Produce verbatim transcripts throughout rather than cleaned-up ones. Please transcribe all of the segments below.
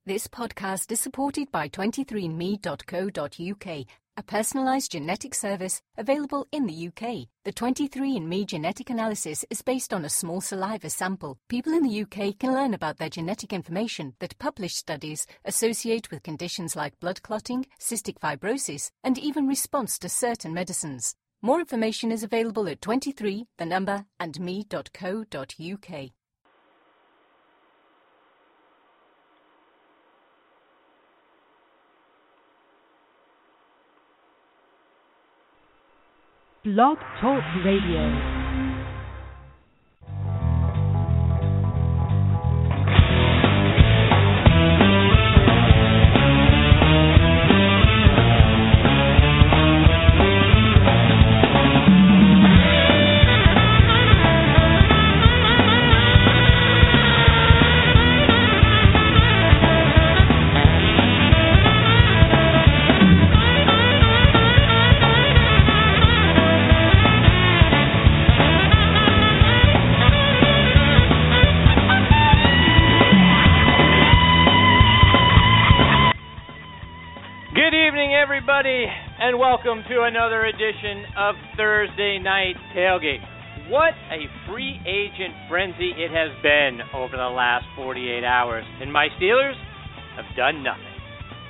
This podcast is supported by twenty-three and me dot co dot U K, a personalised genetic service available in the U K. The twenty-three and me genetic analysis is based on a small saliva sample. People in the U K can learn about their genetic information that published studies associate with conditions like blood clotting, cystic fibrosis, and even response to certain medicines. More information is available at twenty-three, the number, and me dot co dot U K. Blog Talk Radio. And welcome to another edition of Thursday Night Tailgate. What a free agent frenzy it has been over the last forty-eight hours. And my Steelers have done nothing.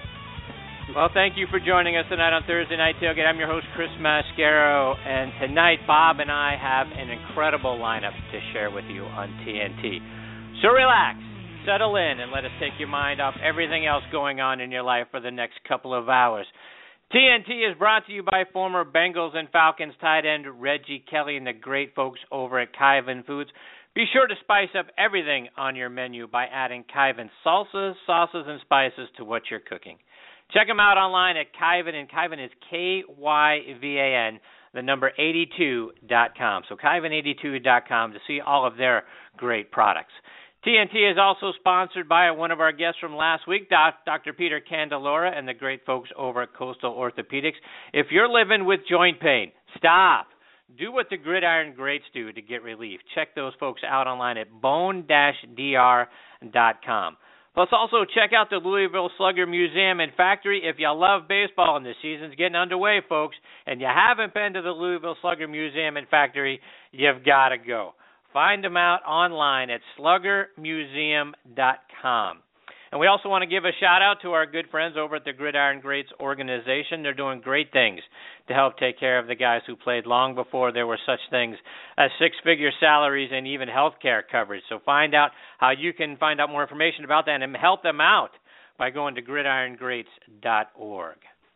Well, thank you for joining us tonight on Thursday Night Tailgate. I'm your host, Chris Mascaro. And tonight, Bob and I have an incredible lineup to share with you on T N T. So relax, settle in, and let us take your mind off everything else going on in your life for the next couple of hours. T N T is brought to you by former Bengals and Falcons tight end Reggie Kelly and the great folks over at Kyvan Foods. Be sure to spice up everything on your menu by adding Kyvan salsas, sauces, and spices to what you're cooking. Check them out online at Kyvan, and Kyvan is K Y V A N, the number eighty-two dot com. So Kyvan eighty-two dot com to see all of their great products. T N T is also sponsored by one of our guests from last week, Doctor Peter Candelora and the great folks over at Coastal Orthopedics. If you're living with joint pain, stop. Do what the Gridiron Greats do to get relief. Check those folks out online at bone dash d r dot com. Plus, also check out the Louisville Slugger Museum and Factory. If you love baseball and the season's getting underway, folks, and you haven't been to the Louisville Slugger Museum and Factory, you've got to go. Find them out online at slugger museum dot com. And we also want to give a shout-out to our good friends over at the Gridiron Greats organization. They're doing great things to help take care of the guys who played long before there were such things as six-figure salaries and even health care coverage. So find out how you can find out more information about that and help them out by going to gridiron greats dot org.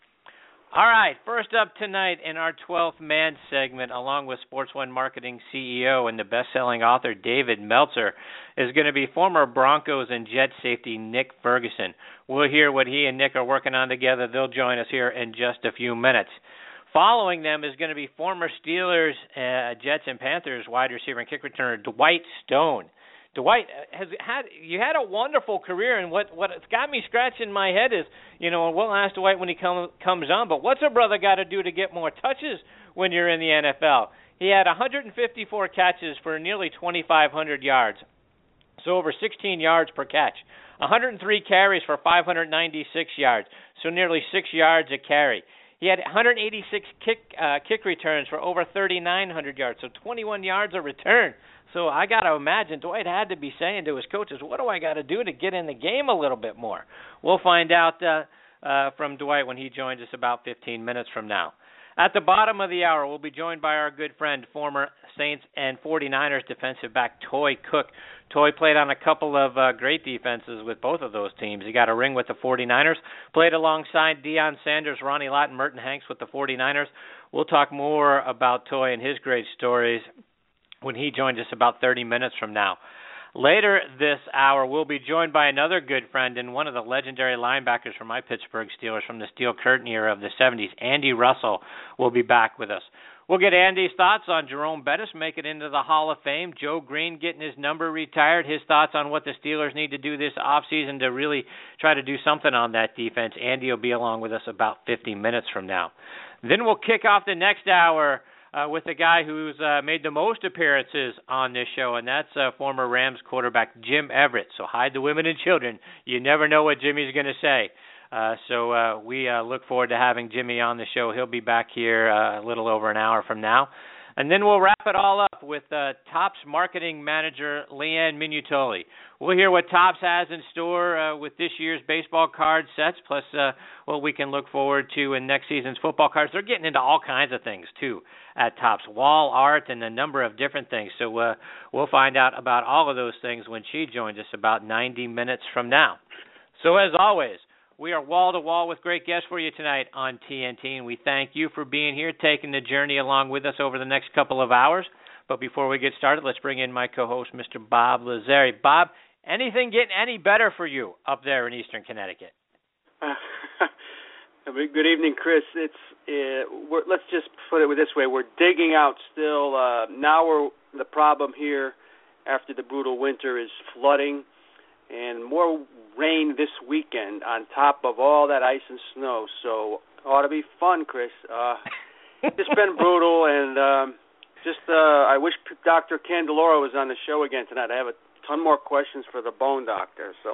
All right, first up tonight in our twelfth Man segment, along with Sports One Marketing C E O and the best-selling author David Meltzer, is going to be former Broncos and Jets safety Nick Ferguson. We'll hear what he and Nick are working on together. They'll join us here in just a few minutes. Following them is going to be former Steelers, uh, Jets, and Panthers wide receiver and kick returner Dwight Stone. Dwight has had you had a wonderful career, and what what's got me scratching my head is, you know, we'll ask Dwight when he come, comes on, but what's a brother got to do to get more touches when you're in the N F L? He had one hundred fifty-four catches for nearly twenty-five hundred yards, so over sixteen yards per catch. one hundred three carries for five hundred ninety-six yards, so nearly six yards a carry. He had one hundred eighty-six kick uh, kick returns for over thirty-nine hundred yards, so twenty-one yards a return. So I got to imagine Dwight had to be saying to his coaches, what do I got to do to get in the game a little bit more? We'll find out uh, uh, from Dwight when he joins us about fifteen minutes from now. At the bottom of the hour, we'll be joined by our good friend, former Saints and forty-niners defensive back Toy Cook. Toy played on a couple of uh, great defenses with both of those teams. He got a ring with the forty-niners, played alongside Deion Sanders, Ronnie Lott, and Merton Hanks with the forty-niners. We'll talk more about Toy and his great stories when he joins us about thirty minutes from now. Later this hour, we'll be joined by another good friend and one of the legendary linebackers from my Pittsburgh Steelers from the Steel Curtain era of the seventies. Andy Russell will be back with us. We'll get Andy's thoughts on Jerome Bettis making it into the Hall of Fame, Joe Green getting his number retired, his thoughts on what the Steelers need to do this offseason to really try to do something on that defense. Andy will be along with us about fifty minutes from now. Then we'll kick off the next hour uh, with the guy who's uh, made the most appearances on this show, and that's uh, former Rams quarterback Jim Everett. So hide the women and children. You never know what Jimmy's going to say. Uh, so uh, we uh, look forward to having Jimmy on the show. He'll be back here uh, a little over an hour from now. And then we'll wrap it all up with uh, Topps marketing manager Leanne Minutoli. We'll hear what Topps has in store uh, with this year's baseball card sets, plus uh, what we can look forward to in next season's football cards. They're getting into all kinds of things, too, at Topps, wall art and a number of different things. So uh, we'll find out about all of those things when she joins us about ninety minutes from now. So as always, we are wall-to-wall with great guests for you tonight on T N T, and we thank you for being here, taking the journey along with us over the next couple of hours. But before we get started, let's bring in my co-host, Mister Bob Lazari. Bob, anything getting any better for you up there in Eastern Connecticut? Uh, good evening, Chris. It's uh, we're, let's just put it this way: we're digging out still. Uh, now we're the problem here after the brutal winter is flooding. And more rain this weekend on top of all that ice and snow. So ought to be fun, Chris. Uh, it's been brutal, and um, just uh, I wish Doctor Candelora was on the show again tonight. I have a ton more questions for the bone doctor. So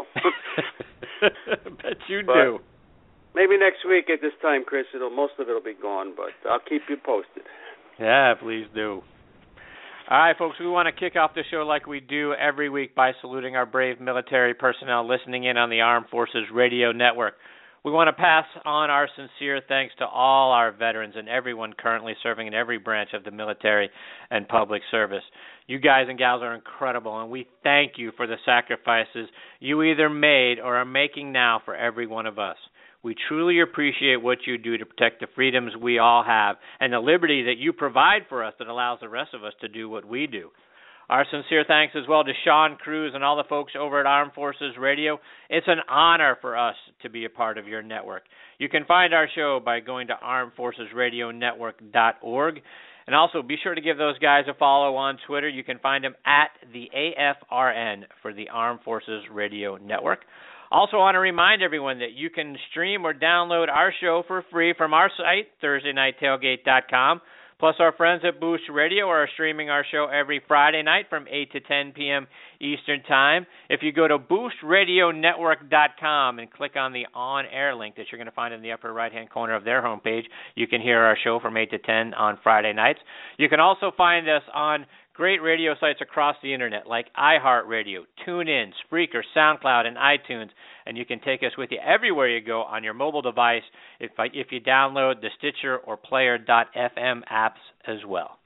bet you but do. Maybe next week at this time, Chris. It'll most of it'll be gone, but I'll keep you posted. Yeah, please do. All right, folks, we want to kick off the show like we do every week by saluting our brave military personnel listening in on the Armed Forces Radio Network. We want to pass on our sincere thanks to all our veterans and everyone currently serving in every branch of the military and public service. You guys and gals are incredible, and we thank you for the sacrifices you either made or are making now for every one of us. We truly appreciate what you do to protect the freedoms we all have and the liberty that you provide for us that allows the rest of us to do what we do. Our sincere thanks as well to Sean Cruz and all the folks over at Armed Forces Radio. It's an honor for us to be a part of your network. You can find our show by going to armed forces radio network dot org. And also be sure to give those guys a follow on Twitter. You can find them at the A F R N for the Armed Forces Radio Network. Also want to remind everyone that you can stream or download our show for free from our site, Thursday night tailgate dot com. Plus, our friends at Boost Radio are streaming our show every Friday night from eight to ten p.m. Eastern Time. If you go to boost radio network dot com and click on the on-air link that you're going to find in the upper right-hand corner of their homepage, you can hear our show from eight to ten on Friday nights. You can also find us on great radio sites across the internet like iHeartRadio, TuneIn, Spreaker, SoundCloud, and iTunes. And you can take us with you everywhere you go on your mobile device if if you download the Stitcher or Player dot f m apps as well.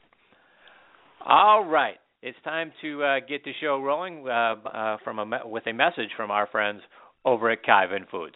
All right, it's time to uh, get the show rolling uh, uh, from a me- with a message from our friends over at Kaiven Foods.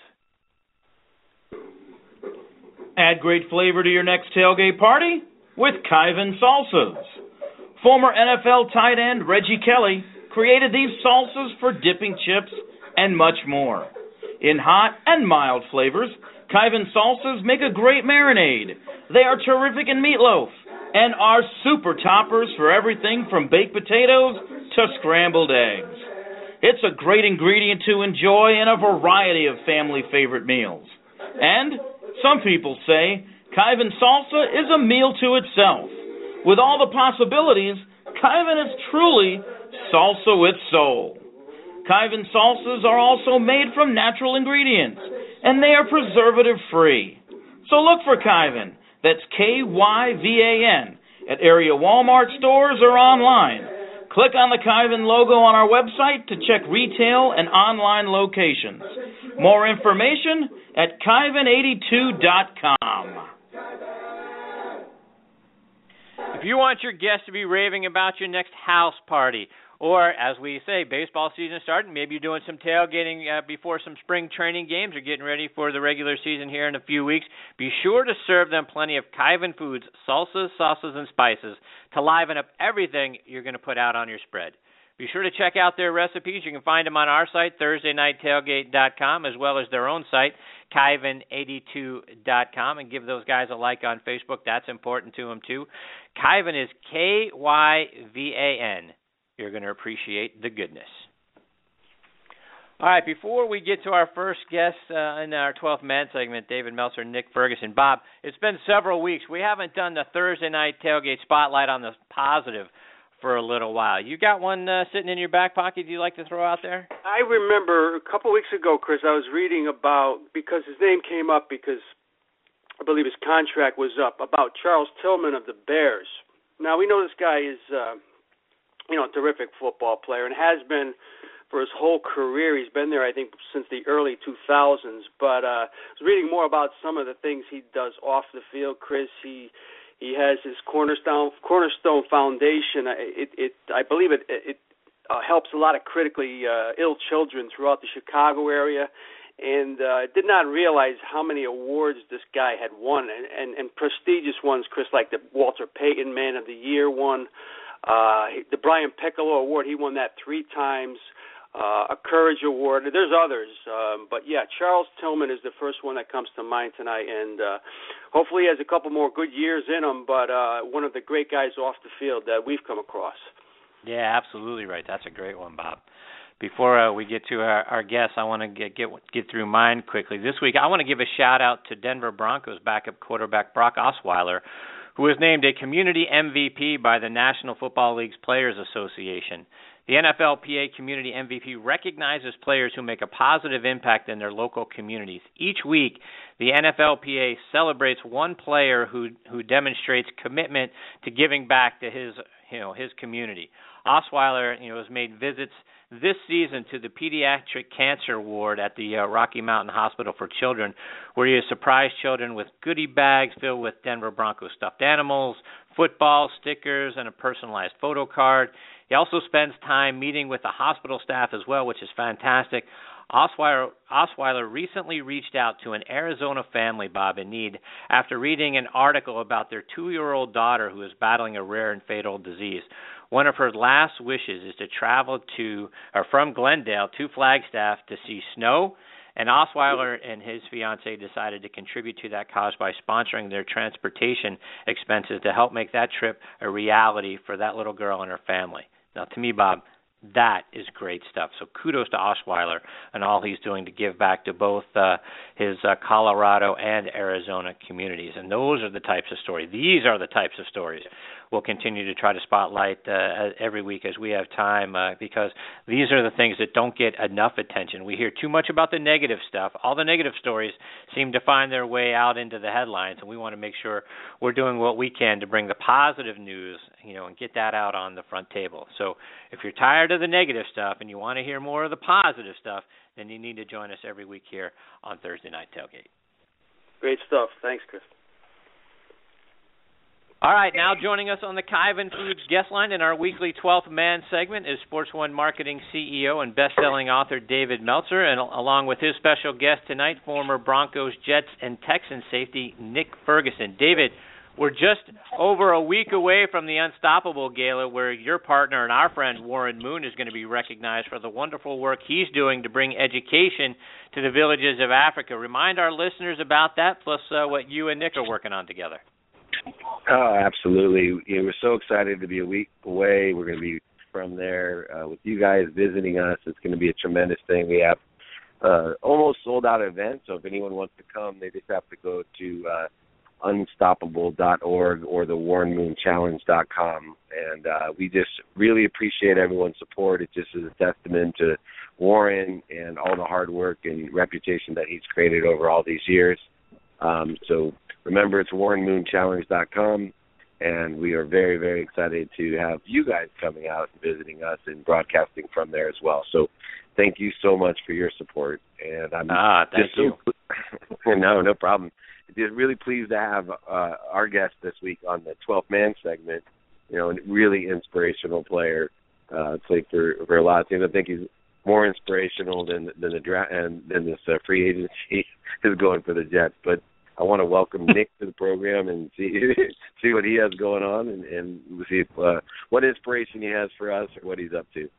Add great flavor to your next tailgate party with Kaiven Salsas. Former N F L tight end Reggie Kelly created these salsas for dipping chips and much more. In hot and mild flavors, Kaiven salsas make a great marinade. They are terrific in meatloaf and are super toppers for everything from baked potatoes to scrambled eggs. It's a great ingredient to enjoy in a variety of family favorite meals. And some people say Kaiven salsa is a meal to itself. With all the possibilities, Kaiven is truly salsa with soul. Kaiven salsas are also made from natural ingredients, and they are preservative-free. So look for Kaiven, that's K Y V A N, at area Walmart stores or online. Click on the Kaiven logo on our website to check retail and online locations. More information at kaiven eighty-two dot com. If you want your guests to be raving about your next house party, or, as we say, baseball season starting, maybe you're doing some tailgating uh, before some spring training games or getting ready for the regular season here in a few weeks, be sure to serve them plenty of Kaiven Foods salsas, sauces, and spices to liven up everything you're going to put out on your spread. Be sure to check out their recipes. You can find them on our site, Thursday night tailgate dot com, as well as their own site, kaiven eighty-two dot com, and give those guys a like on Facebook. That's important to them, too. Kaiven is K Y V A N. You're going to appreciate the goodness. All right, before we get to our first guest uh, in our twelfth Man segment, David Meltzer and Nick Ferguson. Bob, it's been several weeks. We haven't done the Thursday night tailgate spotlight on the positive for a little while. You got one uh, sitting in your back pocket you'd like to throw out there? I remember a couple weeks ago, Chris, I was reading about, because his name came up because I believe his contract was up, about Charles Tillman of the Bears. Now, we know this guy is, uh, you know, a terrific football player and has been for his whole career. He's been there, I think, since the early two thousands. But uh, I was reading more about some of the things he does off the field, Chris. He he has his Cornerstone Cornerstone Foundation. It, it I believe it it uh, helps a lot of critically uh, ill children throughout the Chicago area. And I uh, did not realize how many awards this guy had won, and, and, and prestigious ones, Chris, like the Walter Payton Man of the Year one, uh, the Brian Piccolo Award. He won that three times. Uh, a Courage Award. There's others, um, but yeah, Charles Tillman is the first one that comes to mind tonight, and uh, hopefully he has a couple more good years in him, but uh, one of the great guys off the field that we've come across. Yeah, absolutely right. That's a great one, Bob. Before uh, we get to our, our guests, I want to get, get get through mine quickly. This week, I want to give a shout-out to Denver Broncos backup quarterback Brock Osweiler, who was named a community M V P by the National Football League's Players Association. The N F L P A Community M V P recognizes players who make a positive impact in their local communities. Each week, the N F L P A celebrates one player who who demonstrates commitment to giving back to his you know his community. Osweiler, you know, has made visits this season to the pediatric cancer ward at the uh, Rocky Mountain Hospital for Children, where he has surprised children with goodie bags filled with Denver Broncos stuffed animals, football, stickers, and a personalized photo card. He also spends time meeting with the hospital staff as well, which is fantastic. Osweiler, Osweiler recently reached out to an Arizona family, Bob, in need after reading an article about their two-year-old daughter who is battling a rare and fatal disease. One of her last wishes is to travel to or from Glendale to Flagstaff to see snow, and Osweiler and his fiancée decided to contribute to that cause by sponsoring their transportation expenses to help make that trip a reality for that little girl and her family. Now, to me, Bob, that is great stuff. So kudos to Osweiler and all he's doing to give back to both uh, his uh, Colorado and Arizona communities. And those are the types of stories. These are the types of stories we'll continue to try to spotlight uh, every week as we have time, uh, because these are the things that don't get enough attention. We hear too much about the negative stuff. All the negative stories seem to find their way out into the headlines, and we want to make sure we're doing what we can to bring the positive news, you know, and get that out on the front table. So if you're tired of the negative stuff and you want to hear more of the positive stuff, then you need to join us every week here on Thursday Night Tailgate. Great stuff. Thanks, Chris. All right, now joining us on the Kyvan Foods guest line in our weekly twelfth Man segment is Sports One Marketing C E O and best-selling author David Meltzer, and along with his special guest tonight, former Broncos, Jets, and Texans safety Nick Ferguson. David, we're just over a week away from the Unstoppable Gala, where your partner and our friend Warren Moon is going to be recognized for the wonderful work he's doing to bring education to the villages of Africa. Remind our listeners about that, plus uh, what you and Nick are working on together. Oh, absolutely. You know, we're so excited to be a week away. We're going to be from there uh, with you guys visiting us. It's going to be a tremendous thing. We have uh, almost sold-out event, so if anyone wants to come, they just have to go to uh, unstoppable dot org or the warren moon challenge dot com. And uh, we just really appreciate everyone's support. It just is a testament to Warren and all the hard work and reputation that he's created over all these years. Um, so remember, it's warren moon challenge dot com, and we are very, very excited to have you guys coming out and visiting us and broadcasting from there as well. So thank you so much for your support. And I'm ah, thank just you. So, no, no problem. Just really pleased to have uh, our guest this week on the twelfth Man segment. You know, a really inspirational player. Uh, played for, for a lot of teams. I think he's more inspirational than than the draft and than this uh, free agency is going for the Jets. But I want to welcome Nick to the program and see see what he has going on, and, and see if, uh, what inspiration he has for us or what he's up to.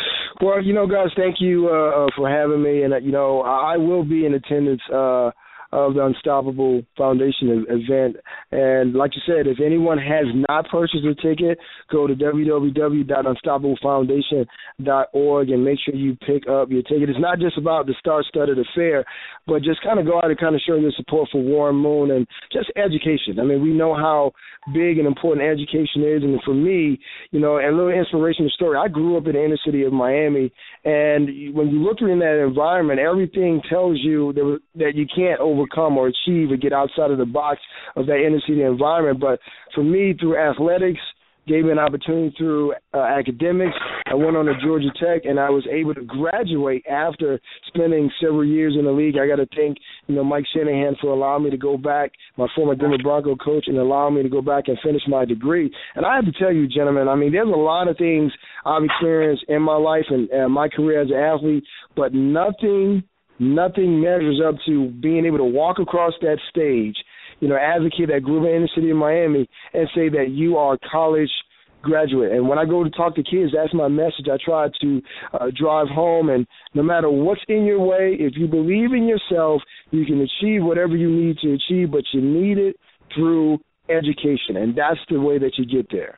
Well, you know, guys, thank you uh, for having me, and uh, you know, I will be in attendance uh, of the Unstoppable Foundation event. And like you said, if anyone has not purchased a ticket, go to w w w dot unstoppable foundation dot org and make sure you pick up your ticket. It's not just about the star-studded affair, but just kind of go out and kind of show your support for Warren Moon and just education. I mean, we know how big and important education is, and for me, you know, a little inspirational story. I grew up in the inner city of Miami, and when you look in that environment, everything tells you that, that you can't overcome or achieve or get outside of the box of that inner city environment. But for me, through athletics, gave me an opportunity through uh, academics. I went on to Georgia Tech, and I was able to graduate after spending several years in the league. I got to thank, you know, Mike Shanahan for allowing me to go back, my former Denver Bronco coach, and allowing me to go back and finish my degree. And I have to tell you, gentlemen, I mean, there's a lot of things I've experienced in my life and uh, my career as an athlete, but nothing, nothing measures up to being able to walk across that stage, you know, as a kid that grew up in the inner city of Miami, and say that you are a college graduate. And when I go to talk to kids, that's my message. I try to uh, drive home, and no matter what's in your way, if you believe in yourself, you can achieve whatever you need to achieve, but you need it through education, and that's the way that you get there.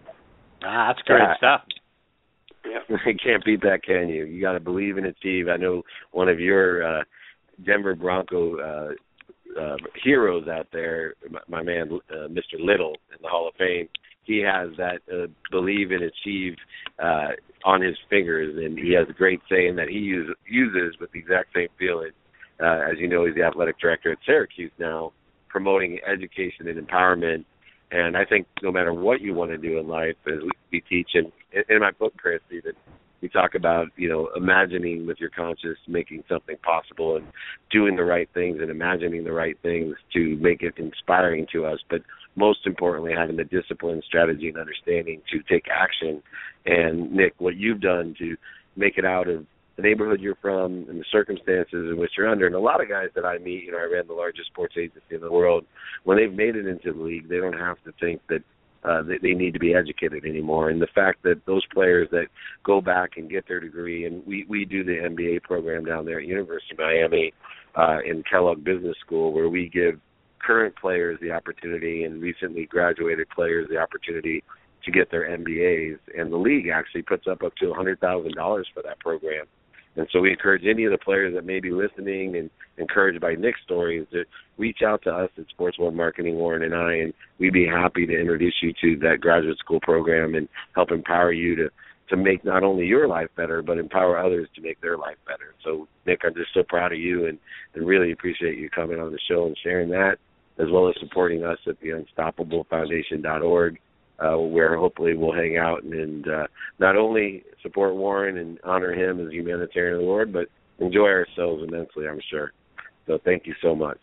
Ah, that's great yeah. stuff. Yeah. You can't beat that, can you? You got to believe and achieve. I know one of your uh, Denver Bronco uh, uh, heroes out there, my, my man, uh, Mister Little in the Hall of Fame. He has that uh, believe and achieve uh, on his fingers, and he has a great saying that he use, uses with the exact same feeling. Uh, as you know, he's the athletic director at Syracuse now, promoting education and empowerment. And I think no matter what you want to do in life, as we teach, and in my book, Chris, even, we talk about, you know, imagining with your conscious, making something possible and doing the right things and imagining the right things to make it inspiring to us. But most importantly, having the discipline, strategy, and understanding to take action. And, Nick, what you've done to make it out of the neighborhood you're from and the circumstances in which you're under. And a lot of guys that I meet, you know, I ran the largest sports agency in the world. When they've made it into the league, they don't have to think that uh, they, they need to be educated anymore. And the fact that those players that go back and get their degree, and we, we do the M B A program down there at University of Miami uh, in Kellogg Business School, where we give current players the opportunity and recently graduated players the opportunity to get their M B As. And the league actually puts up up to one hundred thousand dollars for that program. And so we encourage any of the players that may be listening and encouraged by Nick's stories to reach out to us at Sports One Marketing, Warren and I, and we'd be happy to introduce you to that graduate school program and help empower you to, to make not only your life better, but empower others to make their life better. So, Nick, I'm just so proud of you and, and really appreciate you coming on the show and sharing that, as well as supporting us at the unstoppable foundation dot org. Uh, where hopefully we'll hang out and, and uh, not only support Warren and honor him as humanitarian award, but enjoy ourselves immensely, I'm sure. So thank you so much.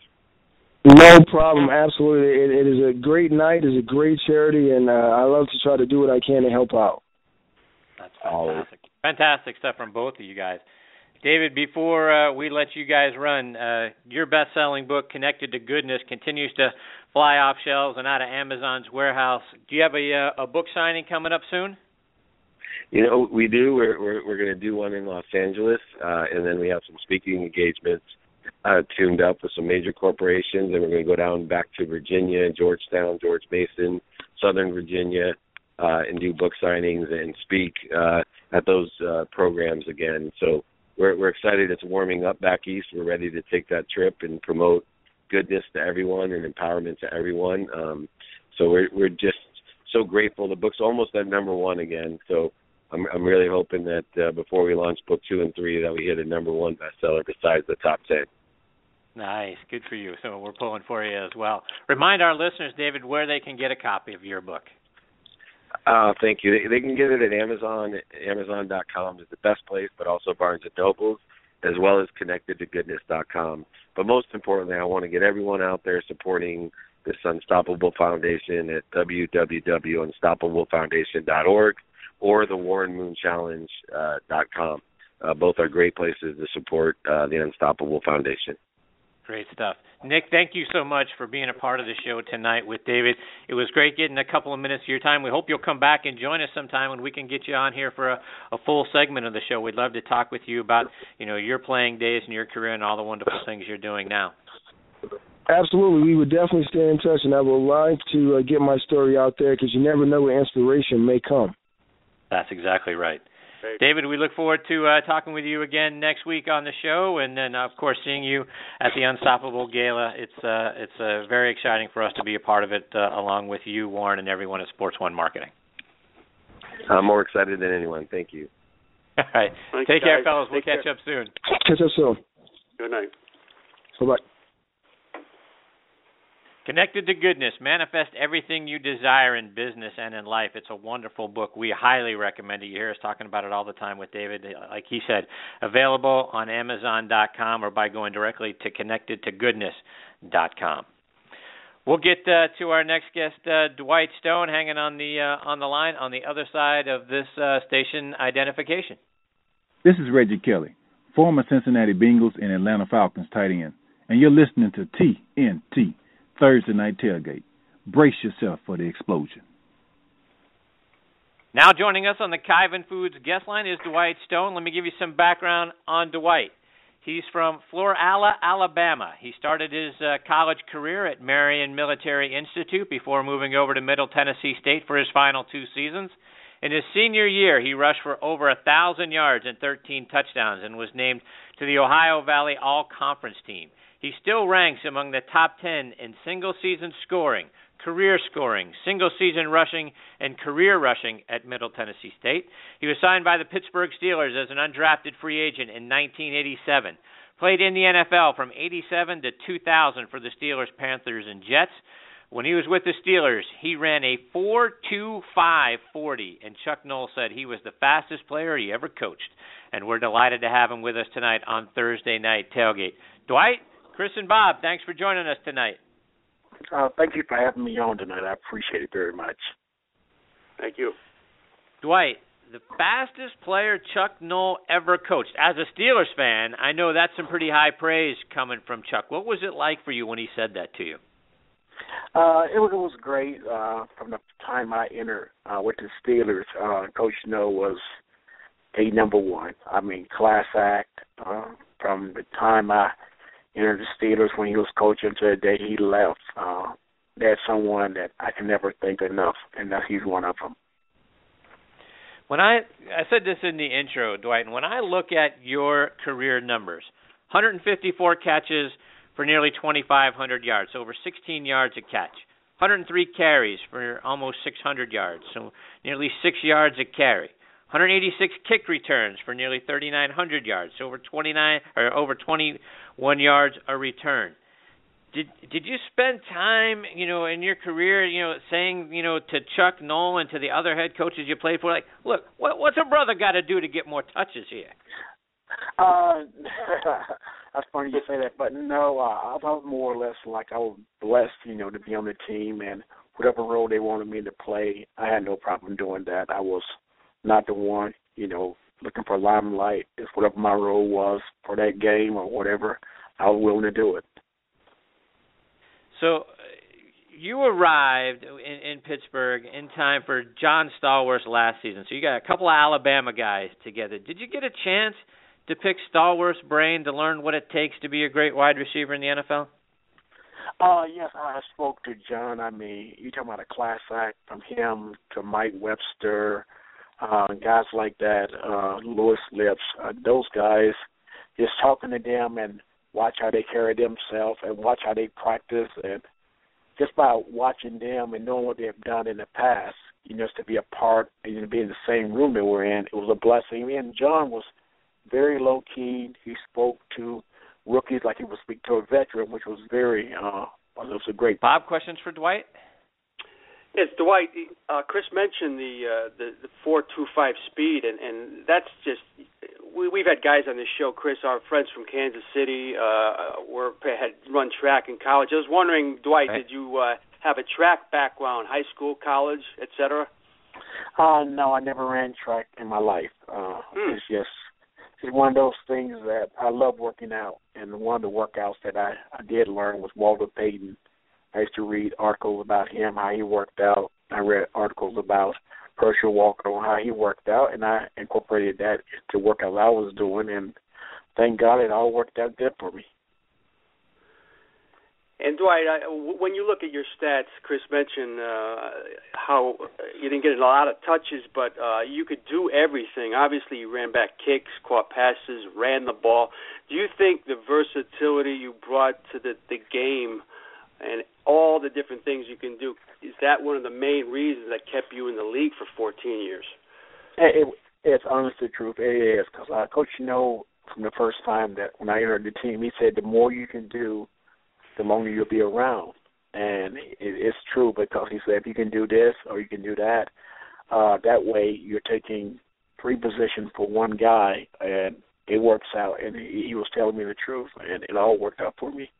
No problem. Absolutely. It, it is a great night. It's a great charity, and uh, I love to try to do what I can to help out. That's fantastic. Fantastic stuff from both of you guys. David, before uh, we let you guys run, uh, your best-selling book, Connected to Goodness, continues to fly off shelves and out of Amazon's warehouse. Do you have a, uh, a book signing coming up soon? You know, we do. We're we're, we're going to do one in Los Angeles, uh, and then we have some speaking engagements uh, tuned up with some major corporations, and we're going to go down back to Virginia, Georgetown, George Mason, Southern Virginia, uh, and do book signings and speak uh, at those uh, programs again. So we're we're excited. It's warming up back east. We're ready to take that trip and promote goodness to everyone and empowerment to everyone. Um, so we're we're just so grateful. The book's almost at number one again. So I'm I'm really hoping that uh, before we launch book two and three that we hit a number one bestseller besides the top ten. Nice, good for you. So we're pulling for you as well. Remind our listeners, David, where they can get a copy of your book. Uh, thank you. They, they can get it at Amazon. Amazon dot com is the best place, but also Barnes and Noble, as well as connected to goodness dot com. But most importantly, I want to get everyone out there supporting this Unstoppable Foundation at w w w dot unstoppable foundation dot org or the warren moon challenge dot com. Uh, both are great places to support uh, the Unstoppable Foundation. Great stuff. Nick, thank you so much for being a part of the show tonight with David. It was great getting a couple of minutes of your time. We hope you'll come back and join us sometime when we can get you on here for a, a full segment of the show. We'd love to talk with you about, you know, your playing days and your career and all the wonderful things you're doing now. Absolutely. We would definitely stay in touch, and I would like to uh, get my story out there because you never know where inspiration may come. That's exactly right. Great. David, we look forward to uh, talking with you again next week on the show, and then, of course, seeing you at the Unstoppable Gala. It's uh, it's uh, very exciting for us to be a part of it, uh, along with you, Warren, and everyone at Sports One Marketing. I'm more excited than anyone. Thank you. All right. Thanks, Take care, guys. fellas. We'll Take catch care. up soon. Catch up soon. Good night. Bye-bye. Connected to Goodness, Manifest Everything You Desire in Business and in Life. It's a wonderful book. We highly recommend it. You hear us talking about it all the time with David. Like he said, available on Amazon dot com or by going directly to connected to goodness dot com. We'll get uh, to our next guest, uh, Dwight Stone, hanging on the uh, on the line on the other side of this uh, station identification. This is Reggie Kelly, former Cincinnati Bengals and Atlanta Falcons tight end, and you're listening to T N T, Thursday Night Tailgate. Brace yourself for the explosion. Now joining us on the Kyvan Foods guest line is Dwight Stone. Let me give you some background on Dwight. He's from Florala, Alabama. He started his uh, college career at Marion Military Institute before moving over to Middle Tennessee State for his final two seasons. In his senior year, he rushed for over one thousand yards and thirteen touchdowns and was named to the Ohio Valley All-Conference team. He still ranks among the top ten in single-season scoring, career scoring, single-season rushing, and career rushing at Middle Tennessee State. He was signed by the Pittsburgh Steelers as an undrafted free agent in nineteen eighty-seven. Played in the N F L from eighty-seven to two thousand for the Steelers, Panthers, and Jets. When he was with the Steelers, he ran a four two five forty, and Chuck Noll said he was the fastest player he ever coached. And we're delighted to have him with us tonight on Thursday Night Tailgate. Dwight, Chris, and Bob, thanks for joining us tonight. Uh, thank you for having me on tonight. I appreciate it very much. Thank you. Dwight, the fastest player Chuck Noll ever coached. As a Steelers fan, I know that's some pretty high praise coming from Chuck. What was it like for you when he said that to you? Uh, it was it was great. Uh, from the time I entered uh, with the Steelers, uh, Coach Noll was a number one. I mean, class act. Uh, from the time I entered the Steelers when he was coaching to the day he left, uh, that's someone that I can never thank enough, and that he's one of them. When I I said this in the intro, Dwight, and when I look at your career numbers, one hundred fifty-four catches for nearly twenty-five hundred yards, over sixteen yards a catch. one hundred three carries for almost six hundred yards, so nearly six yards a carry. one hundred eighty-six kick returns for nearly thirty-nine hundred yards, so over twenty-nine or over twenty-one yards a return. Did did you spend time, you know, in your career, you know, saying, you know, to Chuck Noll and to the other head coaches you played for, like, look, what, what's a brother got to do to get more touches here? Uh, that's funny you say that, but no, uh, I was more or less like I was blessed, you know, to be on the team, and whatever role they wanted me to play, I had no problem doing that. I was not the one, you know, looking for limelight. If whatever my role was for that game or whatever, I was willing to do it. So you arrived in, in Pittsburgh in time for John Stallworth's last season. So you got a couple of Alabama guys together. Did you get a chance to pick Stallworth's brain to learn what it takes to be a great wide receiver in the N F L? Uh, yes, I spoke to John. I mean, you're talking about a class act from him to Mike Webster, uh, guys like that, uh, Louis Lips, uh, those guys, just talking to them and watch how they carry themselves and watch how they practice, and just by watching them and knowing what they've done in the past, you know, just to be a part and you know, be in the same room that we're in, it was a blessing. And John was very low-key. He spoke to rookies like he would speak to a veteran, which was very, uh, well, it was a great. Bob, questions for Dwight? Yes, Dwight. Uh, Chris mentioned the uh, the, the four two five speed, and, and that's just we, we've had guys on this show. Chris, our friends from Kansas City, uh, were had run track in college. I was wondering, Dwight, right. did you uh, have a track background, high school, college, et cetera? Uh, no, I never ran track in my life. Uh, hmm. It's just it's one of those things that I love working out, and one of the workouts that I, I did learn was Walter Payton. I used to read articles about him, how he worked out. I read articles about Herschel Walker, how he worked out, and I incorporated that into workouts I was doing, and thank God it all worked out good for me. And Dwight, I, when you look at your stats, Chris mentioned uh, how you didn't get a lot of touches, but uh, you could do everything. Obviously, you ran back kicks, caught passes, ran the ball. Do you think the versatility you brought to the, the game and all the different things you can do, is that one of the main reasons that kept you in the league for fourteen years? It, it's honestly the truth. It is, because uh, Coach Snow, from the first time that when I entered the team, he said the more you can do, the longer you'll be around. And it, it's true, because he said if you can do this or you can do that, uh, that way you're taking three positions for one guy, and it works out. And he, he was telling me the truth, and it all worked out for me.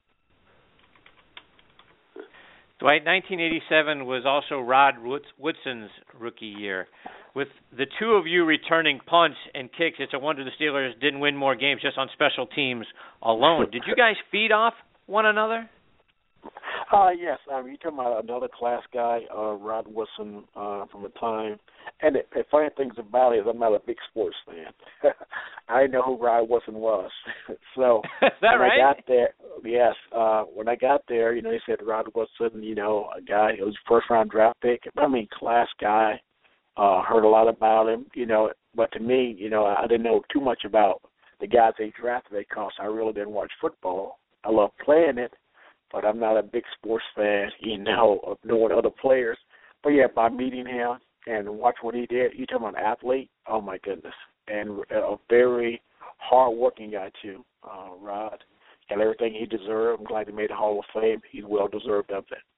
Dwight, nineteen eighty-seven was also Rod Woodson's rookie year. With the two of you returning punts and kicks, it's a wonder the Steelers didn't win more games just on special teams alone. Did you guys feed off one another? Uh, yes. I mean, you're talking about another class guy, uh, Rod Woodson, uh, from the time. And the, the funny things about it is I'm not a big sports fan. I didn't know who Rod Woodson was. So is that when right? I got there, yes, uh, when I got there, you know, they said Rod Woodson, you know, a guy, it was a first-round draft pick. I mean, class guy. Uh, heard a lot about him, you know. But to me, you know, I didn't know too much about the guys they drafted because I really didn't watch football. I love playing it, but I'm not a big sports fan, you know, of knowing other players. But, yeah, by meeting him and watch what he did, you talking about an athlete, oh, my goodness. And a very hard-working guy, too, uh, Rod. Got everything he deserved. I'm glad he made the Hall of Fame. He's well-deserved of it.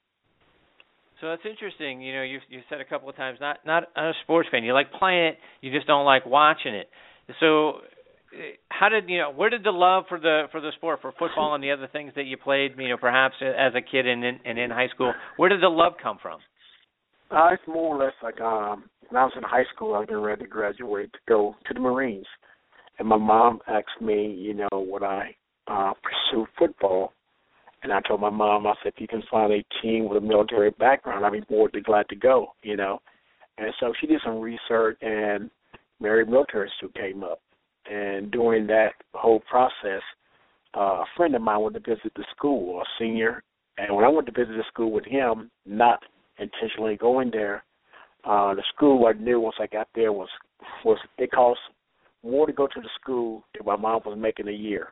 So that's interesting. You know, you've, you've said a couple of times, not, not a sports fan. You like playing it, you just don't like watching it. So how did, you know, where did the love for the for the sport, for football and the other things that you played, you know, perhaps as a kid and in, and in high school, where did the love come from? Uh, it's more or less like um, when I was in high school, I was getting ready to graduate to go to the Marines. And my mom asked me, you know, would I uh, pursue football? And I told my mom, I said, if you can find a team with a military background, I'd be more than glad to go, you know. And so she did some research, and Mary Military Institute came up. And during that whole process, uh, a friend of mine went to visit the school, a senior. And when I went to visit the school with him, not intentionally going there, uh, the school I knew once I got there was, was it cost more to go to the school than my mom was making a year.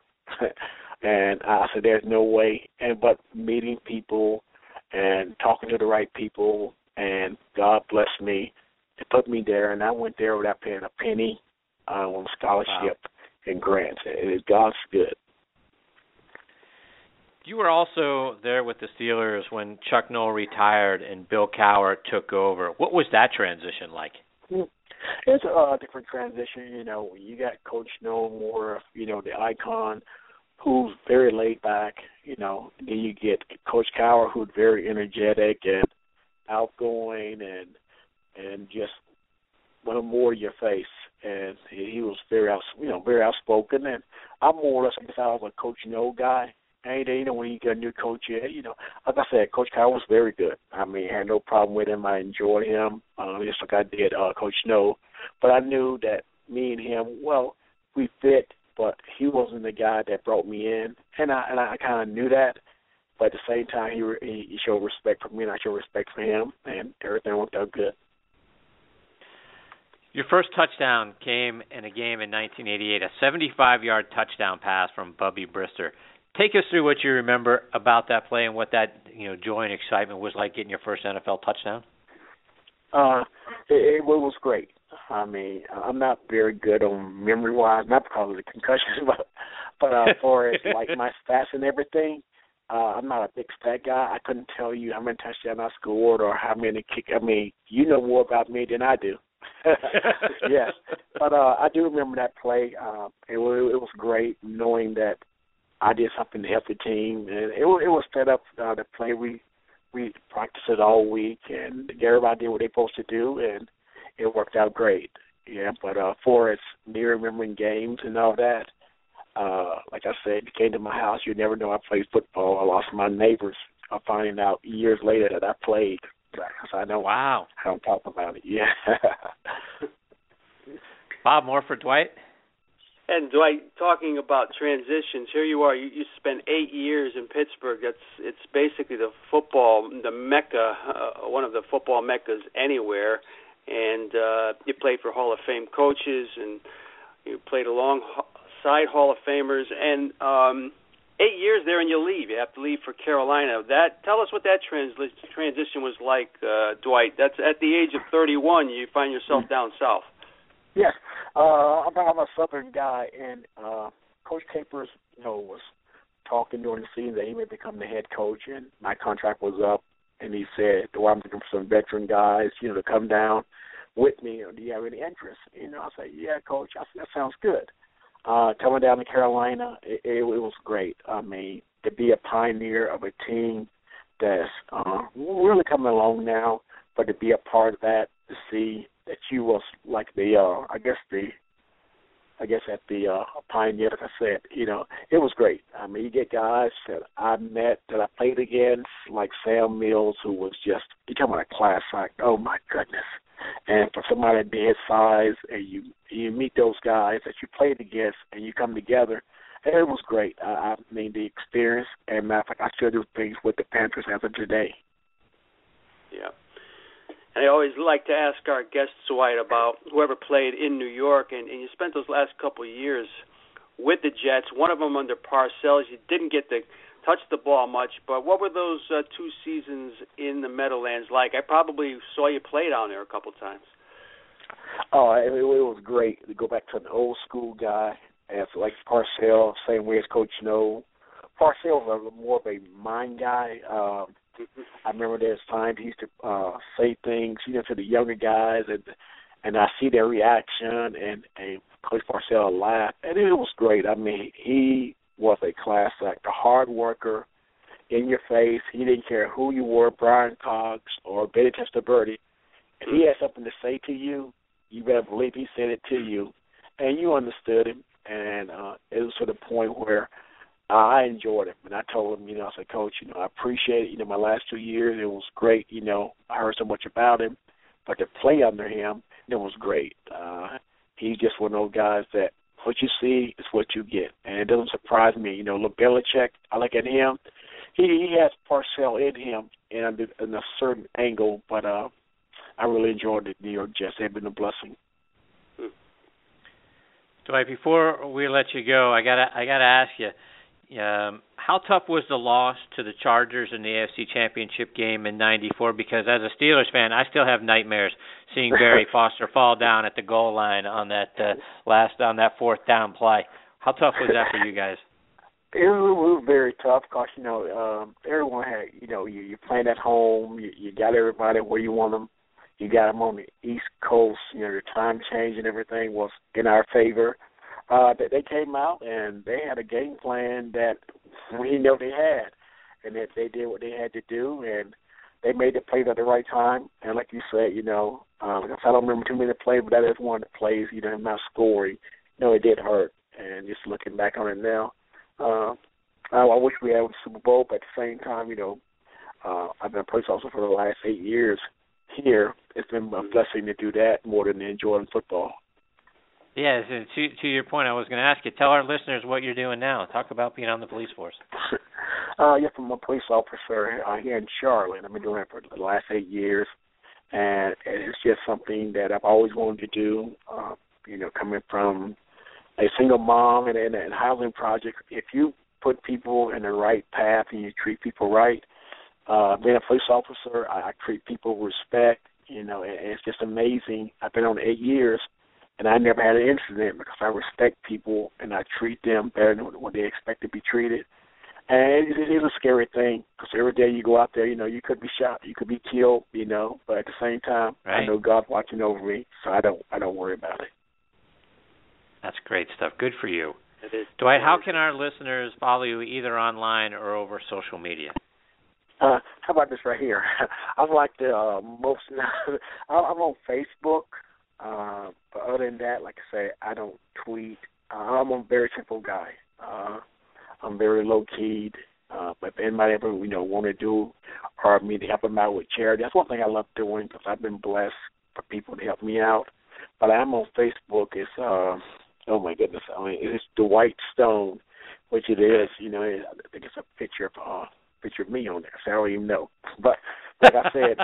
And I said, there's no way. And but meeting people and talking to the right people, and God blessed me to put me there. And I went there without paying a penny uh, on scholarship wow. and grants. It is God's good. You were also there with the Steelers when Chuck Noll retired and Bill Cowher took over. What was that transition like? It's a uh, different transition. You know, you got Coach Noll, more, you know, the icon, who's very laid back, you know. Then you get Coach Cowher, who's very energetic and outgoing and and just one more in your face. And he, he was very out, you know, very outspoken. And I'm more or less, I guess I was a Coach No guy. And you know, when you get a new coach, yeah, you know, like I said, Coach Cowher was very good. I mean, I had no problem with him. I enjoyed him, uh, just like I did uh, Coach No. But I knew that me and him, well, we fit. But he wasn't the guy that brought me in, and I and I kind of knew that. But at the same time, he he showed respect for me, and I showed respect for him, and everything worked out good. Your first touchdown came in a game in nineteen eighty-eight, a seventy-five-yard touchdown pass from Bubby Brister. Take us through what you remember about that play and what that, you know, joy and excitement was like getting your first N F L touchdown. Uh, it, it was great. I mean, I'm not very good on memory-wise, not because of the concussions, but but uh, as far as like my stats and everything, uh, I'm not a big stat guy. I couldn't tell you how many touchdowns I scored or how many kick. I mean, you know more about me than I do. Yes, but uh, I do remember that play. Uh, it, was, it was great knowing that I did something to help the team, and it, it was set up uh, the play. We we practiced it all week, and everybody did what they're supposed to do, and it worked out great. Yeah, but uh, for it's me remembering games and all that, uh, like I said, you came to my house, you never know I played football. I lost my neighbors uh, finding out years later that I played. So I know wow. I don't talk about it. Yeah. Bob, more for Dwight? And Dwight, talking about transitions, here you are. You, you spent eight years in Pittsburgh. That's it's basically the football, the mecca, uh, one of the football meccas anywhere. And uh, you played for Hall of Fame coaches, and you played alongside Hall of Famers. And um, eight years there, and you leave. You have to leave for Carolina. That tell us what that trans- transition was like, uh, Dwight. That's at the age of thirty-one. You find yourself down south. Yes, uh, I'm, I'm a Southern guy, and uh, Coach Capers, you know, was talking during the season that he may become the head coach, and my contract was up, and he said, "Do I'm looking for some veteran guys, you know, to come down with me, or do you have any interest?" You know, I said, "Yeah, Coach, I said, that sounds good." Uh, coming down to Carolina, it, it, it was great. I mean, to be a pioneer of a team that's uh, really coming along now, but to be a part of that, to see that you was like the, uh, I guess the, I guess at the uh, pioneer, like I said, you know, it was great. I mean, you get guys that I met, that I played against, like Sam Mills, who was just, you talking about a class act, oh my goodness. And for somebody to be his size, and you you meet those guys that you played against, and you come together, and it was great. I, I mean, the experience, and matter of fact, I still do things with the Panthers as of today. Yeah. And I always like to ask our guests, Dwight, about whoever played in New York, and, and you spent those last couple of years with the Jets, one of them under Parcells. You didn't get to touch the ball much, but what were those uh, two seasons in the Meadowlands like? I probably saw you play down there a couple of times. Oh, it, it was great to go back to an old school guy, as like Parcells, same way as Coach Snow. Parcells was more of a mind guy. Um, I remember there's times he used to uh, say things, you know, to the younger guys, and and I see their reaction, and, and Coach Parcells laughed, and it was great. I mean, he was a class act, a hard worker, in your face. He didn't care who you were, Brian Cox or Betty Testaverde. If he had something to say to you, you better believe he said it to you, and you understood him. And uh, it was to the point where I enjoyed it, and I told him, you know, I said, Coach, you know, I appreciate it. You know, my last two years, it was great. You know, I heard so much about him, but to play under him, it was great. Uh, he's just one of those guys that what you see is what you get, and it doesn't surprise me. You know, look, Belichick, I look at him. He he has Parcells in him in a, in a certain angle, but uh, I really enjoyed the New York Jets. They've been a blessing. Dwight, before we let you go, I gotta I gotta ask you. Um, how tough was the loss to the Chargers in the A F C Championship game in ninety-four? Because as a Steelers fan, I still have nightmares seeing Barry Foster fall down at the goal line on that uh, last on that fourth down play. How tough was that for you guys? It was very tough because, you know, um, everyone had, you know, you, you're playing at home. You, you got everybody where you want them. You got them on the East Coast. You know, the time change and everything was in our favor. Uh, that they came out and they had a game plan that we know they had, and that they did what they had to do, and they made the play at the right time. And like you said, you know, um, I don't remember too many plays, but that is one of the plays, you know, not scoring. You know, it did hurt. And just looking back on it now, uh, I, I wish we had a Super Bowl, but at the same time, you know, uh, I've been a police officer for the last eight years here. It's been a blessing to do that more than enjoying football. Yes, and to, to your point, I was going to ask you, tell our listeners what you're doing now. Talk about being on the police force. uh, yes, I'm a police officer uh, here in Charlotte. I've been doing it for the last eight years, and it's just something that I've always wanted to do. Uh, you know, coming from a single mom and in a housing project, if you put people in the right path and you treat people right, uh, being a police officer, I, I treat people with respect. You know, and it's just amazing. I've been on eight years. And I never had an incident because I respect people and I treat them better than what they expect to be treated. And it, it is a scary thing because every day you go out there, you know, you could be shot, you could be killed, you know. But at the same time, right. I know God's watching over me, so I don't, I don't worry about it. That's great stuff. Good for you. Dwight, how can our listeners follow you either online or over social media? Uh, how about this right here? I'm like the uh, most. I'm on Facebook. Uh, but other than that, like I say, I don't tweet. Uh, I'm a very simple guy. Uh, I'm very low-keyed. Uh, but if anybody ever, you know, want to do or me to help them out with charity, that's one thing I love doing because I've been blessed for people to help me out. But I'm on Facebook. It's uh, oh my goodness, I mean, it's Dwight Stone, which it is. You know, I think it's a picture of uh, picture of me on there, so I don't even know. But like I said,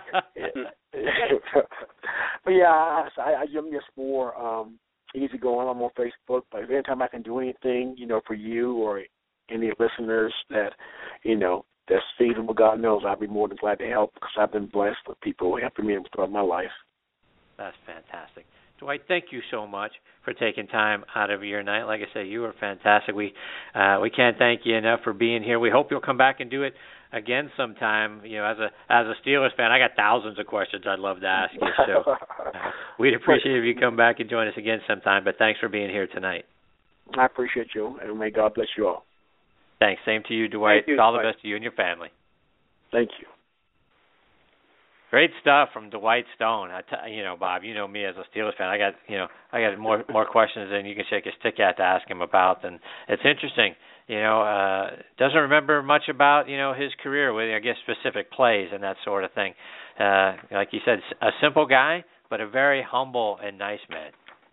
but yeah, I, I, I'm just more um, easy going. I'm on Facebook, but anytime I can do anything, you know, for you or any listeners that, you know, that's feasible, God knows, I'd be more than glad to help because I've been blessed with people helping me throughout my life. That's fantastic. Dwight, thank you so much for taking time out of your night. Like I say, you were fantastic. We uh, we can't thank you enough for being here. We hope you'll come back and do it again sometime. You know, as a as a Steelers fan, I got thousands of questions I'd love to ask you. So uh, we'd appreciate if you come back and join us again sometime. But thanks for being here tonight. I appreciate you, and may God bless you all. Thanks. Same to you, Dwight. You, All Dwight. the best to you and your family. Thank you. Great stuff from Dwight Stone. I t- you know, Bob, you know me as a Steelers fan. I got, you know, I got more more questions than you can shake a stick at to ask him about, and it's interesting. You know, uh, doesn't remember much about you know his career with, I guess, specific plays and that sort of thing. Uh, like you said, a simple guy, but a very humble and nice man.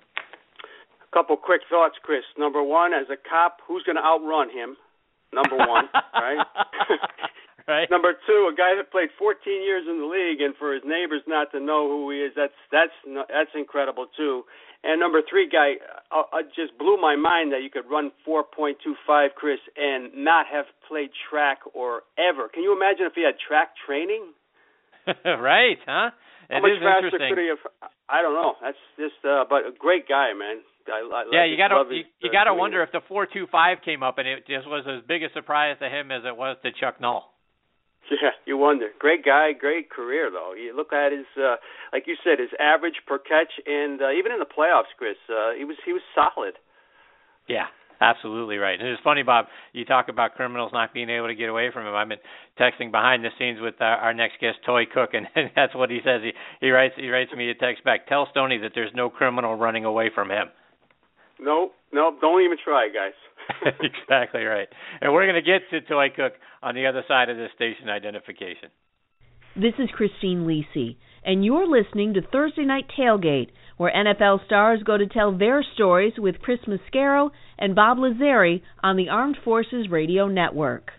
A couple quick thoughts, Chris. Number one, as a cop, who's going to outrun him? Number one, right? Right. Number two, a guy that played fourteen years in the league, and for his neighbors not to know who he is, that's that's that's incredible too. And number three, guy, uh, uh, just blew my mind that you could run four point two five, Chris, and not have played track or ever. Can you imagine if he had track training? Right, huh? It How much is faster interesting. could he have? I don't know. That's just, uh, but a great guy, man. I, I, yeah, I you gotta love you, his, you uh, gotta career. wonder if the four two five came up and it just was as big a surprise to him as it was to Chuck Noll. Yeah, you wonder. Great guy, great career, though. You look at his, uh, like you said, his average per catch, and uh, even in the playoffs, Chris, uh, he was he was solid. Yeah, absolutely right. And it's funny, Bob, you talk about criminals not being able to get away from him. I've been texting behind the scenes with our, our next guest, Toy Cook, and, and that's what he says. He he writes he writes me a text back. Tell Stoney that there's no criminal running away from him. No, no, don't even try, guys. Exactly right. And we're going to get to Toy Cook on the other side of this station identification. This is Christine Lisi, and you're listening to Thursday Night Tailgate, where N F L stars go to tell their stories with Chris Mascaro and Bob Lazari on the Armed Forces Radio Network.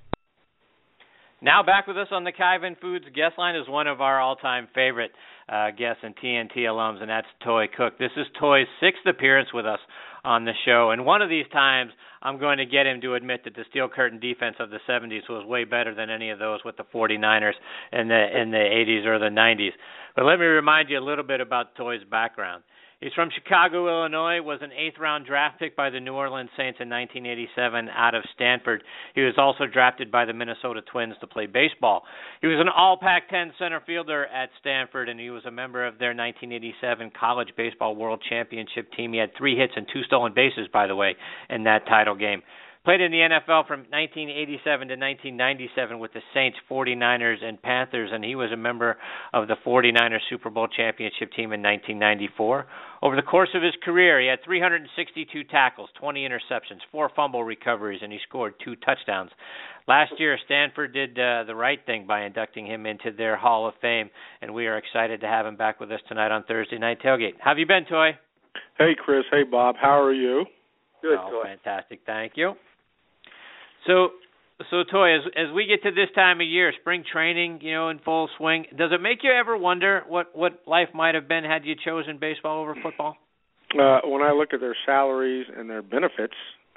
Now back with us on the Kyvan Foods guest line is one of our all-time favorite uh, guests and T N T alums, and that's Toy Cook. This is Toy's sixth appearance with us on the show, and one of these times I'm going to get him to admit that the Steel Curtain defense of the seventies was way better than any of those with the 49ers in the in the eighties or the nineties. But let me remind you a little bit about Toy's background. He's from Chicago, Illinois, was an eighth-round draft pick by the New Orleans Saints in nineteen eighty-seven out of Stanford. He was also drafted by the Minnesota Twins to play baseball. He was an all Pac ten center fielder at Stanford, and he was a member of their nineteen eighty-seven College Baseball World Championship team. He had three hits and two stolen bases, by the way, in that title game. Played in the N F L from nineteen eighty-seven to nineteen ninety-seven with the Saints, 49ers, and Panthers, and he was a member of the 49ers Super Bowl championship team in nineteen ninety-four. Over the course of his career, he had three hundred sixty-two tackles, twenty interceptions, four fumble recoveries, and he scored two touchdowns. Last year, Stanford did uh, the right thing by inducting him into their Hall of Fame, and we are excited to have him back with us tonight on Thursday Night Tailgate. How have you been, Toy? Hey, Chris. Hey, Bob. How are you? Good, oh, Toy. Fantastic. Thank you. So, so Toy, as as we get to this time of year, spring training, you know, in full swing, does it make you ever wonder what, what life might have been had you chosen baseball over football? Uh, when I look at their salaries and their benefits,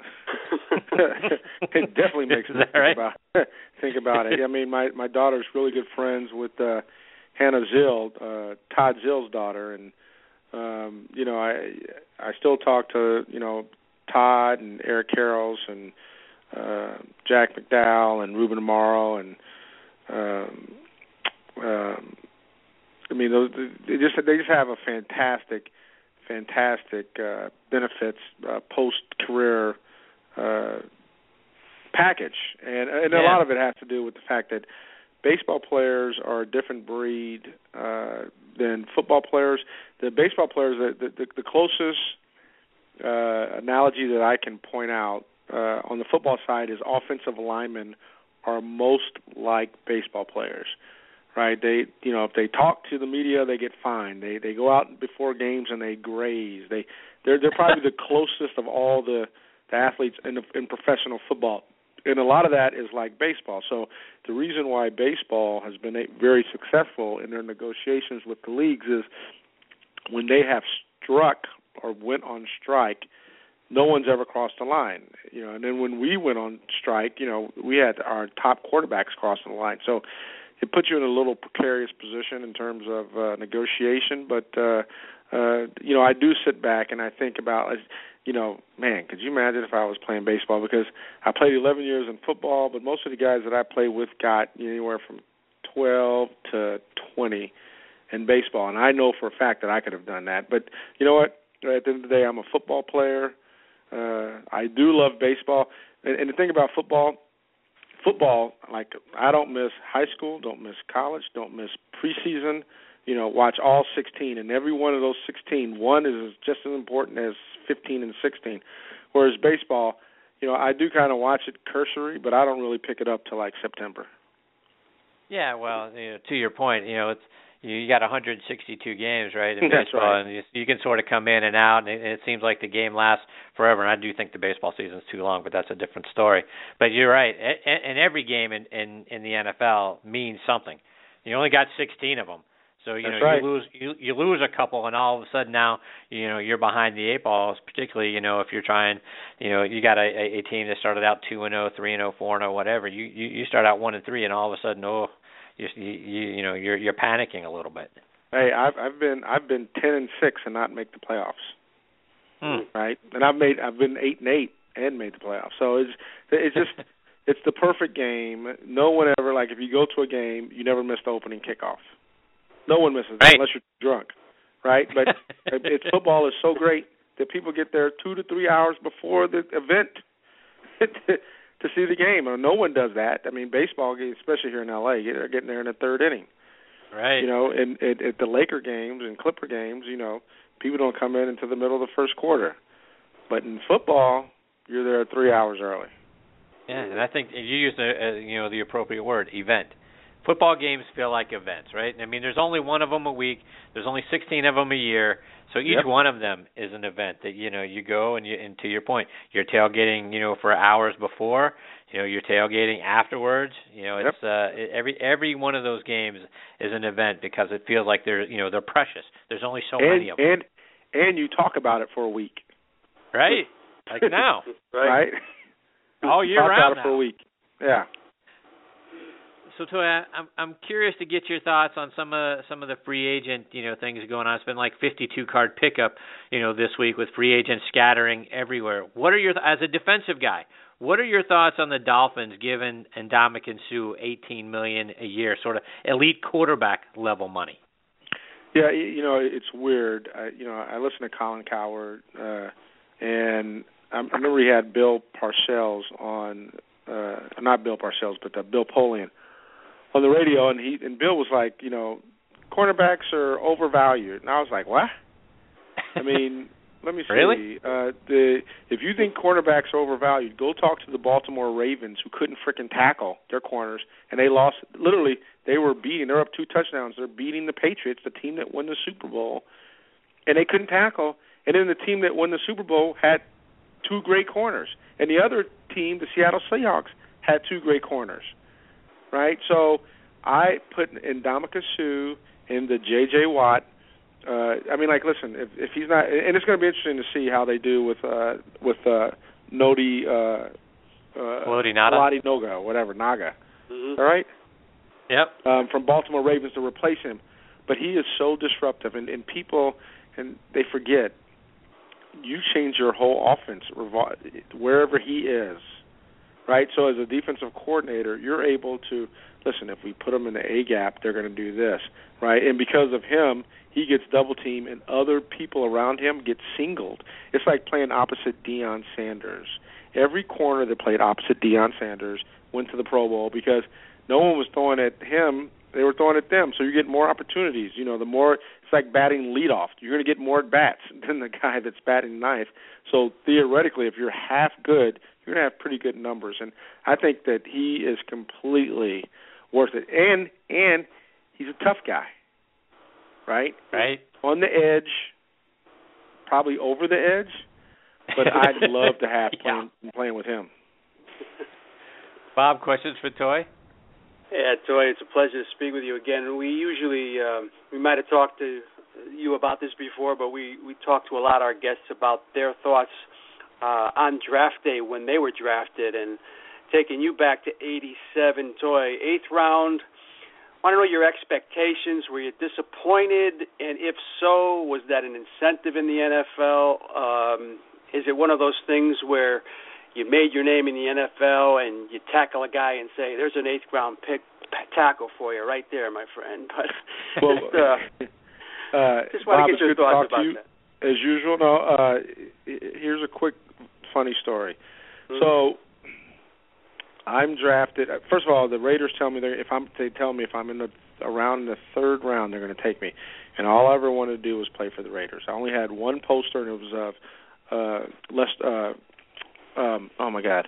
it definitely makes me think right? about think about it. I mean, my my daughter's really good friends with uh, Hannah Zill, uh, Todd Zill's daughter, and um, you know, I I still talk to you know Todd and Eric Karros and Uh, Jack McDowell and Ruben Amaro, and um, um, I mean, those, they just they just have a fantastic, fantastic uh, benefits uh, post career uh, package, and and yeah. a lot of it has to do with the fact that baseball players are a different breed uh, than football players. The baseball players, the the, the closest uh, analogy that I can point out. Uh, on the football side is offensive linemen are most like baseball players, right? They, you know, if they talk to the media, they get fined. They they go out before games and they graze. They They're they're probably the closest of all the, the athletes in, the, in professional football. And a lot of that is like baseball. So the reason why baseball has been very successful in their negotiations with the leagues is when they have struck or went on strike, no one's ever crossed the line. You know, and then when we went on strike, you know, we had our top quarterbacks crossing the line. So it puts you in a little precarious position in terms of uh, negotiation. But, uh, uh, you know, I do sit back and I think about, you know, man, could you imagine if I was playing baseball? Because I played eleven years in football, but most of the guys that I played with got anywhere from twelve to twenty in baseball. And I know for a fact that I could have done that. But you know what? At the end of the day, I'm a football player. Uh, I do love baseball. And, and the thing about football, football, like I don't miss high school, don't miss college, don't miss preseason. You know, watch all sixteen, and every one of those sixteen, one is just as important as fifteen and sixteen. Whereas baseball, you know, I do kind of watch it cursory, but I don't really pick it up till like September. Yeah, well, you know, to your point, you know, it's you got one hundred sixty-two games, right, in That's baseball, right. and you, you can sort of come in and out, and it, it seems like the game lasts forever. And I do think the baseball season's too long, but that's a different story. But you're right, and, and every game in, in in the N F L means something. You only got sixteen of them. So you That's know right. you lose you, you lose a couple, and all of a sudden now you know you're behind the eight balls. Particularly you know if you're trying, you know you got a, a team that started out two and zero, three and zero, four and zero, whatever. You, you you start out one and three, and all of a sudden oh you you you know you're you're panicking a little bit. Hey, I've I've been I've been ten and six and not make the playoffs. Hmm. Right, and I've made I've been eight and eight and made the playoffs. So it's it's just it's the perfect game. No one ever like if you go to a game, you never miss the opening kickoff. No one misses right. that unless you're drunk, right? But it's football is so great that people get there two to three hours before the event to, to see the game. No one does that. I mean, baseball, especially here in L A, they're getting there in the third inning. Right. You know, and at the Laker games and Clipper games, you know, people don't come in until the middle of the first quarter. But in football, you're there three hours early. Yeah, and I think you used the uh, you know the appropriate word, event. Football games feel like events, right? I mean, there's only one of them a week. There's only sixteen of them a year. So each Yep. one of them is an event that, you know, you go and, you, and to your point, you're tailgating, you know, for hours before. You know, you're tailgating afterwards. You know, it's Yep. uh, every every one of those games is an event because it feels like they're, you know, they're precious. There's only so and, many of them. And, and you talk about it for a week. Right? Like now. right. right? All year talk round about it now. for a week. Yeah. So, Toya, I'm I'm curious to get your thoughts on some of some of the free agent, you know, things going on. It's been like fifty-two card pickup, you know, this week with free agents scattering everywhere. What are your as a defensive guy? What are your thoughts on the Dolphins giving Ndamukong Suh eighteen million dollars a year, sort of elite quarterback level money? Yeah, you know, it's weird. I, you know, I listen to Colin Cowherd, uh, and I remember he had Bill Parcells on, uh, not Bill Parcells, but uh, Bill Polian on the radio, and he and Bill was like, you know, cornerbacks are overvalued, and I was like, what? I mean, let me see. Really? Uh, the if you think cornerbacks are overvalued, go talk to the Baltimore Ravens, who couldn't frickin' tackle their corners, and they lost. Literally, they were beating. They're up two touchdowns. They're beating the Patriots, the team that won the Super Bowl, and they couldn't tackle. And then the team that won the Super Bowl had two great corners, and the other team, the Seattle Seahawks, had two great corners. Right, so I put Ndamukong Suh in the J J. Watt. Uh, I mean, like, listen, if, if he's not, and it's going to be interesting to see how they do with uh, with uh, Nodi uh, uh, Lodi Nada, Lodi Noga, whatever Naga. Mm-hmm. All right. Yep. Um, from Baltimore Ravens to replace him, but he is so disruptive, and, and people, and they forget. You change your whole offense wherever he is. Right, so as a defensive coordinator, you're able to, listen, if we put them in the A-gap, they're going to do this, right? And because of him, he gets double-teamed, and other people around him get singled. It's like playing opposite Deion Sanders. Every corner that played opposite Deion Sanders went to the Pro Bowl because no one was throwing at him. They were throwing at them, so you get more opportunities. You know, the more, it's like batting leadoff. You're going to get more at-bats than the guy that's batting ninth. So theoretically, if you're half good, you're going to have pretty good numbers. And I think that he is completely worth it. And and he's a tough guy, right? Right. On the edge, probably over the edge, but I'd love to have yeah. playing, playing with him. Bob, questions for Toy? Yeah, Toy, it's a pleasure to speak with you again. We usually, um, we might have talked to you about this before, but we, we talk to a lot of our guests about their thoughts uh, on draft day when they were drafted. And taking you back to eighty-seven, Toy, eighth round, I want to know your expectations. Were you disappointed? And if so, was that an incentive in the N F L? Um, is it one of those things where you made your name in the N F L and you tackle a guy and say, there's an eighth round pick tackle for you right there, my friend? But well, just, uh, uh, just want Bob, to get your thoughts about you, that. As usual, no, uh, here's a quick funny story. Mm-hmm. So I'm drafted. First of all, the Raiders tell me if I'm. They tell me if I'm in the around in the third round, they're going to take me. And all I ever wanted to do was play for the Raiders. I only had one poster, and it was of uh, Lester. Uh, um, oh my God,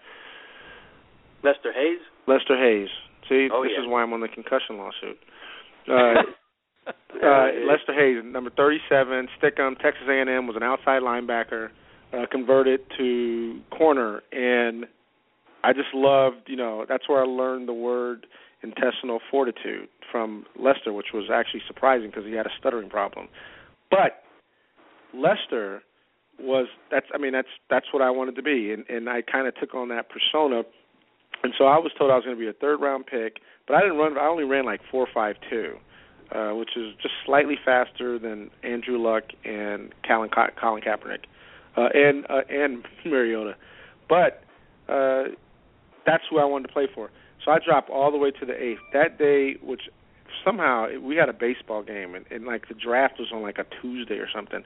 Lester Hayes. Lester Hayes. See, oh, this yeah. is why I'm on the concussion lawsuit. Uh, uh, Lester Hayes, number thirty-seven, Stickum, Texas A and M, was an outside linebacker, uh, converted to corner, and I just loved, you know, that's where I learned the word intestinal fortitude from Lester, which was actually surprising because he had a stuttering problem. But Lester was, that's, I mean, that's that's what I wanted to be, and, and I kind of took on that persona, and so I was told I was going to be a third-round pick, but I didn't run, I only ran like four five two, uh, which is just slightly faster than Andrew Luck and Colin, Ka- Colin Kaepernick uh, and uh, and Mariota. But uh, that's who I wanted to play for. So I dropped all the way to the eighth. That day, which somehow we had a baseball game, and, and like the draft was on like a Tuesday or something.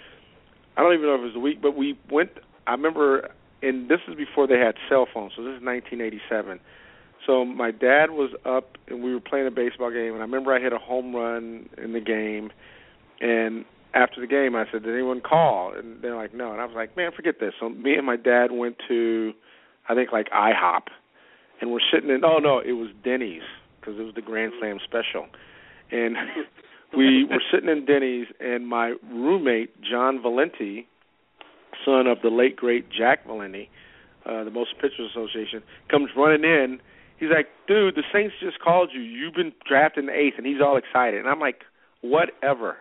I don't even know if it was the week, but we went. I remember, and this is before they had cell phones, so this is nineteen eighty-seven. So my dad was up, and we were playing a baseball game, and I remember I hit a home run in the game, and after the game I said, did anyone call? And they're like, no. And I was like, man, forget this. So me and my dad went to, I think, like IHOP, and we're sitting in, oh, no, it was Denny's, because it was the Grand Slam special. And we were sitting in Denny's, and my roommate, John Valenti, son of the late, great Jack Valenti, uh, the Motion Picture Association, comes running in. He's like, dude, the Saints just called you. You've been drafted in the eighth, and he's all excited. And I'm like, whatever.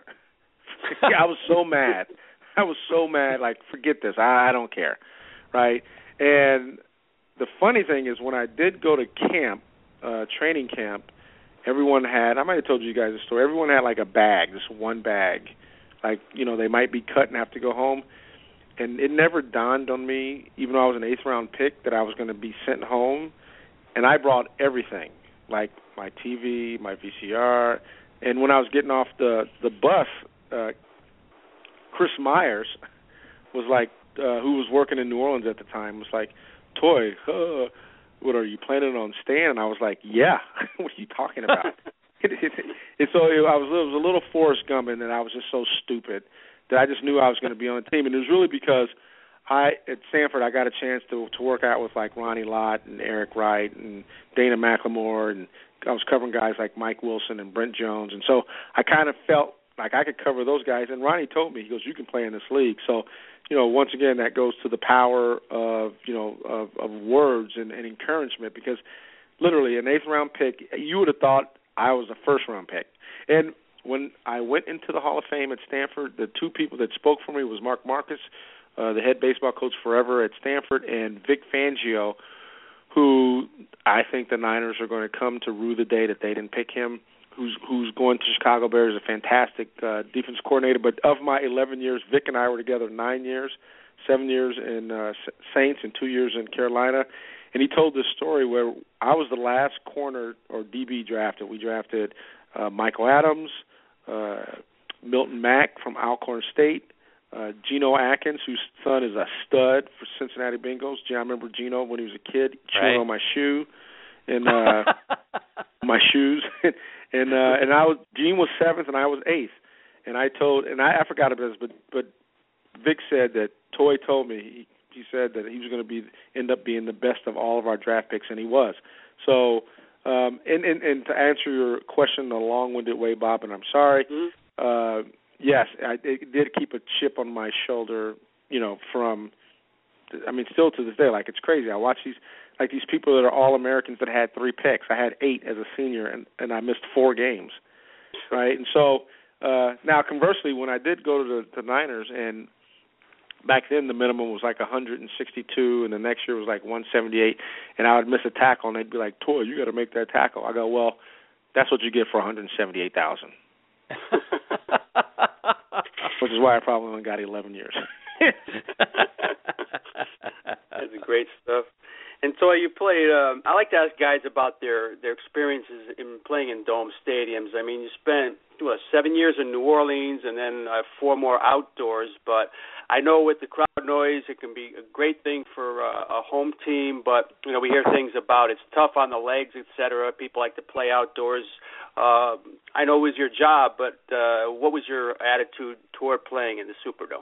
I was so mad. I was so mad, like, forget this. I, I don't care, right? And the funny thing is when I did go to camp, uh, training camp, everyone had, I might have told you guys a story, everyone had like a bag, this one bag. Like, you know, they might be cut and have to go home. And it never dawned on me, even though I was an eighth-round pick, that I was going to be sent home. And I brought everything, like my T V, my V C R. And when I was getting off the, the bus, uh, Chris Myers was like, uh, who was working in New Orleans at the time, was like, Toy, uh, what are you planning on staying? And I was like, yeah. What are you talking about? it, it, it, so it, I was, it was a little Forrest Gump, and I was just so stupid that I just knew I was going to be on the team. And it was really because I at Stanford I got a chance to to work out with like Ronnie Lott and Eric Wright and Dana McLemore, and I was covering guys like Mike Wilson and Brent Jones, and so I kind of felt like I could cover those guys. And Ronnie told me, he goes, you can play in this league. So, you know, once again, that goes to the power of, you know, of, of words and, and encouragement, because literally an eighth round pick, you would have thought I was a first round pick. And when I went into the Hall of Fame at Stanford, the two people that spoke for me was Mark Marcus, uh, the head baseball coach forever at Stanford, and Vic Fangio, who I think the Niners are going to come to rue the day that they didn't pick him, who's who's going to Chicago Bears, a fantastic uh, defense coordinator. But of my eleven years, Vic and I were together nine years, seven years in uh, Saints and two years in Carolina. And he told this story where I was the last corner or D B drafted. We drafted uh, Michael Adams, uh, Milton Mack from Alcorn State, uh, Geno Atkins, whose son is a stud for Cincinnati Bengals. I remember Geno when he was a kid chewing right. on my shoe and uh, my shoes. and uh, and I was Gene was seventh and I was eighth. And I told and I, I forgot about this, but but Vic said that Toy told me he, he said that he was going to be end up being the best of all of our draft picks, and he was. So. Um, and, and, and to answer your question in a long-winded way, Bob, and I'm sorry, mm-hmm. uh, yes, I, it did keep a chip on my shoulder, you know, from, I mean, still to this day, like, it's crazy. I watch these, like, these people that are All-Americans that had three picks. I had eight as a senior, and, and I missed four games, right? And so, uh, now, conversely, when I did go to the, the Niners, and back then the minimum was like one hundred sixty-two, and the next year was like one seventy-eight, and I would miss a tackle, and they'd be like, Toy, you got to make that tackle. I go, well, that's what you get for one hundred seventy-eight thousand dollars. Which is why I probably only got eleven years. That's great stuff. And so you played. Um, I like to ask guys about their their experiences in playing in dome stadiums. I mean, you spent what, seven years in New Orleans, and then uh, four more outdoors. But I know with the crowd noise, it can be a great thing for uh, a home team. But you know, we hear things about it's tough on the legs, et cetera. People like to play outdoors. Uh, I know it was your job, but uh, what was your attitude toward playing in the Superdome?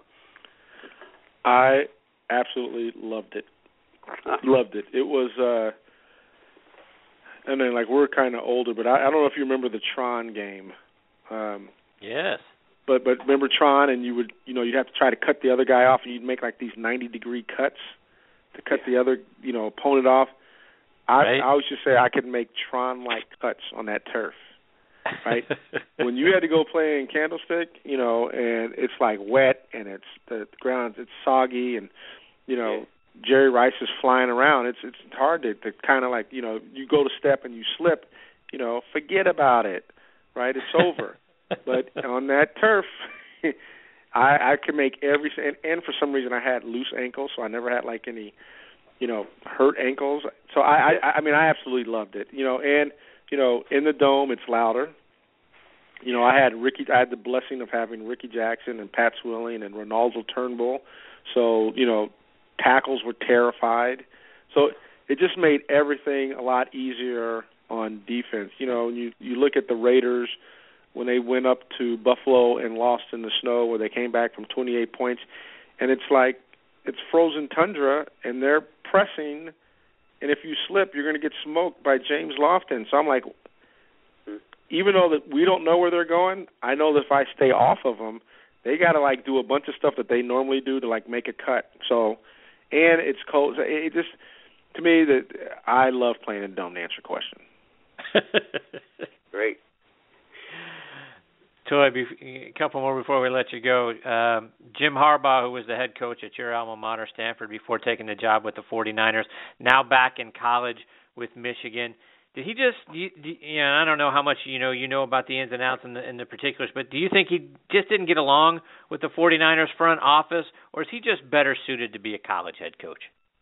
I absolutely loved it. Loved it. It was, uh, and then like we're kind of older, but I, I don't know if you remember the Tron game. Um, yes. But but remember Tron, and you would you know you'd have to try to cut the other guy off, and you'd make like these ninety degree cuts to cut yeah. the other you know opponent off. I right. I always just say I could make Tron like cuts on that turf. Right. When you had to go play in Candlestick, you know, and it's like wet and it's the, the ground, it's soggy, and you know. Yeah. Jerry Rice is flying around. It's it's hard to, to kind of like, you know, you go to step and you slip, you know, forget about it, right? It's over. But on that turf, I, I can make every and, and for some reason I had loose ankles, so I never had like any, you know, hurt ankles. So I, I I mean I absolutely loved it, you know, and you know in the dome it's louder. You know, I had Ricky. I had the blessing of having Ricky Jackson and Pat Swilling and Ronaldo Turnbull. So you know. Tackles were terrified. So it just made everything a lot easier on defense. You know, you you look at the Raiders when they went up to Buffalo and lost in the snow where they came back from twenty-eight points, and it's like it's frozen tundra, and they're pressing, and if you slip, you're going to get smoked by James Lofton. So I'm like, even though that we don't know where they're going, I know that if I stay off of them, they got to, like, do a bunch of stuff that they normally do to, like, make a cut. So... And it's cold. It just, to me, that I love playing in dome. To answer your question. Great. Toy, a couple more before we let you go. Um, Jim Harbaugh, who was the head coach at your alma mater, Stanford, before taking the job with the forty-niners, now back in college with Michigan. Did he just, you, you know, I don't know how much you know you know about the ins and outs and the, and the particulars, but do you think he just didn't get along with the forty-niners front office, or is he just better suited to be a college head coach?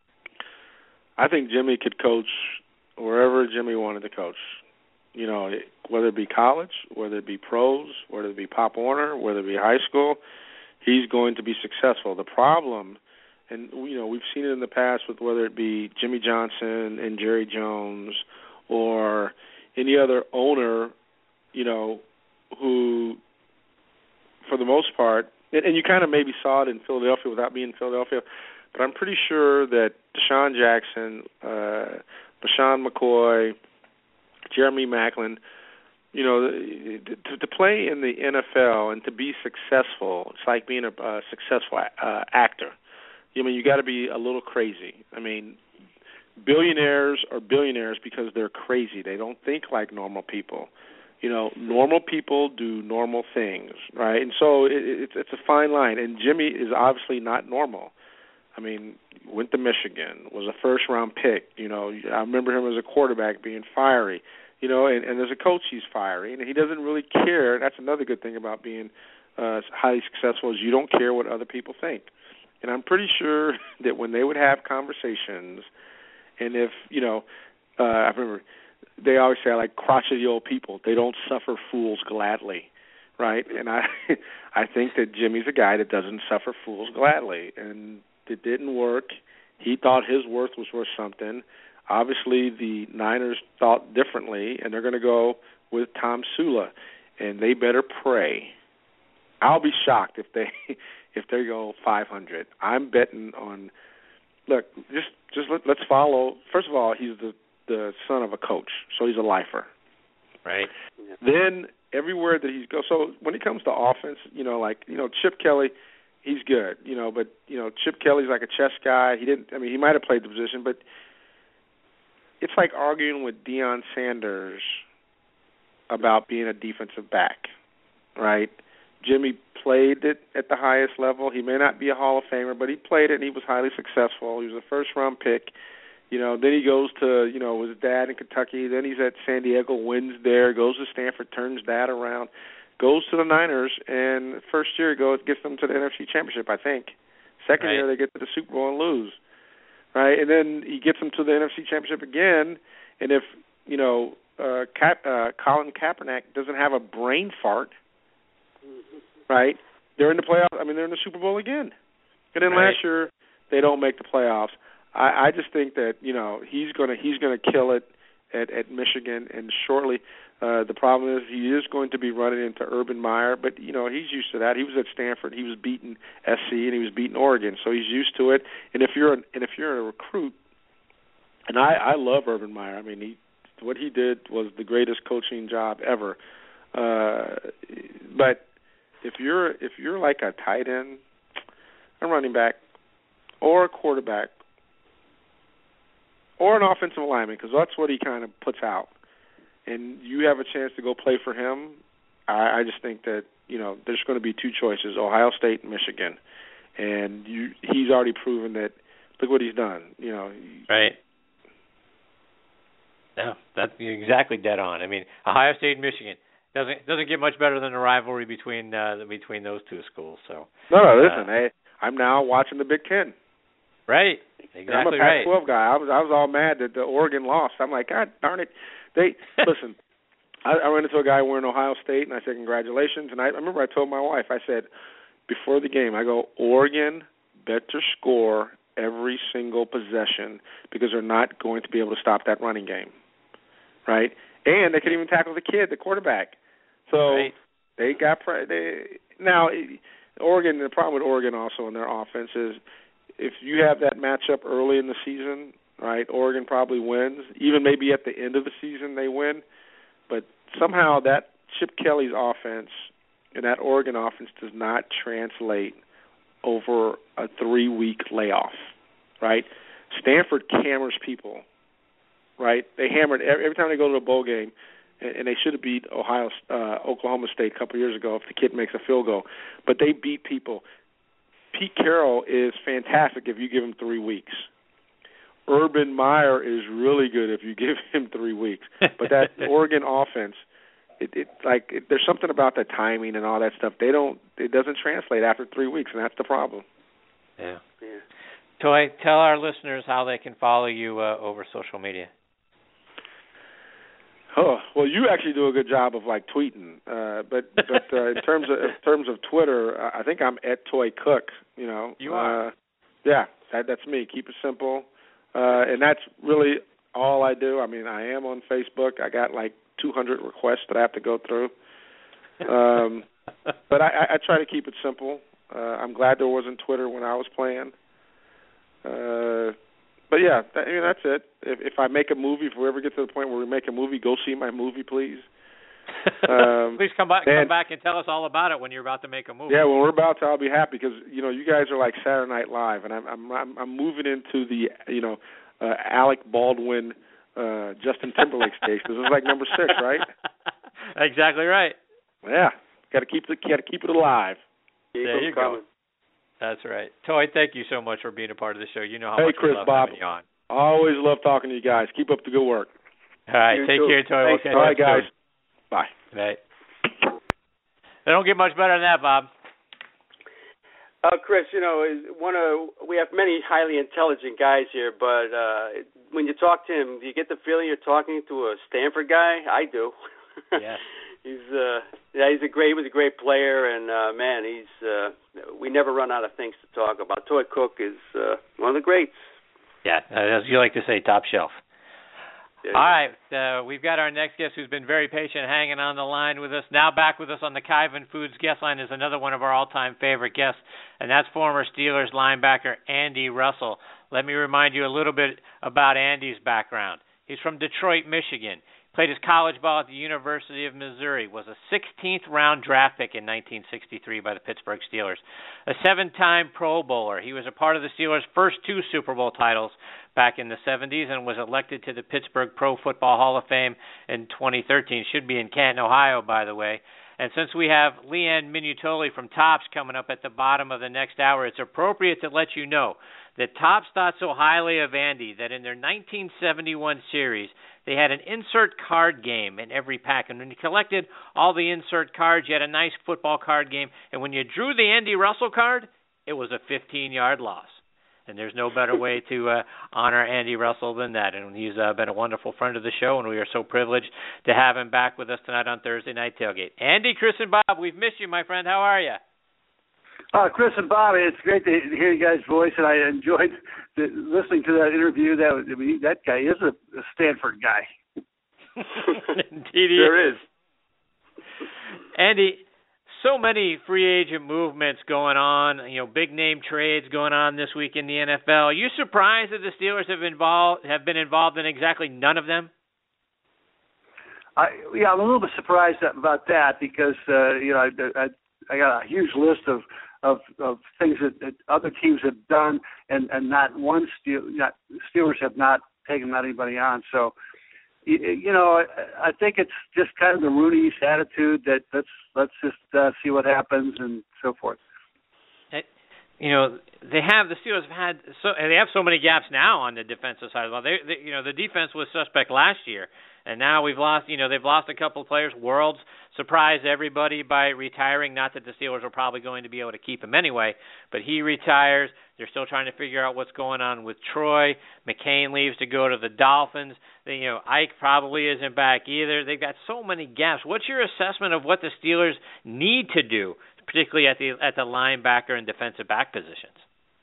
I think Jimmy could coach wherever Jimmy wanted to coach. You know, whether it be college, whether it be pros, whether it be Pop Warner, whether it be high school, he's going to be successful. The problem, and, you know, we've seen it in the past with whether it be Jimmy Johnson and Jerry Jones or any other owner, you know, who, for the most part, and, and you kind of maybe saw it in Philadelphia without being in Philadelphia, but I'm pretty sure that Deshaun Jackson, uh, LaShawn McCoy, Jeremy Maclin, you know, to, to play in the N F L and to be successful, it's like being a, a successful uh, actor. I mean, you got to be a little crazy. I mean, billionaires are billionaires because they're crazy. They don't think like normal people. You know, normal people do normal things, right? And so it, it's it's a fine line. And Jimmy is obviously not normal. I mean, went to Michigan, was a first-round pick. You know, I remember him as a quarterback being fiery. You know, and, and as a coach, he's fiery, and he doesn't really care. That's another good thing about being uh, highly successful is you don't care what other people think. And I'm pretty sure that when they would have conversations, and if, you know, uh, I remember they always say, like, crotchety old people, they don't suffer fools gladly, right? And I I think that Jimmy's a guy that doesn't suffer fools gladly, and it didn't work. He thought his worth was worth something. Obviously, the Niners thought differently, and they're going to go with Tom Sula, and they better pray. I'll be shocked if they if they go five hundred. I'm betting on. Look, just just let, let's follow. First of all, he's the the son of a coach, so he's a lifer. Right. Then everywhere that he's go. So when it comes to offense, you know, like you know, Chip Kelly, he's good, you know, but you know, Chip Kelly's like a chess guy. He didn't. I mean, he might have played the position, but it's like arguing with Deion Sanders about being a defensive back, right? Jimmy played it at the highest level. He may not be a Hall of Famer, but he played it and he was highly successful. He was a first-round pick. You know, then he goes to, you know, with his dad in Kentucky. Then he's at San Diego, wins there, goes to Stanford, turns that around, goes to the Niners, and first year goes gets them to the N F C Championship, I think. Second right. year they get to the Super Bowl and lose, right? And then he gets them to the N F C Championship again, and if, you know, uh, Cap, uh, Colin Kaepernick doesn't have a brain fart, right, they're in the playoffs. I mean, they're in the Super Bowl again. And then right. last year they don't make the playoffs. I, I just think that, you know, he's gonna he's gonna kill it at, at Michigan, and shortly. Uh, the problem is he is going to be running into Urban Meyer, but you know he's used to that. He was at Stanford, he was beating S C, and he was beating Oregon, so he's used to it. And if you're an, and if you're a recruit, and I, I love Urban Meyer. I mean, he what he did was the greatest coaching job ever. Uh, but if you're if you're like a tight end, a running back, or a quarterback, or an offensive lineman, because that's what he kind of puts out, and you have a chance to go play for him, I, I just think that, you know, there's going to be two choices, Ohio State and Michigan. And you, he's already proven that, look what he's done, you know. Right. No, that's exactly dead on. I mean, Ohio State and Michigan doesn't doesn't get much better than a rivalry between uh, between those two schools. So No, no, listen, uh, hey, I'm now watching the Big Ten. Right. Exactly I'm a right. Pac twelve guy. I was I was all mad that the Oregon lost. I'm like, God darn it. They listen. I, I ran into a guy wearing Ohio State, and I said, congratulations. And I, I remember I told my wife, I said, before the game, I go, Oregon better score every single possession because they're not going to be able to stop that running game, right? And they could even tackle the kid, the quarterback. So right. they got pre- they now Oregon. The problem with Oregon also in their offense is if you have that matchup early in the season, right, Oregon probably wins. Even maybe at the end of the season they win. But somehow that Chip Kelly's offense and that Oregon offense does not translate over a three-week layoff, right? Stanford hammers people, right? They hammered every, every time they go to a bowl game, and, and they should have beat Ohio, uh, Oklahoma State a couple years ago if the kid makes a field goal. But they beat people. Pete Carroll is fantastic if you give him three weeks. Urban Meyer is really good if you give him three weeks. But that Oregon offense, it, it like it, there's something about the timing and all that stuff. They don't. It doesn't translate after three weeks, and that's the problem. Yeah. yeah. Toy, tell our listeners how they can follow you uh, over social media. Oh well, you actually do a good job of like tweeting, uh, but but uh, in terms of in terms of Twitter, uh, I think I'm at Toy Cook. You know. You are. Uh, yeah, that, that's me. Keep it simple. Uh, and that's really all I do. I mean, I am on Facebook. I got like two hundred requests that I have to go through. Um, but I, I try to keep it simple. Uh, I'm glad there wasn't Twitter when I was playing. Uh, but, yeah, that, I mean, that's it. If, if I make a movie, if we ever get to the point where we make a movie, go see my movie, please. Um, please come back, and, come back and tell us all about it when you're about to make a movie. Yeah, when we're about to, I'll be happy because you know you guys are like Saturday Night Live, and I'm I'm I'm, I'm moving into the you know uh, Alec Baldwin, uh, Justin Timberlake stage. This is like number six, right? Exactly right. Yeah, got to keep it got to keep it alive. Keep there you coming. Go. That's right. Toy, thank you so much for being a part of the show. You know how hey, much Chris, we love Bob, having you on. Always love talking to you guys. Keep up the good work. All right, you take too. care, Toy. Okay, all right, guys. Soon. Bye. Right. They don't get much better than that, Bob. Uh, Chris, you know, one of we have many highly intelligent guys here, but uh, when you talk to him, do you get the feeling you're talking to a Stanford guy? I do. Yeah. he's uh, yeah, he's a great, he was a great player, and uh, man, he's uh, we never run out of things to talk about. Toy Cook is uh, one of the greats. Yeah, as you like to say, top shelf. Yeah. All right, uh, we've got our next guest who's been very patient hanging on the line with us. Now back with us on the Kyvan Foods guest line is another one of our all-time favorite guests, and that's former Steelers linebacker Andy Russell. Let me remind you a little bit about Andy's background. He's from Detroit, Michigan. Played his college ball at the University of Missouri. Was a sixteenth round draft pick in nineteen sixty-three by the Pittsburgh Steelers. A seven-time Pro Bowler. He was a part of the Steelers' first two Super Bowl titles back in the seventies and was elected to the Pittsburgh Pro Football Hall of Fame in twenty thirteen. Should be in Canton, Ohio, by the way. And since we have Leanne Minutoli from Topps coming up at the bottom of the next hour, it's appropriate to let you know that Topps thought so highly of Andy that in their nineteen seventy-one series, they had an insert card game in every pack. And when you collected all the insert cards, you had a nice football card game. And when you drew the Andy Russell card, it was a fifteen-yard loss. And there's no better way to uh, honor Andy Russell than that. And he's uh, been a wonderful friend of the show, and we are so privileged to have him back with us tonight on Thursday Night Tailgate. Andy, Chris, and Bob, we've missed you, my friend. How are you? Uh, Chris and Bob, it's great to hear you guys' voice, and I enjoyed the, listening to that interview. That I mean, that guy is a, a Stanford guy. Indeed, he there is. Andy, so many free agent movements going on. You know, big name trades going on this week in the N F L. Are you surprised that the Steelers have involved have been involved in exactly none of them? I, yeah, I'm a little bit surprised about that because uh, you know I, I, I got a huge list of. Of, of things that, that other teams have done, and, and not one Steel, not, Steelers have not taken anybody on. So, you, you know, I, I think it's just kind of the Rooney's attitude that let's let's just uh, see what happens and so forth. You know, they have the Steelers have had so and they have so many gaps now on the defensive side. Well, they, they you know the defense was suspect last year, and now we've lost. You know, they've lost a couple of players. Worlds surprised everybody by retiring. Not that the Steelers were probably going to be able to keep him anyway, but he retires. They're still trying to figure out what's going on with Troy. McCain leaves to go to the Dolphins. They, you know, Ike probably isn't back either. They've got so many gaps. What's your assessment of what the Steelers need to do, particularly at the at the linebacker and defensive back positions?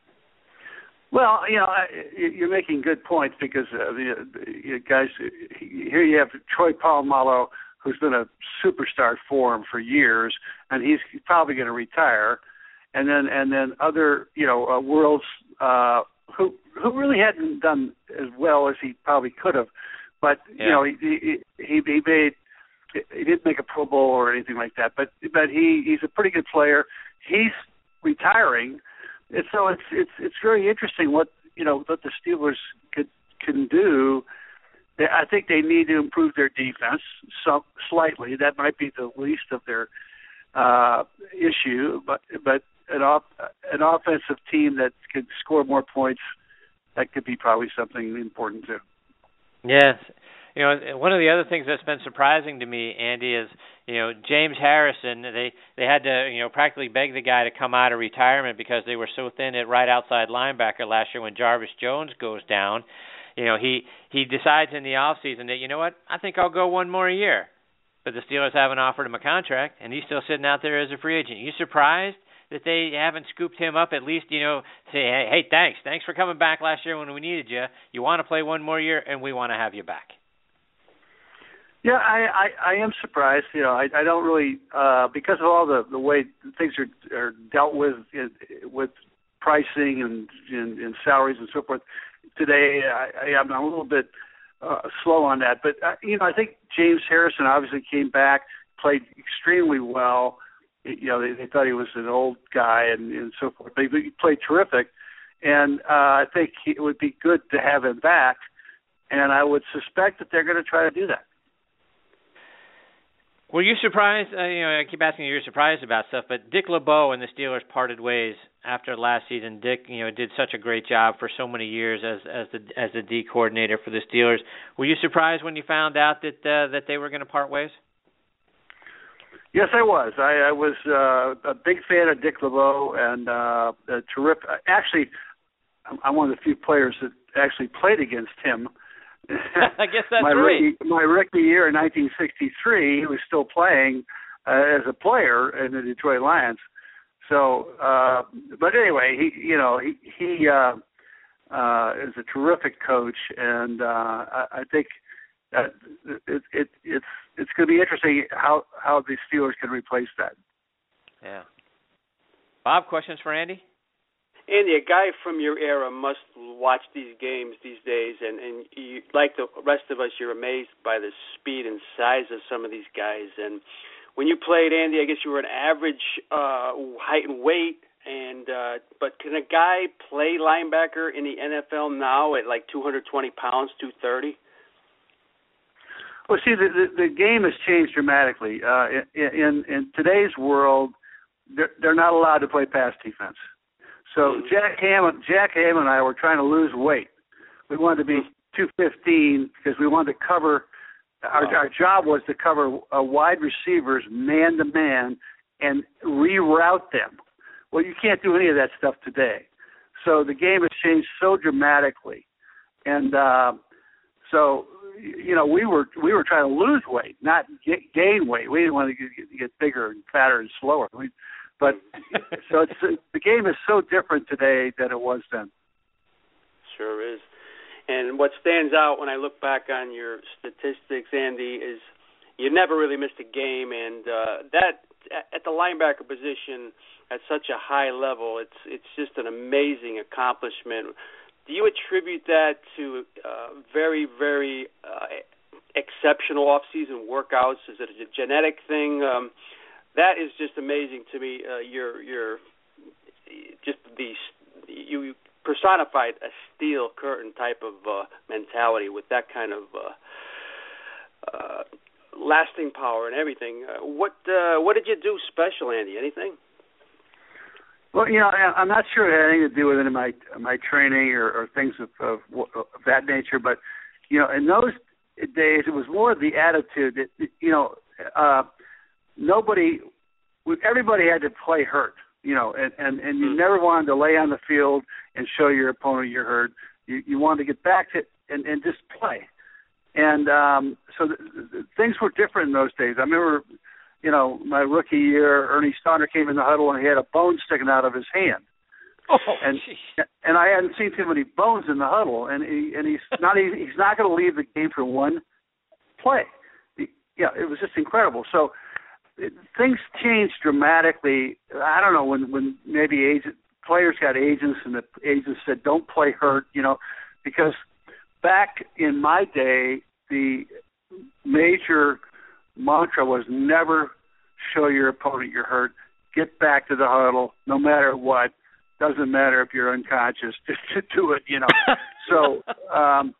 Well, you know, you're making good points because uh, the, the guys here you have Troy Polamalu, who's been a superstar for him for years, and he's probably going to retire, and then and then other you know uh, worlds uh, who who really hadn't done as well as he probably could have, but yeah. you know he he he, he made. He didn't make a Pro Bowl or anything like that, but but he, he's a pretty good player. He's retiring, and so it's it's it's very interesting what you know what the Steelers could can do. I think they need to improve their defense some slightly. That might be the least of their uh, issue, but but an off an offensive team that could score more points, that could be probably something important too. Yes. You know, one of the other things that's been surprising to me, Andy, is, you know, James Harrison, they, they had to, you know, practically beg the guy to come out of retirement because they were so thin at right outside linebacker last year when Jarvis Jones goes down. You know, he, he decides in the offseason that, you know what, I think I'll go one more year. But the Steelers haven't offered him a contract, and he's still sitting out there as a free agent. Are you surprised that they haven't scooped him up at least, you know, say, hey, hey, thanks. Thanks for coming back last year when we needed you. You want to play one more year, and we want to have you back. Yeah, I, I, I am surprised. You know, I, I don't really uh, because of all the, the way things are, are dealt with with pricing and, and, and salaries and so forth. Today, I, I'm a little bit uh, slow on that. But uh, you know, I think James Harrison obviously came back, played extremely well. You know, they, they thought he was an old guy and, and so forth, but he played terrific. And uh, I think he, it would be good to have him back. And I would suspect that they're going to try to do that. Were you surprised? Uh, you know, I keep asking you, you're surprised about stuff, but Dick LeBeau and the Steelers parted ways after last season. Dick, you know, did such a great job for so many years as as the as the D coordinator for the Steelers. Were you surprised when you found out that uh, that they were going to part ways? Yes, I was. I, I was uh, a big fan of Dick LeBeau and uh, a terrific. Actually, I'm one of the few players that actually played against him. I guess that's my right. Rookie, my rookie year in nineteen sixty-three, he was still playing uh, as a player in the Detroit Lions. So, uh, but anyway, he, you know, he he uh, uh, is a terrific coach, and uh, I, I think that it, it it's it's going to be interesting how how the Steelers can replace that. Yeah. Bob, questions for Andy? Andy, a guy from your era must watch these games these days, and, and you, like the rest of us, you're amazed by the speed and size of some of these guys. And when you played, Andy, I guess you were an average uh, height and weight, and uh, but can a guy play linebacker in the N F L now at like two hundred twenty pounds, two thirty? Well, see, the, the, the game has changed dramatically. Uh, in, in today's world, they're, they're not allowed to play pass defense. So Jack Ham, Jack Ham and I were trying to lose weight. We wanted to be two fifteen because we wanted to cover. Our, wow. our job was to cover uh, wide receivers man to man and reroute them. Well, you can't do any of that stuff today. So the game has changed so dramatically, and uh, so you know we were we were trying to lose weight, not get, gain weight. We didn't want to get, get bigger and fatter and slower. We, But so it's, the game is so different today than it was then. Sure is. And what stands out when I look back on your statistics, Andy, is you never really missed a game, and uh, that at the linebacker position at such a high level, it's it's just an amazing accomplishment. Do you attribute that to uh, very, very uh, exceptional off-season workouts? Is it a genetic thing? Um, That is just amazing to me. Uh, you're, you're just the you personified a steel curtain type of uh, mentality with that kind of uh, uh, lasting power and everything. Uh, what uh, what did you do special, Andy? Anything? Well, you know, I'm not sure it had anything to do with any of my my training or, or things of, of, of that nature. But you know, in those days, it was more the attitude that you know. Uh, Nobody, everybody had to play hurt, you know, and, and, and you never wanted to lay on the field and show your opponent you're hurt. You, you wanted to get back to and, and just play. And um, so the, the, things were different in those days. I remember, you know, my rookie year, Ernie Staudter came in the huddle and he had a bone sticking out of his hand. Oh, and geez. and I hadn't seen too many bones in the huddle, and he and he's not he's not going to leave the game for one play. He, yeah, it was just incredible. So. It, things changed dramatically. I don't know when when maybe agent, players got agents and the agents said don't play hurt, you know, because back in my day the major mantra was never show your opponent you're hurt. Get back to the huddle, no matter what. Doesn't matter if you're unconscious, just to do it, you know. so. Um,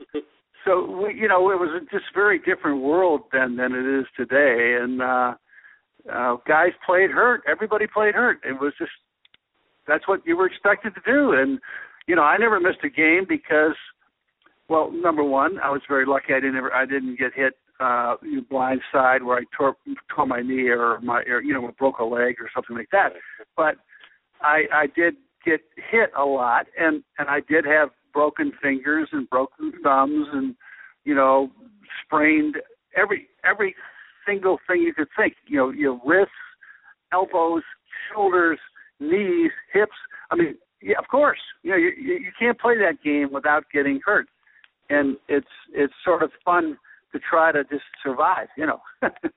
So we, you know, it was a just very different world then than it is today, and uh, uh, guys played hurt. Everybody played hurt. It was just that's what you were expected to do. And you know, I never missed a game because, well, number one, I was very lucky. I didn't ever, I didn't get hit uh, blind side where I tore tore my knee or my or, you know broke a leg or something like that. But I, I did get hit a lot, and and I did have broken fingers and broken thumbs and, you know, sprained every every single thing you could think. You know, your wrists, elbows, shoulders, knees, hips. I mean, yeah, of course, you know, you you can't play that game without getting hurt, and it's it's sort of fun to try to just survive, you know.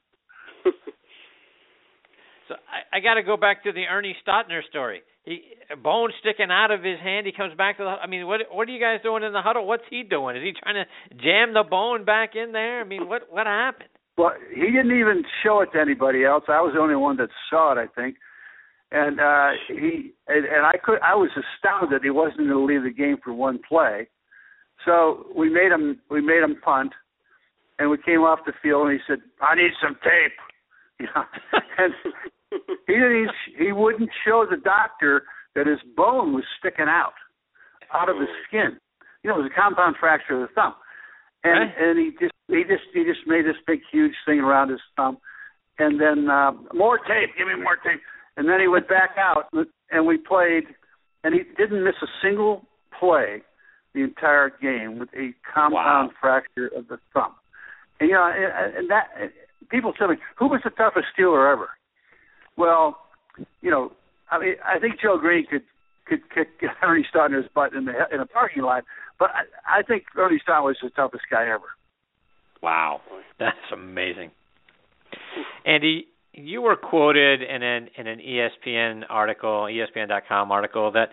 So I, I got to go back to the Ernie Staudter story. He a bone sticking out of his hand. He comes back to the. I mean, what what are you guys doing in the huddle? What's he doing? Is he trying to jam the bone back in there? I mean, what what happened? Well, he didn't even show it to anybody else. I was the only one that saw it, I think. And uh, he and, and I could. I was astounded he wasn't going to leave the game for one play. So we made him. We made him punt, and we came off the field, and he said, "I need some tape." You know, and he didn't. He wouldn't show the doctor that his bone was sticking out, out of his skin. You know, it was a compound fracture of the thumb, and right. and he just he just he just made this big huge thing around his thumb, and then uh, more tape. Give me more tape. And then he went back out, and we played, and he didn't miss a single play the entire game with a compound wow. fracture of the thumb. And, you know, and, and that people tell me, who was the toughest Steeler ever? Well, you know, I mean, I think Joe Green could could kick Ernie Staudter's butt in the in a parking lot, but I, I think Ernie Staudter was the toughest guy ever. Wow, that's amazing. Andy, you were quoted in an in an E S P N article, E S P N dot com article, that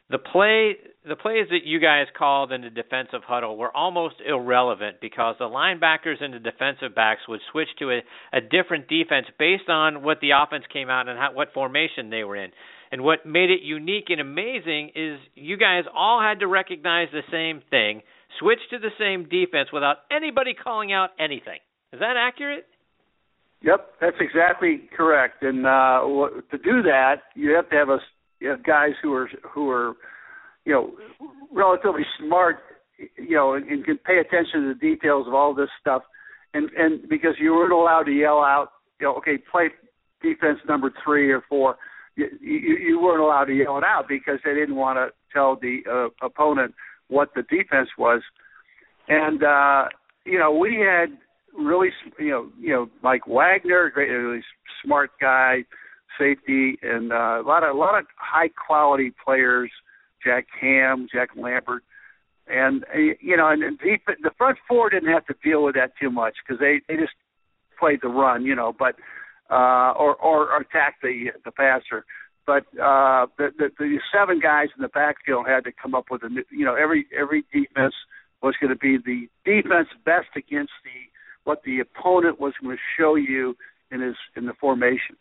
the play the plays that you guys called in the defensive huddle were almost irrelevant because the linebackers and the defensive backs would switch to a, a different defense based on what the offense came out and how, what formation they were in. And what made it unique and amazing is you guys all had to recognize the same thing, switch to the same defense without anybody calling out anything. Is that accurate? Yep, that's exactly correct. And uh, to do that, you have to have a you have guys who are who are you know relatively smart, you know, and, and can pay attention to the details of all this stuff. And and because you weren't allowed to yell out, you know, okay, play defense number three or four. You, you, you weren't allowed to yell it out because they didn't want to tell the uh, opponent what the defense was. And uh, you know, we had really, you know, you know, Mike Wagner, great, really smart guy, safety, and uh, a lot of a lot of high quality players. Jack Ham, Jack Lambert, and uh, you know, and, and deep, the front four didn't have to deal with that too much because they, they just played the run, you know, but uh, or, or or attack the the passer. But uh, the, the the seven guys in the backfield had to come up with a new, you know, every every defense was going to be the defense best against the what the opponent was going to show you in his in the formation.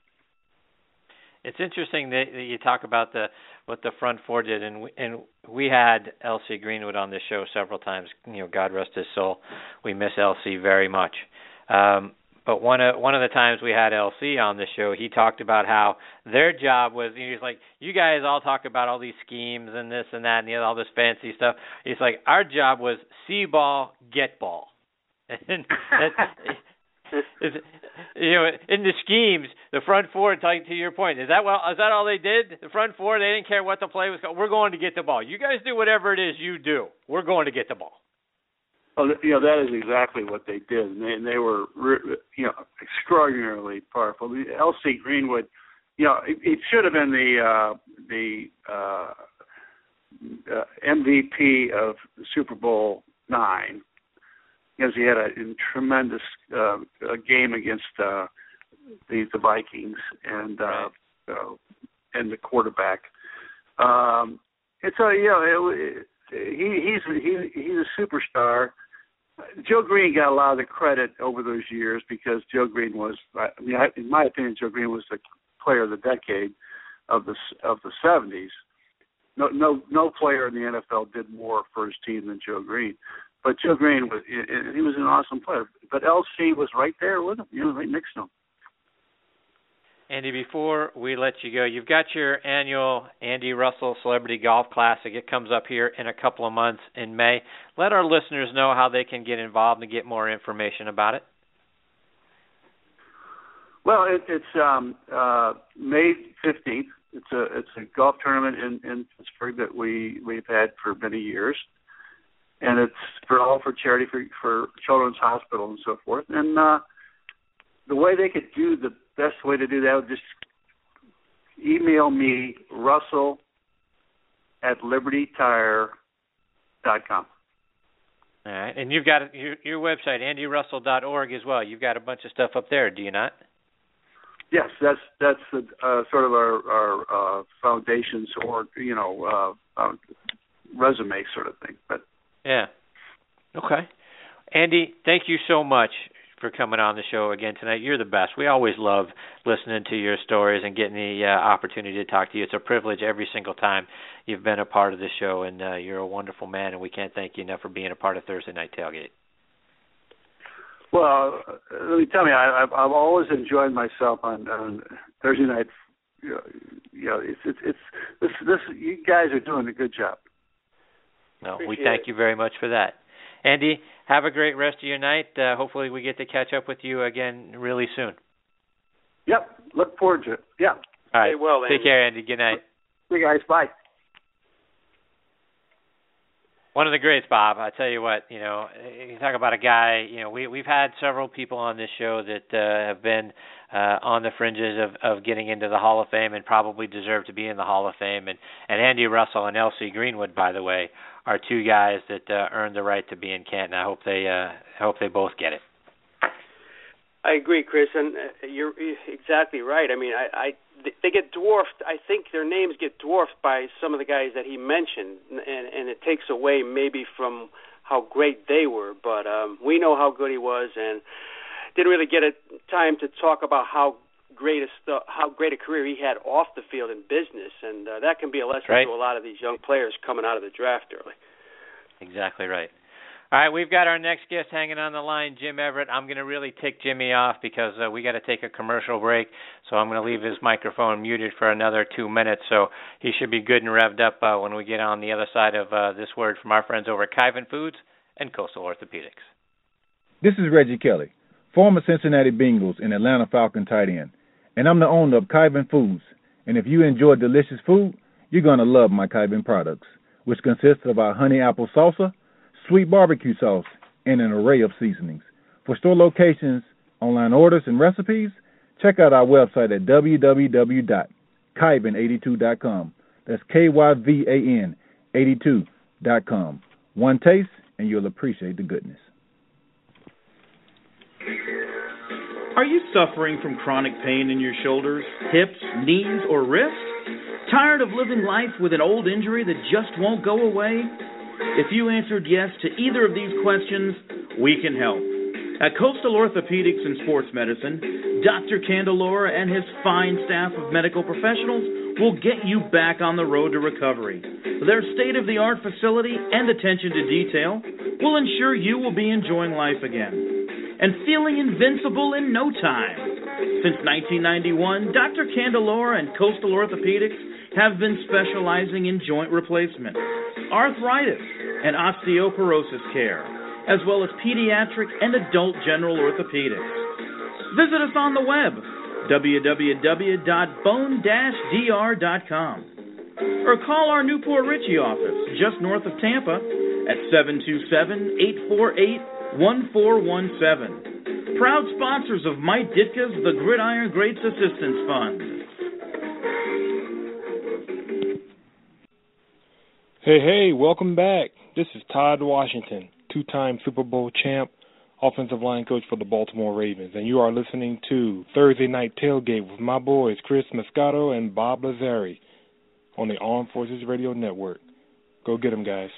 It's interesting that you talk about the what the front four did, and we, and we had L C Greenwood on this show several times. You know, God rest his soul. We miss L C very much. Um, but one of one of the times we had L C on the show, he talked about how their job was. He was like, "You guys all talk about all these schemes and this and that and you know, all this fancy stuff." He's like, "Our job was see ball, get ball." And that's, you know, in the schemes, the front four, to your point, is that well? Is that all they did? The front four, they didn't care what the play was. We're going to get the ball. You guys do whatever it is you do. We're going to get the ball. Oh, you know, that is exactly what they did, and they, and they were, you know, extraordinarily powerful. L C Greenwood, you know, it, it should have been the uh, the uh, uh, M V P of Super Bowl nine. Because he had a, a tremendous uh, a game against uh, the the Vikings and uh, uh, and the quarterback. Um, it's a you know it, he he's he, he's a superstar. Joe Green got a lot of the credit over those years because Joe Green was, I mean, in my opinion, Joe Green was the player of the decade of the of the seventies. No no no player in the N F L did more for his team than Joe Green. But Joe Green was he was an awesome player. But L C was right there with him, you know, right next to him. Andy, before we let you go, you've got your annual Andy Russell Celebrity Golf Classic. It comes up here in a couple of months in May. Let our listeners know how they can get involved and get more information about it. Well, it, it's um, uh, May fifteenth. It's a it's a golf tournament in, in Pittsburgh that we we've had for many years. And it's for all for charity for, for Children's Hospital and so forth. And uh, the way they could do the best way to do that would just email me, Russell at liberty tire dot com. All right, and you've got your, your website, andy russell dot org as well. You've got a bunch of stuff up there, do you not? Yes, that's that's uh, sort of our, our uh, foundations or you know uh, uh, resume sort of thing, but. Yeah. Okay. Andy, thank you so much for coming on the show again tonight. You're the best. We always love listening to your stories and getting the uh, opportunity to talk to you. It's a privilege every single time you've been a part of the show, and uh, you're a wonderful man, and we can't thank you enough for being a part of Thursday Night Tailgate. Well, uh, let me tell you, I, I've, I've always enjoyed myself on, on Thursday night. You know, you know it's it's, it's this, this. You guys are doing a good job. No, Appreciate we thank it. you very much for that. Andy, have a great rest of your night. Uh, hopefully we get to catch up with you again really soon. Yep, look forward to it. Yeah. All right. Stay well, Andy. Take care, Andy. Good night. See you guys. Bye. One of the greats, Bob. I tell you what, you know, you talk about a guy, you know, we, we've had several people on this show that uh, have been uh, on the fringes of, of getting into the Hall of Fame and probably deserve to be in the Hall of Fame. And, and Andy Russell and L C Greenwood, by the way, are two guys that uh, earned the right to be in Canton. I hope they uh, hope they both get it. I agree, Chris, and uh, you're exactly right. I mean, I, I they get dwarfed. I think their names get dwarfed by some of the guys that he mentioned, and, and it takes away maybe from how great they were. But um, we know how good he was, and didn't really get a time to talk about how great a st- how great a career he had off the field in business, and uh, that can be a lesson right. to a lot of these young players coming out of the draft early. Exactly right. All right, we've got our next guest hanging on the line, Jim Everett. I'm going to really tick Jimmy off because uh, we got to take a commercial break, so I'm going to leave his microphone muted for another two minutes, so he should be good and revved up uh, when we get on the other side of uh, this word from our friends over at Kyvan Foods and Coastal Orthopedics. This is Reggie Kelly, former Cincinnati Bengals and Atlanta Falcon tight end, and I'm the owner of Kyvan Foods, and if you enjoy delicious food, you're going to love my Kyvan products, which consist of our honey apple salsa, sweet barbecue sauce, and an array of seasonings. For store locations, online orders, and recipes, check out our website at w w w dot kyvan eighty-two dot com. That's K Y V A N eighty-two dot com. One taste, and you'll appreciate the goodness. Are you suffering from chronic pain in your shoulders, hips, knees, or wrists? Tired of living life with an old injury that just won't go away? If you answered yes to either of these questions, we can help. At Coastal Orthopedics and Sports Medicine, Doctor Candelora and his fine staff of medical professionals will get you back on the road to recovery. Their state-of-the-art facility and attention to detail will ensure you will be enjoying life again and feeling invincible in no time. Since nineteen ninety-one, Doctor Candelora and Coastal Orthopedics have been specializing in joint replacement, arthritis, and osteoporosis care, as well as pediatric and adult general orthopedics. Visit us on the web, w w w dot bone dash d r dot com, or call our Newport Richey office just north of Tampa at seven two seven, eight four eight, one four one seven. Proud sponsors of Mike Ditka's The Gridiron Greats Assistance Fund. Hey, hey, welcome back. This is Todd Washington, two-time Super Bowl champ, offensive line coach for the Baltimore Ravens, and you are listening to Thursday Night Tailgate with my boys Chris Moscato and Bob Lazari on the Armed Forces Radio Network. Go get them, guys.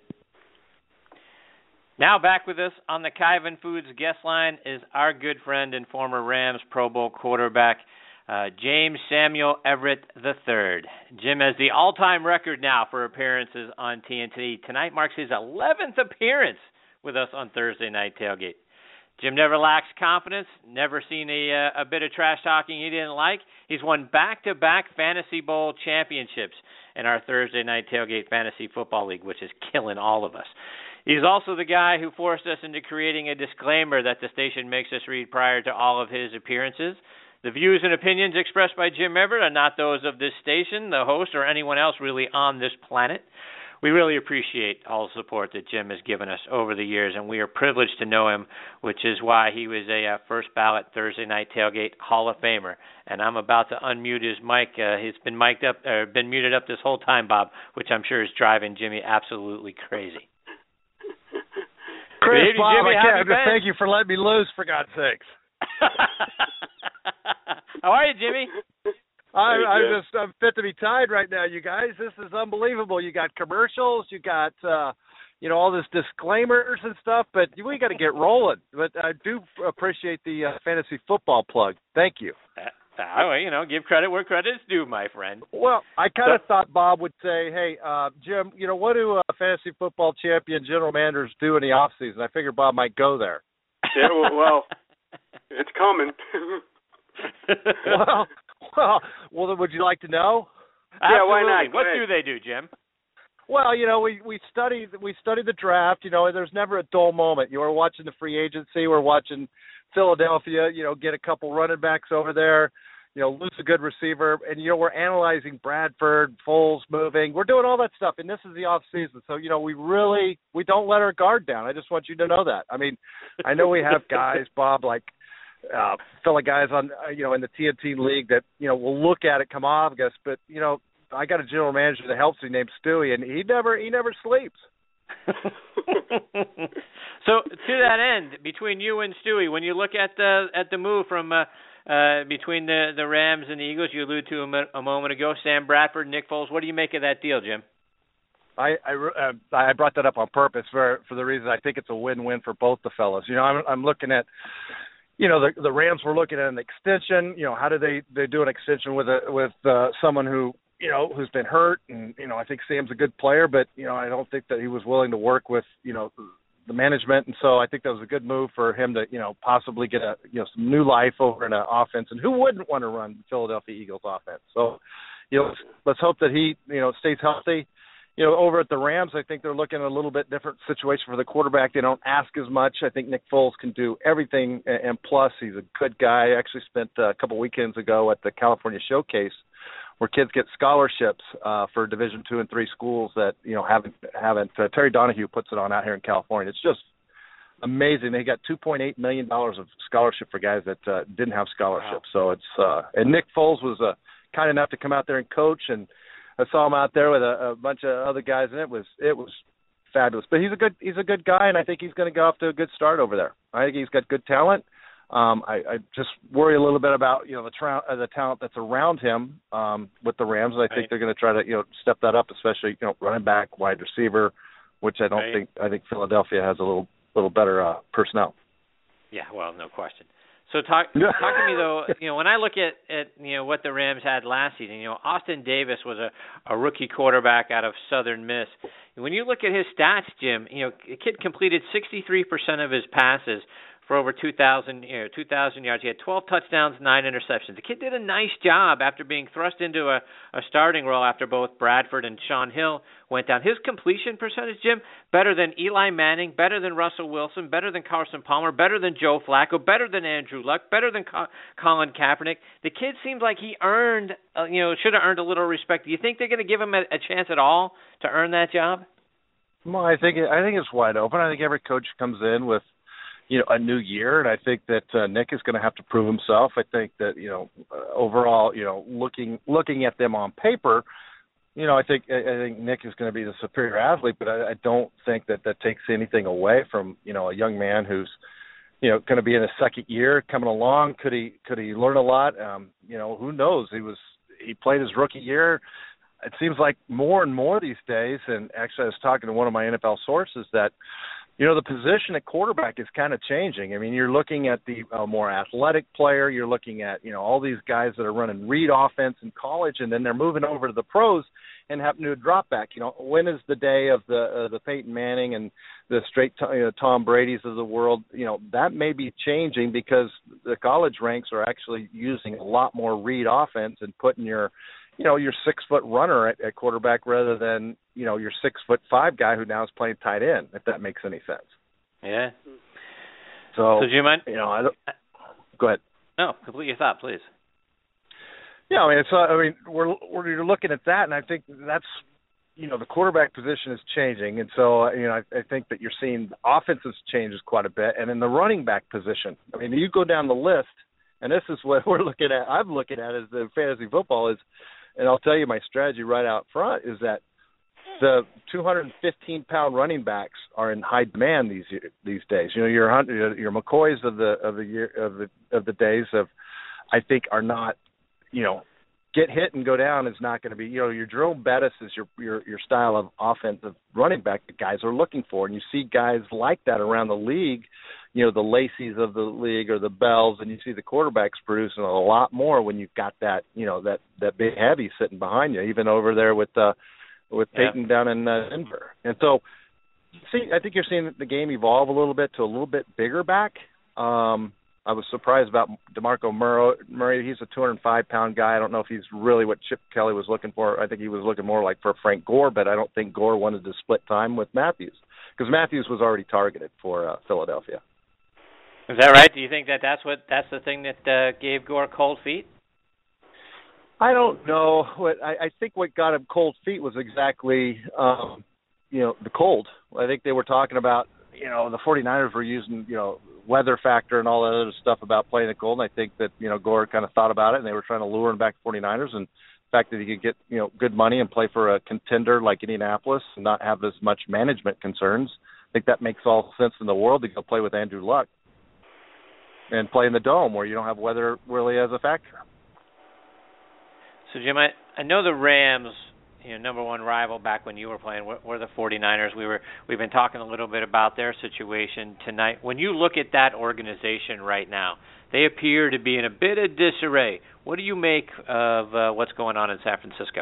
Now back with us on the Kyvan Foods guest line is our good friend and former Rams Pro Bowl quarterback, Uh, James Samuel Everett the third. Jim has the all-time record now for appearances on T N T. Tonight marks his eleventh appearance with us on Thursday Night Tailgate. Jim never lacks confidence, never seen a, uh, a bit of trash talking he didn't like. He's won back-to-back Fantasy Bowl championships in our Thursday Night Tailgate Fantasy Football League, which is killing all of us. He's also the guy who forced us into creating a disclaimer that the station makes us read prior to all of his appearances. The views and opinions expressed by Jim Everett are not those of this station, the host, or anyone else really on this planet. We really appreciate all the support that Jim has given us over the years, and we are privileged to know him, which is why he was a uh, first ballot Thursday Night Tailgate Hall of Famer. And I'm about to unmute his mic. Uh, he's been mic'd up, or been muted up this whole time, Bob, which I'm sure is driving Jimmy absolutely crazy. Chris, Good evening, Bob, Jimmy. I How can't, have you been? thank you for letting me loose, for God's sakes. How are you, Jimmy? I'm, I'm just I'm fit to be tied right now, you guys. This is unbelievable. You got commercials, you got uh, you know all this disclaimers and stuff, but we got to get rolling. But I do appreciate the uh, fantasy football plug. Thank you. Uh, you know, give credit where credit's due, my friend. Well, I kind of so, thought Bob would say, "Hey, uh, Jim, you know what do uh, fantasy football champion general managers do in the off season?" I figured Bob might go there. Yeah, well, well it's coming. well, well, well, would you like to know? Absolutely. Yeah, why not? What do they do, Jim? Well, you know, we we study we study the draft. You know, there's never a dull moment. You know, we're watching the free agency. We're watching Philadelphia. You know, get a couple running backs over there. You know, lose a good receiver, and you know, we're analyzing Bradford, Foles moving. We're doing all that stuff, and this is the off season. So you know, we really we don't let our guard down. I just want you to know that. I mean, I know we have guys, Bob, like. Uh, fellow guys on, uh, you know, in the T N T league that, you know, will look at it come August, but, you know, I got a general manager that helps me named Stewie, and he never, he never sleeps. So to that end, between you and Stewie, when you look at the at the move from uh, uh, between the, the Rams and the Eagles, you alluded to a, a moment ago, Sam Bradford, Nick Foles. What do you make of that deal, Jim? I I, uh, I brought that up on purpose for for the reason I think it's a win-win for both the fellas. You know, I'm I'm looking at, you know, the the Rams were looking at an extension. You know, how do they they do an extension with a with uh, someone who, you know, who's been hurt, and you know, I think Sam's a good player, but you know, I don't think that he was willing to work with, you know, the management, and so I think that was a good move for him to, you know, possibly get a, you know, some new life over in an offense, and who wouldn't want to run the Philadelphia Eagles offense? So, you know, let's, let's hope that he, you know, stays healthy. You know, over at the Rams, I think they're looking at a little bit different situation for the quarterback. They don't ask as much. I think Nick Foles can do everything, and plus, he's a good guy. I actually spent a couple weekends ago at the California Showcase, where kids get scholarships uh, for Division two and three schools that, you know, haven't haven't. Uh, Terry Donahue puts it on out here in California. It's just amazing. They got two point eight million dollars of scholarship for guys that uh, didn't have scholarships. Wow. So it's uh, and Nick Foles was uh, kind enough to come out there and coach, and I saw him out there with a, a bunch of other guys, and it was it was fabulous. But he's a good he's a good guy, and I think he's going to go off to a good start over there. I think he's got good talent. Um, I, I just worry a little bit about, you know, the, tra- uh, the talent that's around him um, with the Rams. And I think right. they're going to try to, you know, step that up, especially, you know, running back, wide receiver, which I don't right. think I think Philadelphia has a little little better uh, personnel. Yeah, well, no question. So talk talk to me though. You know, when I look at, at you know what the Rams had last season, you know, Austin Davis was a, a rookie quarterback out of Southern Miss. When you look at his stats, Jim, you know, the kid completed sixty-three percent of his passes for over two thousand, you know, two thousand yards. He had twelve touchdowns, nine interceptions. The kid did a nice job after being thrust into a, a starting role after both Bradford and Shaun Hill went down. His completion percentage, Jim, better than Eli Manning, better than Russell Wilson, better than Carson Palmer, better than Joe Flacco, better than Andrew Luck, better than Co- Colin Kaepernick. The kid seemed like he earned, uh, you know, should have earned a little respect. Do you think they're going to give him a, a chance at all to earn that job? Well, I think I think it's wide open. I think every coach comes in with, you know, a new year, and I think that uh, Nick is going to have to prove himself. I think that, you know, uh, overall, you know, looking looking at them on paper, you know, I think I, I think Nick is going to be the superior athlete, but I, I don't think that that takes anything away from, you know, a young man who's, you know, going to be in his second year coming along. Could he could he learn a lot? Um, you know, who knows? He was he played his rookie year. It seems like more and more these days, and actually I was talking to one of my N F L sources that, you know, the position at quarterback is kind of changing. I mean, you're looking at the uh, more athletic player. You're looking at, you know, all these guys that are running read offense in college, and then they're moving over to the pros and having to drop back. You know, when is the day of the uh, the Peyton Manning and the straight t- you know, Tom Brady's of the world? You know, that may be changing because the college ranks are actually using a lot more read offense and putting your, you know, your six-foot runner at, at quarterback rather than, you know, your six-foot-five guy who now is playing tight end, if that makes any sense. Yeah. So, so do you mind? You know, I don't, go ahead. No, complete your thought, please. Yeah, I mean, it's. Uh, I mean, we're we're you're looking at that, and I think that's, you know, the quarterback position is changing, and so uh, you know, I, I think that you're seeing the offensive changes quite a bit, and in the running back position, I mean, you go down the list, and this is what we're looking at. I'm looking at as the fantasy football is. And I'll tell you my strategy right out front is that the two hundred fifteen pound running backs are in high demand these these days. You know, your your McCoys of the of the year of the of the days of, I think, are not, you know, get hit and go down is not going to be, you know, your Jerome Bettis is your your your style of offensive running back that guys are looking for, and you see guys like that around the league. You know, the Lacey's of the league or the Bells, and you see the quarterbacks producing a lot more when you've got that, you know, that, that big heavy sitting behind you, even over there with uh, with Peyton yeah. down in uh, Denver. And so, see, I think you're seeing the game evolve a little bit to a little bit bigger back. Um, I was surprised about DeMarco Murray. He's a two hundred five pound guy. I don't know if he's really what Chip Kelly was looking for. I think he was looking more like for Frank Gore, but I don't think Gore wanted to split time with Matthews because Matthews was already targeted for uh, Philadelphia. Is that right? Do you think that that's what that's the thing that uh, gave Gore cold feet? I don't know. What I, I think what got him cold feet was exactly, um, you know, the cold. I think they were talking about, you know, the 49ers were using, you know, weather factor and all that other stuff about playing it cold. And I think that, you know, Gore kind of thought about it, and they were trying to lure him back to 49ers, and fact that he could get, you know, good money and play for a contender like Indianapolis and not have as much management concerns. I think that makes all sense in the world to go play with Andrew Luck and play in the Dome where you don't have weather really as a factor. So, Jim, I, I know the Rams, you know, number one rival back when you were playing, were, were the 49ers. We were, we've been talking a little bit about their situation tonight. When you look at that organization right now, they appear to be in a bit of disarray. What do you make of uh, what's going on in San Francisco?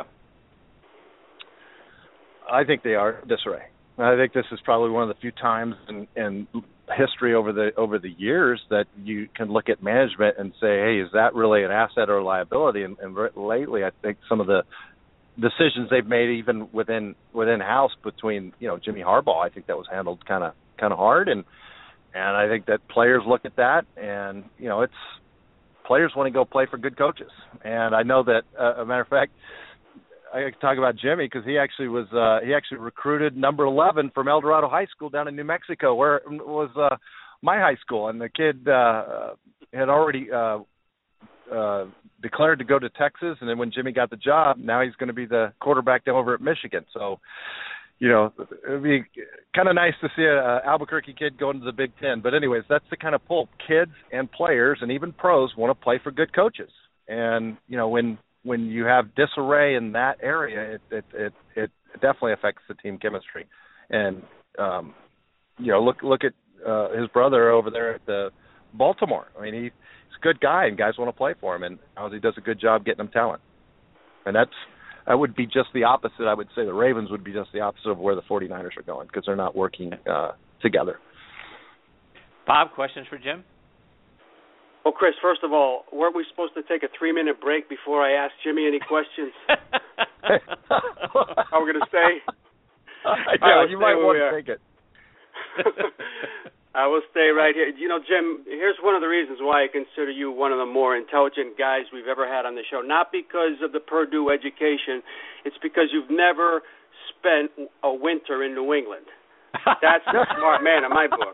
I think they are in disarray. I think this is probably one of the few times in, in history over the over the years that you can look at management and say, hey, is that really an asset or a liability? And, and lately, I think some of the decisions they've made, even within within house between, you know, Jimmy Harbaugh, I think that was handled kind of kind of hard, and and I think that players look at that, and you know, it's players want to go play for good coaches, and I know that uh, a matter of fact, I can talk about Jimmy because he actually was uh, he actually recruited number eleven from El Dorado High School down in New Mexico, where it was uh, my high school, and the kid uh, had already uh, uh, declared to go to Texas, and then when Jimmy got the job, now he's going to be the quarterback down over at Michigan. So, you know, it'd be kind of nice to see a, a Albuquerque kid go into the Big Ten. But anyways, that's the kind of pull. Kids and players and even pros want to play for good coaches, and you know when. When you have disarray in that area, it it, it it definitely affects the team chemistry. And um, you know, look look at uh, his brother over there at the Baltimore. I mean, he, he's a good guy, and guys want to play for him. And he does a good job getting them talent. And that's that would be just the opposite. I would say the Ravens would be just the opposite of where the 49ers are going because they're not working uh, together. Bob, questions for Jim? Well, Chris, first of all, weren't we supposed to take a three-minute break before I ask Jimmy any questions? How we're going to stay? Yeah, you might want to take it. I will stay right here. You know, Jim, here's one of the reasons why I consider you one of the more intelligent guys we've ever had on the show. Not because of the Purdue education. It's because you've never spent a winter in New England. That's a smart man in my book.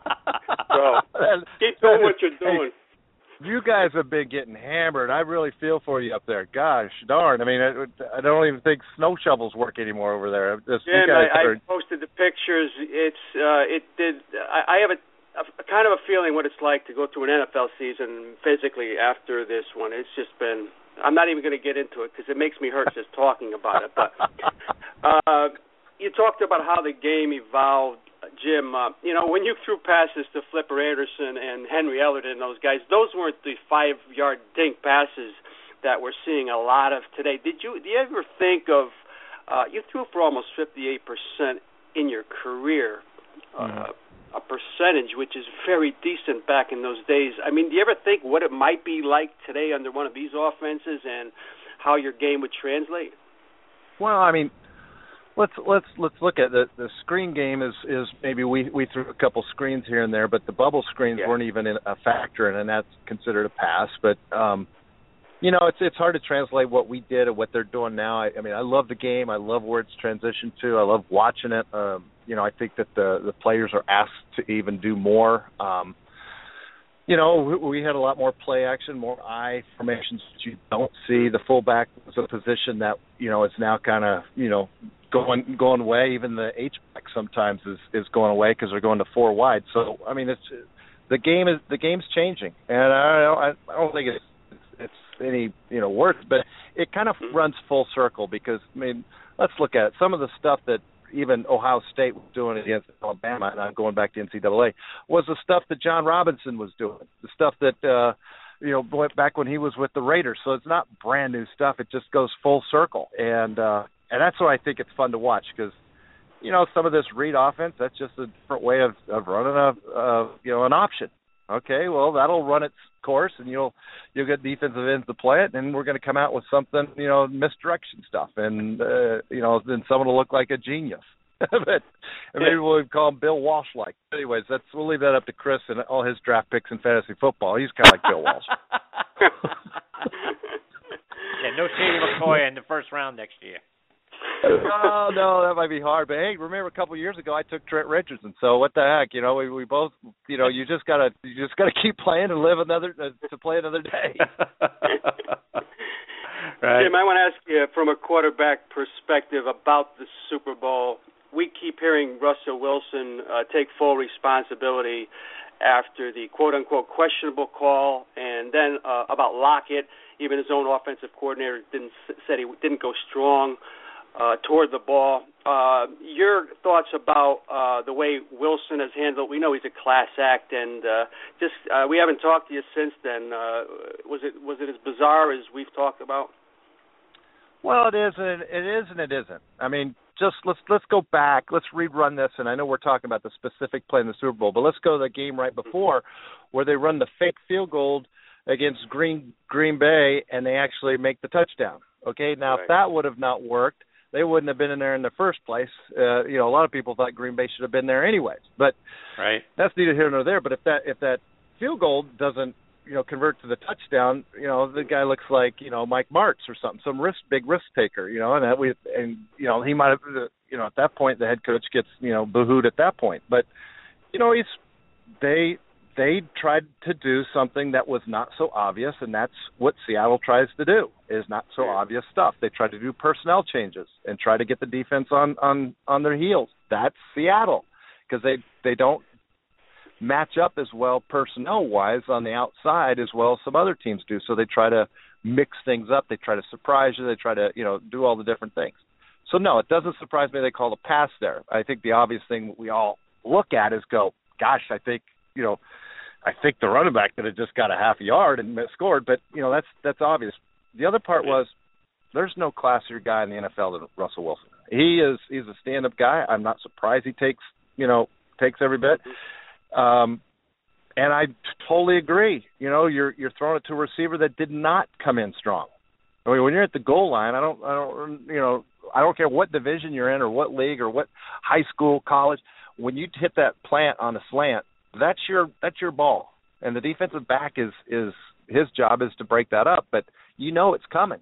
So keep doing what you're doing. Hey, you guys have been getting hammered. I really feel for you up there. Gosh darn. I mean, I, I don't even think snow shovels work anymore over there. Just, Jim, guys I, are... I posted the pictures. It's uh, it did. I, I have a, a kind of a feeling what it's like to go through an N F L season physically after this one. It's just been. I'm not even going to get into it because it makes me hurt just talking about it. But uh, you talked about how the game evolved. Jim, uh, you know, when you threw passes to Flipper Anderson and Henry Ellerton and those guys, those weren't the five-yard dink passes that we're seeing a lot of today. Did you, do you ever think of, uh, you threw for almost fifty-eight percent in your career, uh, mm-hmm. a percentage which is very decent back in those days. I mean, do you ever think what it might be like today under one of these offenses and how your game would translate? Well, I mean, Let's let's let's look at the the screen game is, is maybe we, we threw a couple screens here and there, but the bubble screens yeah. weren't even a factor, and that's considered a pass. But um, you know, it's it's hard to translate what we did and what they're doing now. I, I mean, I love the game. I love where it's transitioned to. I love watching it. Um, you know, I think that the the players are asked to even do more. Um, You know, we, we had a lot more play action, more I formations that you don't see. The fullback was a position that, you know, is now kind of, you know, going going away. Even the H-back sometimes is, is going away because they're going to four wide. So, I mean, it's the game is the game's changing, and I don't, I don't think it's, it's it's any, you know, worse, but it kind of runs full circle because, I mean, let's look at it. Some of the stuff that even Ohio State was doing against Alabama, and I'm going back to N C double A, was the stuff that John Robinson was doing, the stuff that, uh, you know, back when he was with the Raiders. So it's not brand new stuff. It just goes full circle. And uh, and that's why I think it's fun to watch because, you know, some of this read offense, that's just a different way of, of running a, uh, you know, an option. Okay, well, that'll run its course, and you'll you'll get defensive ends to play it, and we're going to come out with something, you know, misdirection stuff, and uh, you know, then someone will look like a genius. But maybe we'll call him Bill Walsh-like. Anyways, that's we'll leave that up to Chris and all his draft picks in fantasy football. He's kind of like Bill Walsh. Yeah, no Shady McCoy in the first round next year. No, no, that might be hard. But hey, remember a couple of years ago I took Trent Richardson. So what the heck, you know, we, we both, you know, you just gotta, you just gotta keep playing and live another uh, to play another day. Right. Jim, I want to ask you from a quarterback perspective about the Super Bowl. We keep hearing Russell Wilson uh, take full responsibility after the quote-unquote questionable call, and then uh, about Lockett. Even his own offensive coordinator didn't said he didn't go strong uh, toward the ball. Uh, your thoughts about uh, the way Wilson has handled? We know he's a class act, and uh, just uh, we haven't talked to you since then. Uh, was it was it as bizarre as we've talked about? Well, it is, and it is, and it isn't. I mean, just let's let's go back. Let's rerun this, and I know we're talking about the specific play in the Super Bowl, but let's go to the game right before where they run the fake field goal against Green Green Bay, and they actually make the touchdown. Okay, now right. If that would have not worked, they wouldn't have been in there in the first place. Uh, you know, a lot of people thought Green Bay should have been there anyways, but right. That's neither here nor there. But if that if that field goal doesn't you know convert to the touchdown, you know the guy looks like you know Mike Martz or something, some risk big risk taker, you know, and that we and you know he might have you know at that point the head coach gets you know boohooed at that point, but you know he's they. They tried to do something that was not so obvious, and that's what Seattle tries to do, is not so obvious stuff. They try to do personnel changes and try to get the defense on, on, on their heels. That's Seattle, because they, they don't match up as well personnel-wise on the outside as well as some other teams do. So they try to mix things up. They try to surprise you. They try to, you know, do all the different things. So, no, it doesn't surprise me they call a pass there. I think the obvious thing we all look at is go, gosh, I think, you know, I think the running back that had just got a half a yard and scored, but, you know, that's that's obvious. The other part was there's no classier guy in the N F L than Russell Wilson. He is he's a stand-up guy. I'm not surprised he takes, you know, takes every bit. Um, and I totally agree. You know, you're you're throwing it to a receiver that did not come in strong. I mean, when you're at the goal line, I don't I don't you know, I don't care what division you're in or what league or what high school, college, when you hit that plant on a slant, That's your that's your ball, and the defensive back is is his job is to break that up. But you know it's coming,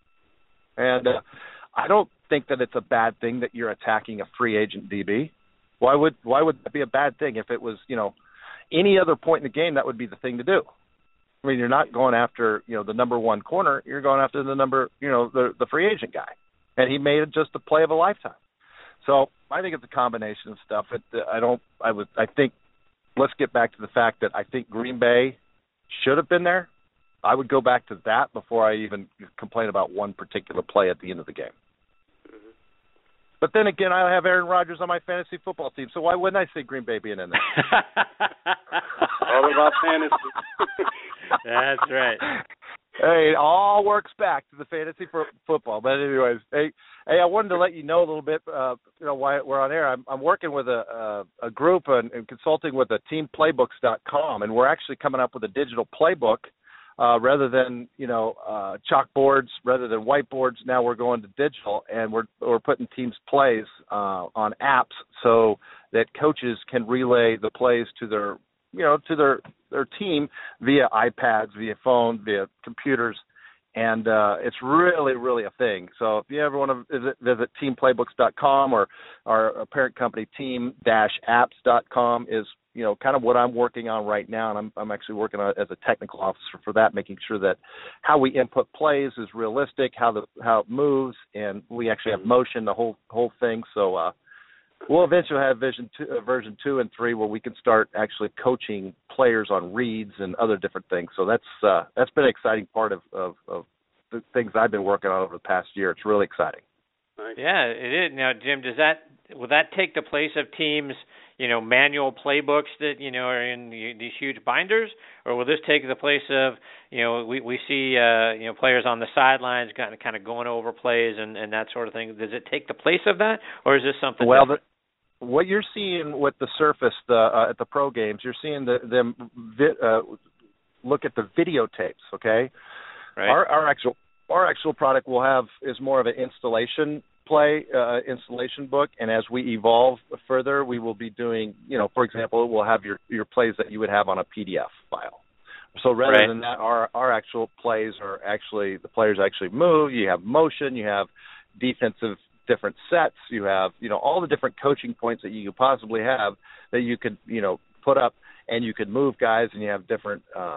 and uh, I don't think that it's a bad thing that you're attacking a free agent D B. Why would why would that be a bad thing? If it was you know any other point in the game, that would be the thing to do. I mean, you're not going after you know the number one corner. You're going after the number you know the the free agent guy, and he made it just a play of a lifetime. So I think it's a combination of stuff. It, I don't. I would. I think. Let's get back to the fact that I think Green Bay should have been there. I would go back to that before I even complain about one particular play at the end of the game. Mm-hmm. But then again, I have Aaron Rodgers on my fantasy football team, so why wouldn't I say Green Bay being in there? All about fantasy. That's right. Hey, it all works back to the fantasy for football. But anyways, hey, hey, I wanted to let you know a little bit, uh, you know, why we're on air. I'm, I'm working with a, a, a group and, and consulting with a team playbooks dot com, and we're actually coming up with a digital playbook uh, rather than, you know, uh, chalkboards, rather than whiteboards. Now we're going to digital, and we're we're putting teams' plays uh, on apps so that coaches can relay the plays to their you know, to their, their team via iPads, via phone, via computers, and uh, it's really, really a thing. So if you ever want to visit, visit team playbooks dot com or our parent company team dash apps dot com is, you know, kind of what I'm working on right now, and I'm, I'm actually working on as a technical officer for that, making sure that how we input plays is realistic, how the how it moves, and we actually have motion, the whole whole thing. So, uh, we'll eventually have vision two, uh, version two and three where we can start actually coaching players on reads and other different things. So that's uh, that's been an exciting part of, of, of the things I've been working on over the past year. It's really exciting. Yeah, it is. Now, Jim, does that will that take the place of teams, you know, manual playbooks that you know are in the, these huge binders, or will this take the place of you know we we see uh, you know players on the sidelines kind of kind of going over plays and, and that sort of thing? Does it take the place of that, or is this something? Well, different? The- What you're seeing with the Surface the, uh, at the pro games, you're seeing the, them vi- uh, look at the videotapes. Okay, right. Our, our actual our actual product will have is more of an installation play uh, installation book, and as we evolve further, we will be doing. You know, for example, we'll have your your plays that you would have on a P D F file. So rather right. than that, our our actual plays are actually the players actually move. You have motion. You have defensive. Different sets, you have, you know, all the different coaching points that you could possibly have that you could, you know, put up, and you could move guys, and you have different uh,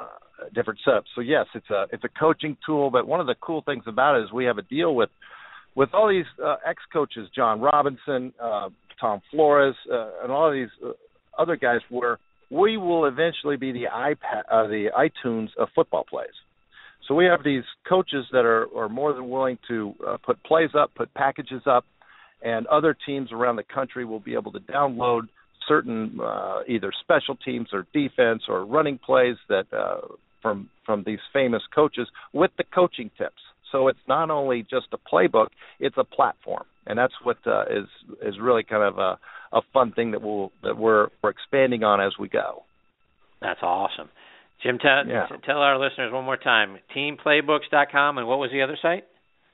different setups. So yes, it's a it's a coaching tool. But one of the cool things about it is we have a deal with with all these uh, ex-coaches, John Robinson, uh, Tom Flores, uh, and all of these uh, other guys, where we will eventually be the iPad, uh, the iTunes of football plays. So we have these coaches that are, are more than willing to uh, put plays up, put packages up, and other teams around the country will be able to download certain uh, either special teams or defense or running plays that uh, from from these famous coaches with the coaching tips. So it's not only just a playbook; it's a platform, and that's what uh, is is really kind of a, a fun thing that we'll that we're we're expanding on as we go. That's awesome, Jim. Tell yeah. tell our listeners one more time: team playbooks dot com, and what was the other site?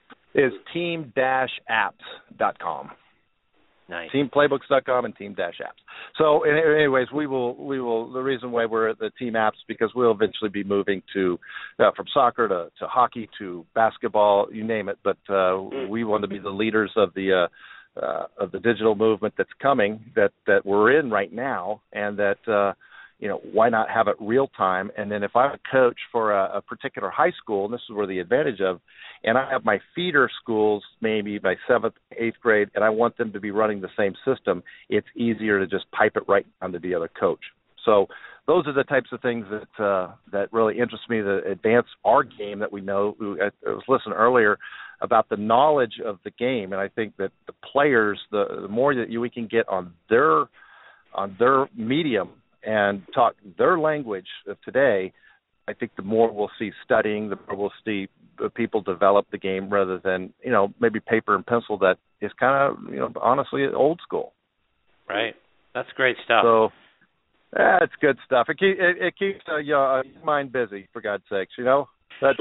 Is team dash apps dot com. Nice. team playbooks dot com and team dash apps. So, anyways, we will we will. The reason why we're at the team apps because we'll eventually be moving to uh, from soccer to, to hockey to basketball, you name it. But uh, we want to be the leaders of the uh, uh, of the digital movement that's coming, that that we're in right now, and that uh, you know, why not have it real time? And then if I'm a coach for a, a particular high school, and this is where the advantage of, and I have my feeder schools, maybe by seventh, eighth grade, and I want them to be running the same system, it's easier to just pipe it right onto the other coach. So those are the types of things that uh, that really interest me, that advance our game that we know. I was listening earlier about the knowledge of the game, and I think that the players, the, the more that you, we can get on their on their medium and talk their language of today, I think the more we'll see studying, the more we'll see people develop the game rather than, you know, maybe paper and pencil that is kind of, you know, honestly old school. Right. That's great stuff. So, yeah, it's good stuff. It, keep, it, it keeps uh, your mind busy, for God's sakes, you know? That's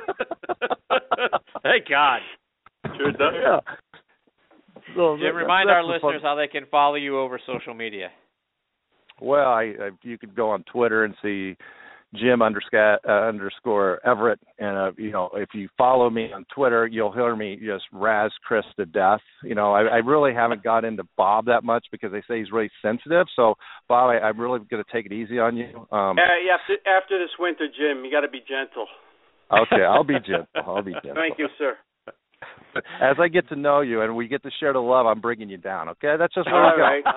Thank God. Sure does. Yeah. So Jim, that, remind our the listeners fun. how they can follow you over social media. Well, I, I you could go on Twitter and see Jim underscore, uh, underscore Everett, and uh, you know, if you follow me on Twitter, you'll hear me just razz Chris to death. You know, I, I really haven't got into Bob that much because they say he's really sensitive. So, Bob, I, I'm really going to take it easy on you. Um, uh, yeah, after, after this winter, Jim, you got to be gentle. Okay, I'll be gentle. I'll be gentle. Thank you, sir. As I get to know you and we get to share the love, I'm bringing you down. Okay, that's just where All we go. right.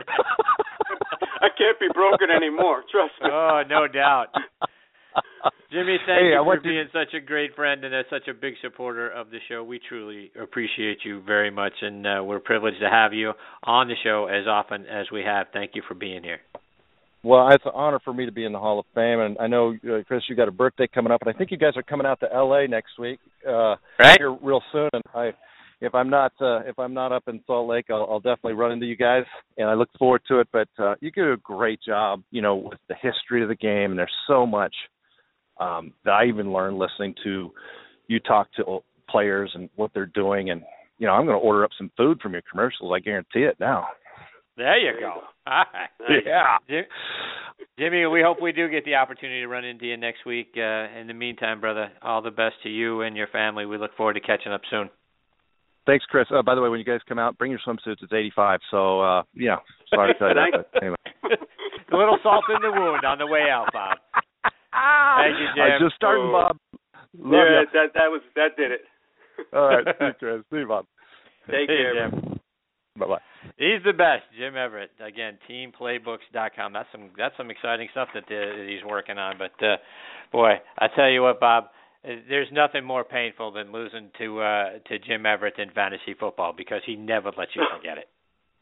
I can't be broken anymore. Trust me. Oh, no doubt. Jimmy, thank hey, you I for to... being such a great friend and such a big supporter of the show. We truly appreciate you very much, and uh, we're privileged to have you on the show as often as we have. Thank you for being here. Well, it's an honor for me to be in the Hall of Fame, and I know, uh, Chris, you got a birthday coming up, and I think you guys are coming out to L A next week, uh, right? Here real soon. And I, if I'm not, uh, if I'm not up in Salt Lake, I'll, I'll definitely run into you guys, and I look forward to it. But uh, you do a great job, you know, with the history of the game, and there's so much um, that I even learned listening to you talk to players and what they're doing, and you know, I'm going to order up some food from your commercials. I guarantee it now. There you go. All right. Yeah. Jim, Jimmy, we hope we do get the opportunity to run into you next week. Uh, in the meantime, brother, all the best to you and your family. We look forward to catching up soon. Thanks, Chris. Uh, by the way, when you guys come out, bring your swimsuits. It's eighty-five, so, uh, yeah, sorry to tell you that. But anyway. A little salt in the wound on the way out, Bob. Thank you, Jim. I was just starting, Bob. Love yeah, you. that, that, was, that did it. All right, see you, Chris. See you, Bob. Take See care. you, Jim. Bye-bye. He's the best, Jim Everett. Again, team playbooks dot com. That's some that's some exciting stuff that uh, he's working on. But uh, boy, I tell you what, Bob, there's nothing more painful than losing to uh, to Jim Everett in fantasy football because he never lets you forget it.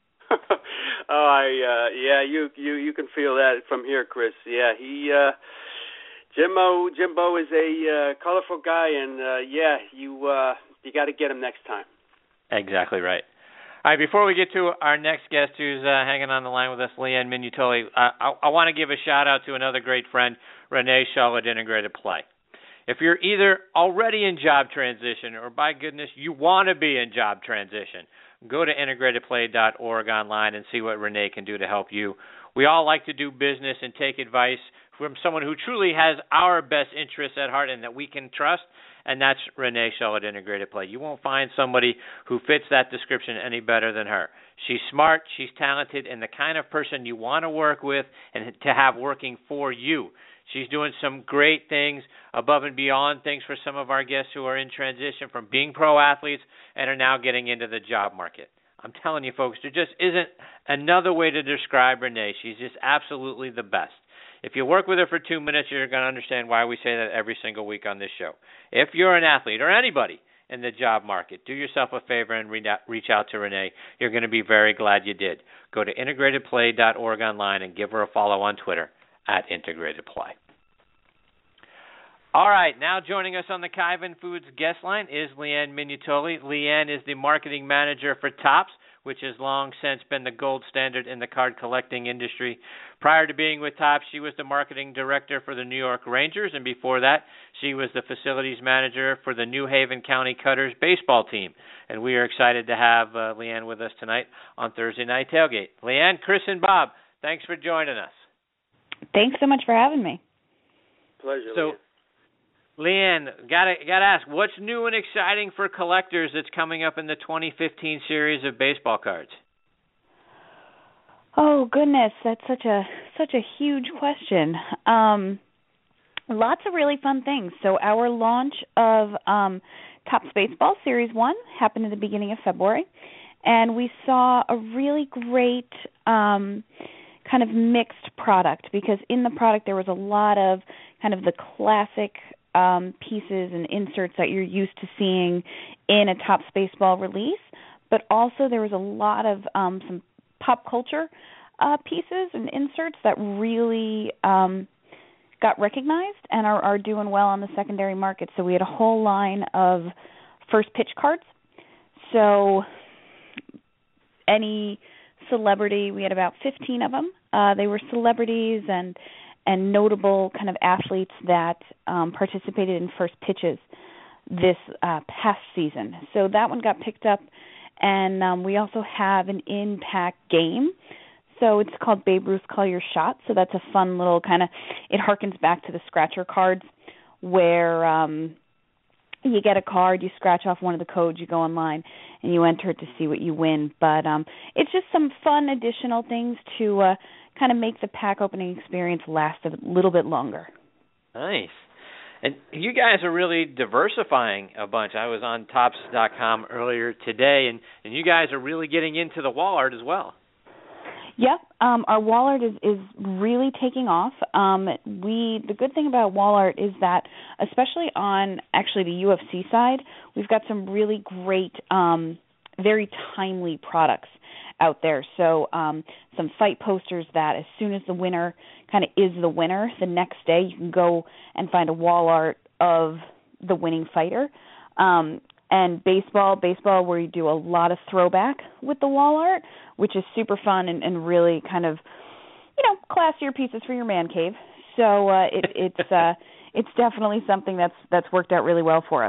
oh, I uh, yeah, you you you can feel that from here, Chris. Yeah, he uh, Jimbo Jimbo is a uh, colorful guy, and uh, yeah, you uh, you got to get him next time. Exactly right. All right, before we get to our next guest who's uh, hanging on the line with us, Leanne Minutoli, I, I, I want to give a shout-out to another great friend, Renee Shaw at Integrated Play. If you're either already in job transition or, by goodness, you want to be in job transition, go to integrated play dot org online and see what Renee can do to help you. We all like to do business and take advice from someone who truly has our best interests at heart and that we can trust, and that's Renee Shaw at Integrated Play. You won't find somebody who fits that description any better than her. She's smart, she's talented, and the kind of person you want to work with and to have working for you. She's doing some great things above and beyond things for some of our guests who are in transition from being pro athletes and are now getting into the job market. I'm telling you, folks, there just isn't another way to describe Renee. She's just absolutely the best. If you work with her for two minutes, you're going to understand why we say that every single week on this show. If you're an athlete or anybody in the job market, do yourself a favor and reach out to Renee. You're going to be very glad you did. Go to integrated play dot org online and give her a follow on Twitter at IntegratedPlay. All right, now joining us on the Kyvan Foods guest line is Leanne Minutoli. Leanne is the marketing manager for Topps, which has long since been the gold standard in the card collecting industry. Prior to being with Topps, she was the marketing director for the New York Rangers, and before that, she was the facilities manager for the New Haven County Cutters baseball team. And we are excited to have uh, Leanne with us tonight on Thursday Night Tailgate. Leanne, Chris, and Bob, thanks for joining us. Thanks so much for having me. Pleasure. So, Leanne, gotta gotta ask, what's new and exciting for collectors that's coming up in the twenty fifteen series of baseball cards? Oh goodness, that's such a such a huge question. Um, lots of really fun things. So our launch of um, Topps Baseball Series One happened at the beginning of February, and we saw a really great um, kind of mixed product, because in the product there was a lot of kind of the classic Um, pieces and inserts that you're used to seeing in a Topps baseball release, but also there was a lot of um, some pop culture uh, pieces and inserts that really um, got recognized and are, are doing well on the secondary market. So we had a whole line of first pitch cards. So any celebrity, we had about fifteen of them. Uh, they were celebrities and and notable kind of athletes that um, participated in first pitches this uh, past season. So that one got picked up, and um, we also have an in-pack game. So it's called Babe Ruth Call Your Shot. So that's a fun little kind of, it harkens back to the scratcher cards where um, you get a card, you scratch off one of the codes, you go online, and you enter it to see what you win. But um, it's just some fun additional things to uh, kind of make the pack opening experience last a little bit longer. Nice. And you guys are really diversifying a bunch. I was on Topps dot com earlier today, and, and you guys are really getting into the wall art as well. Yep, um, our wall art is, is really taking off. Um, we the good thing about wall art is that, especially on actually the U F C side, we've got some really great, um, very timely products out there. So um, some fight posters that as soon as the winner kind of is the winner, the next day you can go and find a wall art of the winning fighter. Um, and baseball, baseball where you do a lot of throwback with the wall art, which is super fun and, and really kind of, you know, classier pieces for your man cave. So uh, it, it's uh, it's definitely something that's that's worked out really well for us.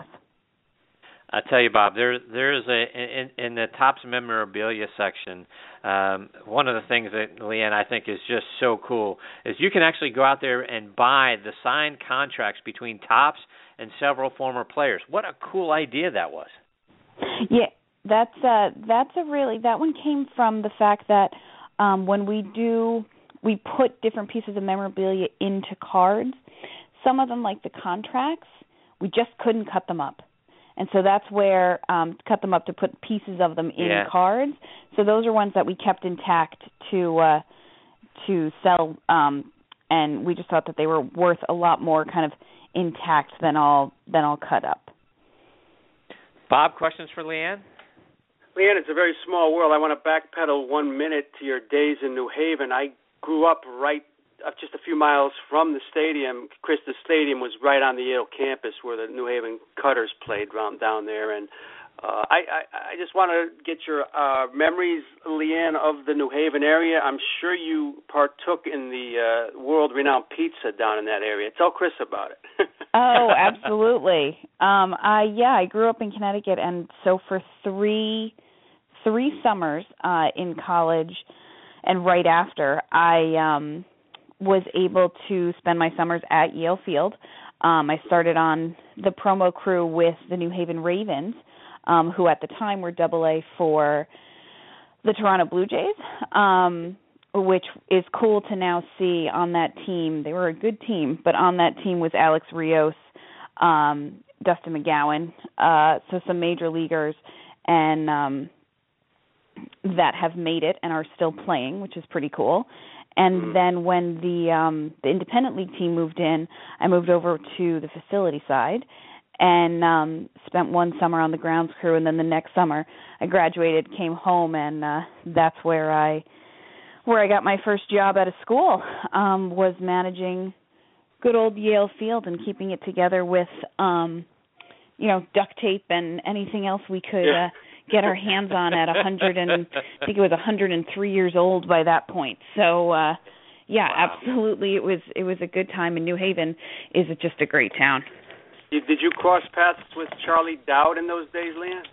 I tell you, Bob, there there's a in, in the Topps memorabilia section. Um, one of the things that Leanne I think is just so cool is you can actually go out there and buy the signed contracts between Topps and several former players. What a cool idea that was! Yeah, that's uh, that's a really that one came from the fact that um, when we do we put different pieces of memorabilia into cards. Some of them, like the contracts, we just couldn't cut them up. And so that's where um, cut them up to put pieces of them in yeah. cards. So those are ones that we kept intact to uh, to sell, um, and we just thought that they were worth a lot more kind of intact than all than all cut up. Bob, questions for Leanne? Leanne, it's a very small world. I want to backpedal one minute to your days in New Haven. I grew up right Uh, just a few miles from the stadium. Chris, the stadium was right on the Yale campus where the New Haven Cutters played around down there. And uh, I, I, I just want to get your uh, memories, Leanne, of the New Haven area. I'm sure you partook in the uh, world-renowned pizza down in that area. Tell Chris about it. Oh, absolutely. Um, I yeah, I grew up in Connecticut, and so for three three summers uh, in college and right after, I um, was able to spend my summers at Yale Field. Um, I started on the promo crew with the New Haven Ravens, um, who at the time were double A for the Toronto Blue Jays. Um, which is cool to now see on that team. They were a good team, but on that team was Alex Rios, um, Dustin McGowan, uh, so some major leaguers, and um, that have made it and are still playing, which is pretty cool. And then when the um, the independent league team moved in, I moved over to the facility side and um, spent one summer on the grounds crew. And then the next summer, I graduated, came home, and uh, that's where I where I got my first job out of school. Um, was managing good old Yale Field and keeping it together with um, you know duct tape and anything else we could. Yeah. Uh, get our hands on at a hundred and I think it was a hundred and three years old by that point. So uh yeah, wow. Absolutely, it was it was a good time. And New Haven is just a great town. Did you cross paths with Charlie Dowd in those days, Leanne?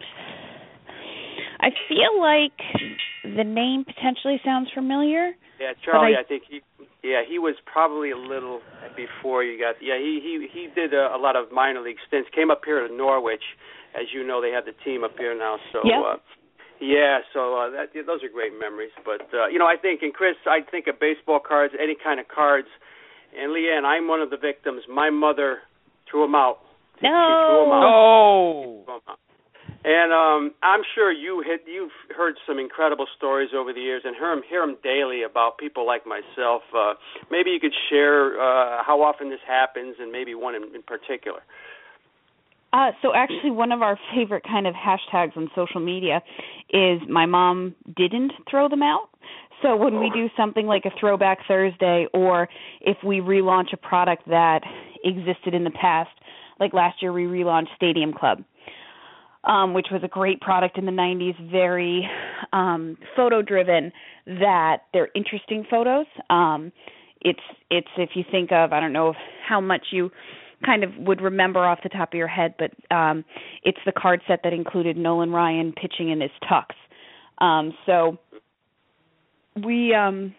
I feel like the name potentially sounds familiar. Yeah, Charlie. I, I think he. Yeah, he was probably a little before you got. Yeah, he he he did a, a lot of minor league stints. Came up here to Norwich. As you know, they have the team up here now. So, yeah, uh, yeah so uh, that, yeah, those are great memories. But, uh, you know, I think, and Chris, I think of baseball cards, any kind of cards. And, Leanne, I'm one of the victims. My mother threw them out. No. She threw them out. No. And um, I'm sure you hit, you've heard some incredible stories over the years and hear them, hear them daily about people like myself. Uh, maybe you could share uh, how often this happens and maybe one in, in particular. Uh, so actually one of our favorite kind of hashtags on social media is my mom didn't throw them out. So when we do something like a Throwback Thursday, or if we relaunch a product that existed in the past, like last year we relaunched Stadium Club, um, which was a great product in the nineties, very um, photo-driven, that they're interesting photos. Um, it's, it's if you think of, I don't know how much you kind of would remember off the top of your head, but um, it's the card set that included Nolan Ryan pitching in his tux. Um, so we um,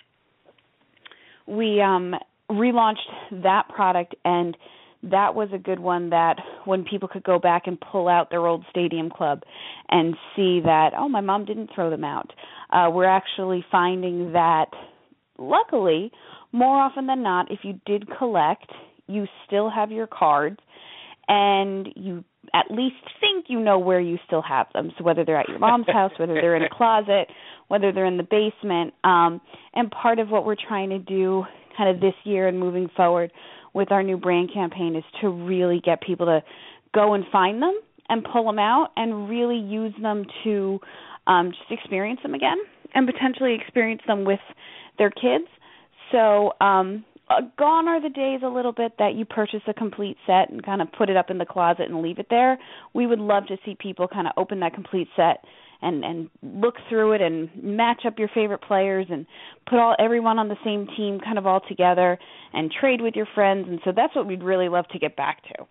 we um, relaunched that product, and that was a good one that when people could go back and pull out their old Stadium Club and see that, oh, my mom didn't throw them out. Uh, we're actually finding that, luckily, more often than not, if you did collect, you still have your cards, and you at least think you know where you still have them. So whether they're at your mom's house, whether they're in a closet, whether they're in the basement. Um, and part of what we're trying to do kind of this year and moving forward with our new brand campaign is to really get people to go and find them and pull them out and really use them to um, just experience them again and potentially experience them with their kids. So um Uh, gone are the days a little bit that you purchase a complete set and kind of put it up in the closet and leave it there. We would love to see people kind of open that complete set and, and look through it and match up your favorite players and put all everyone on the same team kind of all together and trade with your friends. And so that's what we'd really love to get back to.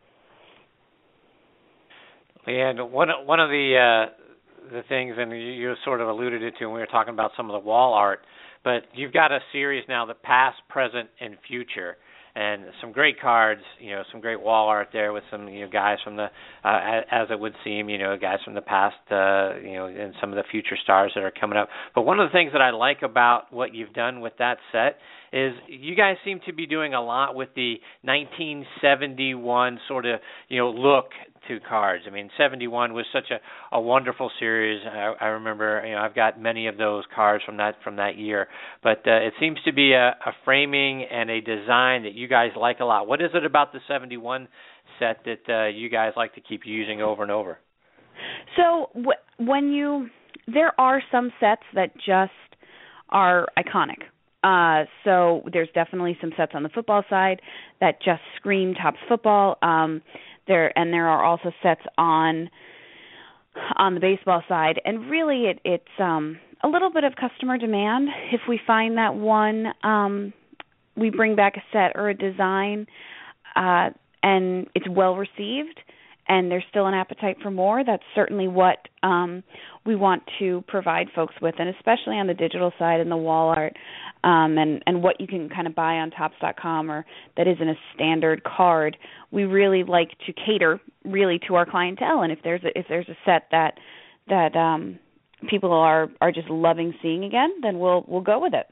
Leanne, one, one of the, uh, the things, and you, you sort of alluded it to when we were talking about some of the wall art, but you've got a series now, the past, present, and future, and some great cards, you know, some great wall art there with some, you know, guys from the, uh, as it would seem, you know, guys from the past, uh, you know, and some of the future stars that are coming up. But one of the things that I like about what you've done with that set is you guys seem to be doing a lot with the nineteen seventy-one sort of, you know, look to cards. I mean, seventy-one was such a, a wonderful series. I, I remember, you know, I've got many of those cards from that from that year. But uh, it seems to be a, a framing and a design that you guys like a lot. What is it about the seventy-one set that uh, you guys like to keep using over and over? So w- when you, there are some sets that just are iconic. Uh, so there's definitely some sets on the football side that just scream Topps football. Um, there and there are also sets on on the baseball side, and really it, it's um, a little bit of customer demand. If we find that one, um, we bring back a set or a design, uh, and it's well received, and there's still an appetite for more. That's certainly what um, we want to provide folks with, and especially on the digital side and the wall art, um, and, and what you can kind of buy on Topps dot com or that isn't a standard card. We really like to cater really to our clientele, and if there's a, if there's a set that that um, people are, are just loving seeing again, then we'll we'll go with it.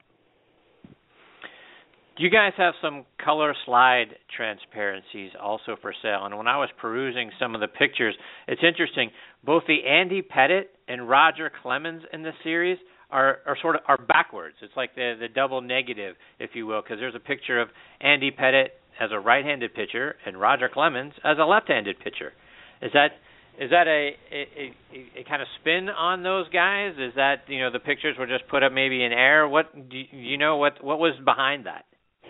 You guys have some color slide transparencies also for sale. And when I was perusing some of the pictures, it's interesting. Both the Andy Pettitte and Roger Clemens in this series are, are sort of are backwards. It's like the the double negative, if you will, because there's a picture of Andy Pettitte as a right-handed pitcher and Roger Clemens as a left-handed pitcher. Is that is that a, a, a, a kind of spin on those guys? Is that, you know, the pictures were just put up maybe in air? What do you know what what was behind that?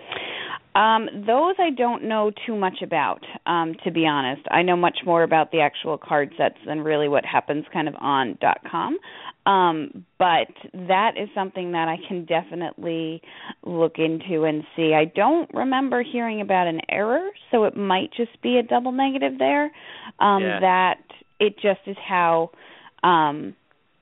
Um, those I don't know too much about, um, to be honest. I know much more about the actual card sets than really what happens kind of on .com. Um, but that is something that I can definitely look into and see. I don't remember hearing about an error, so it might just be a double negative there. Um, yeah. That it just is how um,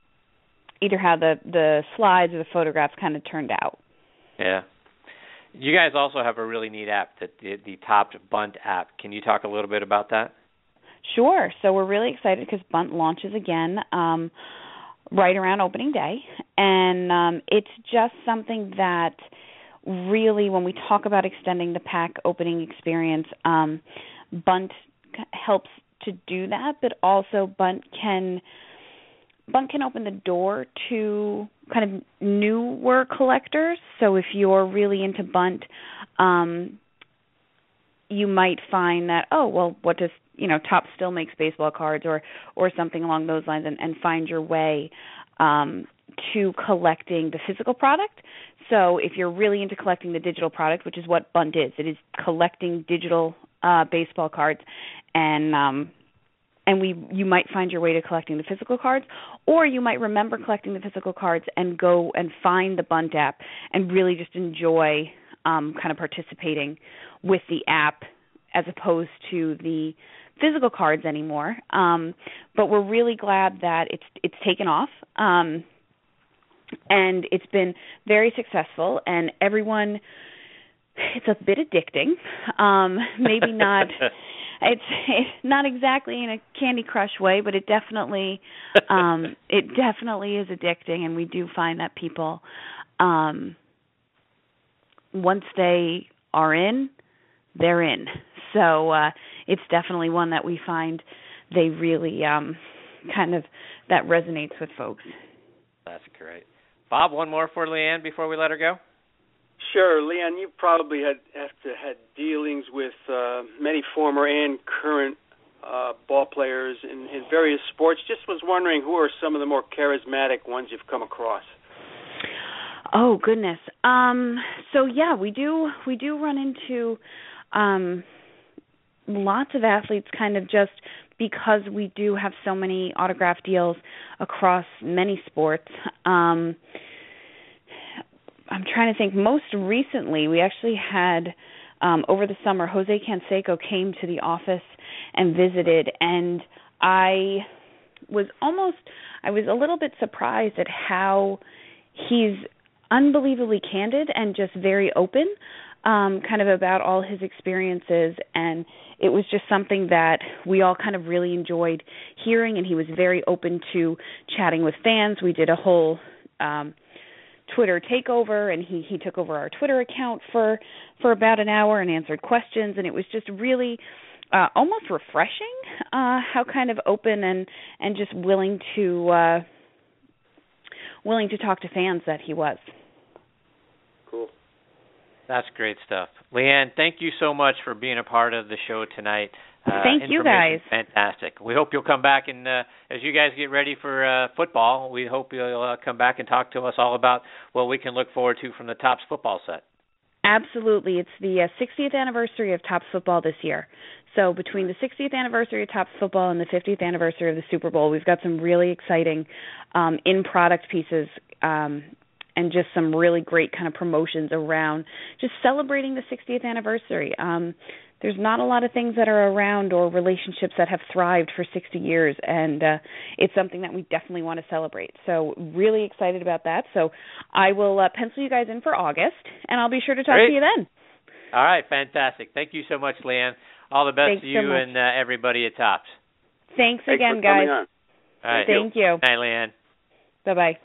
either how the, the slides or the photographs kind of turned out. Yeah. You guys also have a really neat app, that the, the Topped Bunt app. Can you talk a little bit about that? Sure. So we're really excited because Bunt launches again um, right around opening day. And um, it's just something that really, when we talk about extending the pack opening experience, um, Bunt helps to do that, but also Bunt can Bunt can open the door to kind of newer collectors. So if you're really into Bunt, um, you might find that, oh, well, what does, you know, Topps still makes baseball cards or, or something along those lines, and, and find your way um, to collecting the physical product. So if you're really into collecting the digital product, which is what Bunt is, it is collecting digital uh, baseball cards, and um, and we you might find your way to collecting the physical cards, or you might remember collecting the physical cards and go and find the Bunt app and really just enjoy um, kind of participating with the app as opposed to the physical cards anymore. Um, but we're really glad that it's it's taken off, um, and it's been very successful, and everyone, it's a bit addicting, um, maybe not... It's, it's not exactly in a Candy Crush way, but it definitely, um, it definitely is addicting, and we do find that people, um, once they are in, they're in. So uh, it's definitely one that we find they really um, kind of that resonates with folks. That's great. Bob, one more for Leanne before we let her go. Sure, Leanne, you probably had have to had dealings with uh, many former and current uh, ball players in, in various sports. Just was wondering, who are some of the more charismatic ones you've come across? Oh goodness. Um, so yeah, we do we do run into um, lots of athletes, kind of just because we do have so many autograph deals across many sports. Um, I'm trying to think. Most recently, we actually had, um, over the summer, Jose Canseco came to the office and visited, and I was almost, I was a little bit surprised at how he's unbelievably candid and just very open, um, kind of about all his experiences, and it was just something that we all kind of really enjoyed hearing, and he was very open to chatting with fans. We did a whole um Twitter takeover, and he, he took over our Twitter account for, for about an hour and answered questions, and it was just really uh, almost refreshing uh, how kind of open and, and just willing to uh, willing to talk to fans that he was. Cool. That's great stuff. Leanne, thank you so much for being a part of the show tonight. Uh, Thank you, guys. Fantastic. We hope you'll come back, and uh, as you guys get ready for uh, football, we hope you'll uh, come back and talk to us all about what we can look forward to from the Topps football set. Absolutely. It's the uh, sixtieth anniversary of Topps football this year. So between the sixtieth anniversary of Topps football and the fiftieth anniversary of the Super Bowl, we've got some really exciting um, in-product pieces um, and just some really great kind of promotions around just celebrating the sixtieth anniversary. Um, there's not a lot of things that are around or relationships that have thrived for sixty years, and uh, it's something that we definitely want to celebrate. So really excited about that. So I will uh, pencil you guys in for August, and I'll be sure to talk Great. to you then. All right, fantastic. Thank you so much, Leanne. All the best Thanks to you so and uh, everybody at Topps. Thanks Thanks again, for coming guys. on. All right. Thank you. Bye, Leanne. Bye-bye.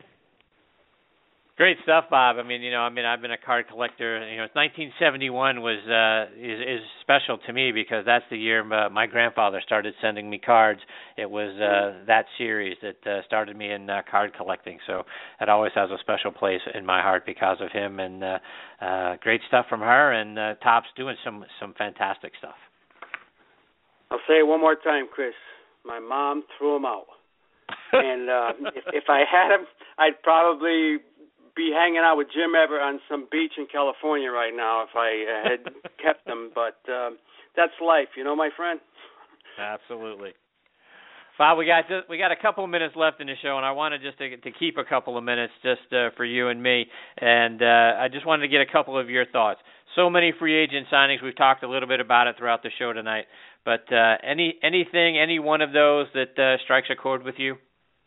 Great stuff, Bob. I mean, you know, I mean, I've been a card collector. You know, nineteen seventy-one was uh, is, is special to me because that's the year my, my grandfather started sending me cards. It was uh, that series that uh, started me in uh, card collecting. So it always has a special place in my heart because of him. And uh, uh, great stuff from her. And uh, Topps doing some some fantastic stuff. I'll say it one more time, Chris. My mom threw them out, and uh, if, if I had them, I'd probably be hanging out with Jim Everett on some beach in California right now if I uh, had kept them. But um, that's life, you know, my friend. Absolutely. Bob, we got just, we got a couple of minutes left in the show, and I wanted just to, to keep a couple of minutes just uh, for you and me. And uh, I just wanted to get a couple of your thoughts. So many free agent signings. We've talked a little bit about it throughout the show tonight. But uh, any anything, any one of those that uh, strikes a chord with you?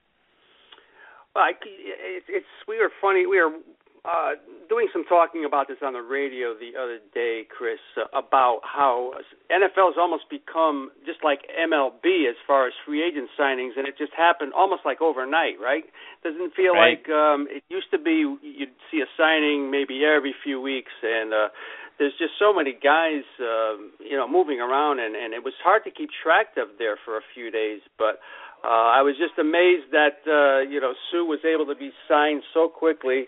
Well, I, it, it's we were funny. We were uh, doing some talking about this on the radio the other day, Chris, uh, about how N F L has almost become just like M L B as far as free agent signings, and it just happened almost like overnight, right? Doesn't feel right. like um, it used to be. You'd see a signing maybe every few weeks, and uh, there's just so many guys, uh, you know, moving around, and, and it was hard to keep track of there for a few days, but. Uh, I was just amazed that, uh, you know, Sue was able to be signed so quickly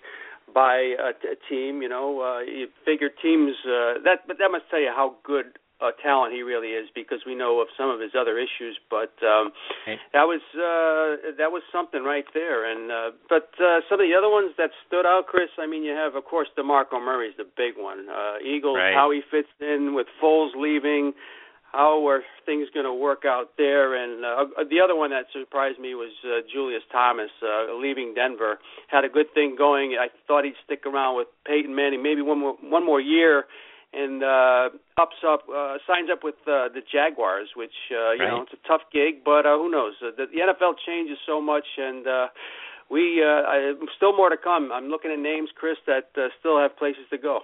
by a, a team. You know, uh, you figure teams, uh, that, but that must tell you how good a talent he really is because we know of some of his other issues. But um, okay. that was uh, that was something right there. And uh, But uh, some of the other ones that stood out, Chris, I mean, you have, of course, DeMarco Murray's the big one. Uh, Eagles, right. how he fits in with Foles leaving. How are things going to work out there? And uh, the other one that surprised me was uh, Julius Thomas uh, leaving Denver. Had a good thing going. I thought he'd stick around with Peyton Manning maybe one more one more year, and uh, ups up uh, signs up with uh, the Jaguars, which uh, you right. know it's a tough gig, but uh, who knows? Uh, the, the N F L changes so much, and uh, we uh, I, still more to come. I'm looking at names, Chris, that uh, still have places to go.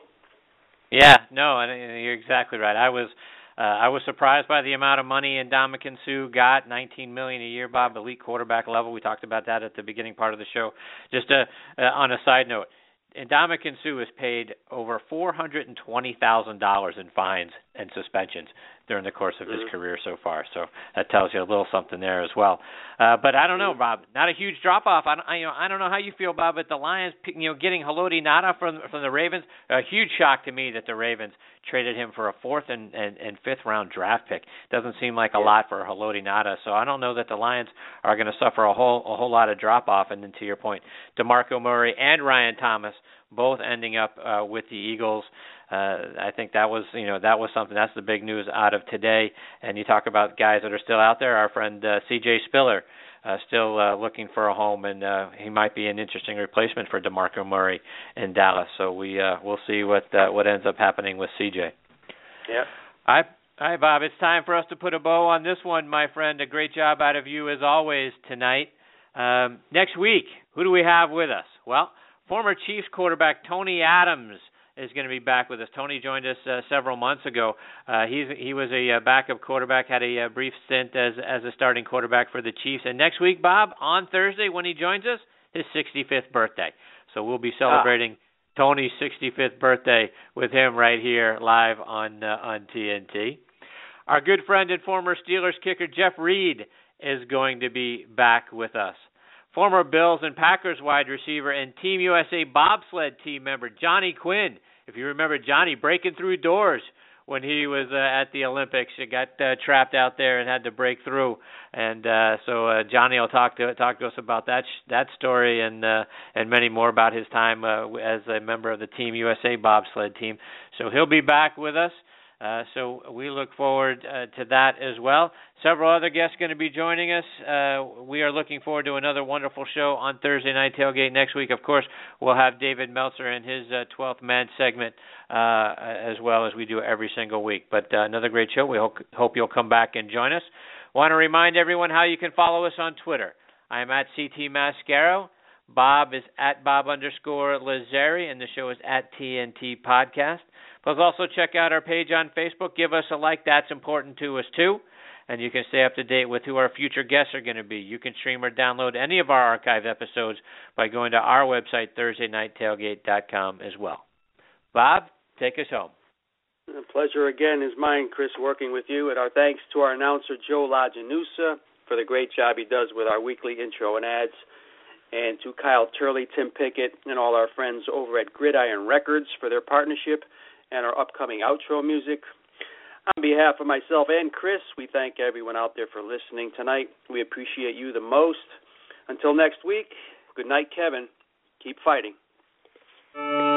Yeah, no, and you're exactly right. I was. Uh, I was surprised by the amount of money Ndamukong Suh got, nineteen million dollars a year, Bob, elite quarterback level. We talked about that at the beginning part of the show. Just uh, uh, on a side note, Ndamukong Suh has paid over four hundred twenty thousand dollars in fines and suspensions during the course of his mm-hmm. career so far. So that tells you a little something there as well. Uh, but I don't know, Bob. Not a huge drop off. I don't, I, you know, I don't know how you feel, Bob. But the Lions, you know, getting Haloti Ngata from from the Ravens, a huge shock to me that the Ravens traded him for a fourth and, and, and fifth round draft pick. Doesn't seem like a yeah. lot for Haloti Ngata. So I don't know that the Lions are going to suffer a whole a whole lot of drop off. And then to your point, DeMarco Murray and Ryan Thomas both ending up uh, with the Eagles. Uh, I think that was, you know, that was something. That's the big news out of today. And you talk about guys that are still out there. Our friend uh, C J Spiller uh, still uh, looking for a home, and uh, he might be an interesting replacement for DeMarco Murray in Dallas. So we uh, we'll see what uh, what ends up happening with C J. Yeah. All right, all right, Bob. It's time for us to put a bow on this one, my friend. A great job out of you as always tonight. Um, next week, who do we have with us? Well, former Chiefs quarterback Tony Adams is going to be back with us. Tony joined us uh, several months ago. Uh, he's, he was a uh, backup quarterback, had a uh, brief stint as as a starting quarterback for the Chiefs. And next week, Bob, on Thursday when he joins us, his sixty-fifth birthday. So we'll be celebrating ah. Tony's sixty-fifth birthday with him right here live on uh, on T N T. Our good friend and former Steelers kicker Jeff Reed is going to be back with us. Former Bills and Packers wide receiver and Team U S A bobsled team member Johnny Quinn. If you remember Johnny breaking through doors when he was uh, at the Olympics, he got uh, trapped out there and had to break through. And uh, so uh, Johnny will talk to talk to us about that sh- that story and uh, and many more about his time uh, as a member of the Team U S A bobsled team. So he'll be back with us. Uh, so we look forward uh, to that as well. Several other guests going to be joining us. Uh, we are looking forward to another wonderful show on Thursday Night Tailgate next week. Of course, we'll have David Meltzer and his uh, twelfth Man segment uh, as well as we do every single week. But uh, another great show. We hope, hope you'll come back and join us. Want to remind everyone how you can follow us on Twitter. I am at C T Mascaro. Bob is at Bob underscore Lazzari, and the show is at T N T Podcast. Plus, also check out our page on Facebook. Give us a like. That's important to us, too. and you can stay up to date with who our future guests are going to be. You can stream or download any of our archive episodes by going to our website, thursday night tailgate dot com, as well. Bob, take us home. The pleasure again is mine, Chris, working with you. And our thanks to our announcer, Joe LaGenusa, for the great job he does with our weekly intro and ads. And to Kyle Turley, Tim Pickett, and all our friends over at Gridiron Records for their partnership and our upcoming outro music. On behalf of myself and Chris, we thank everyone out there for listening tonight. We appreciate you the most. Until next week, good night, Kevin. Keep fighting.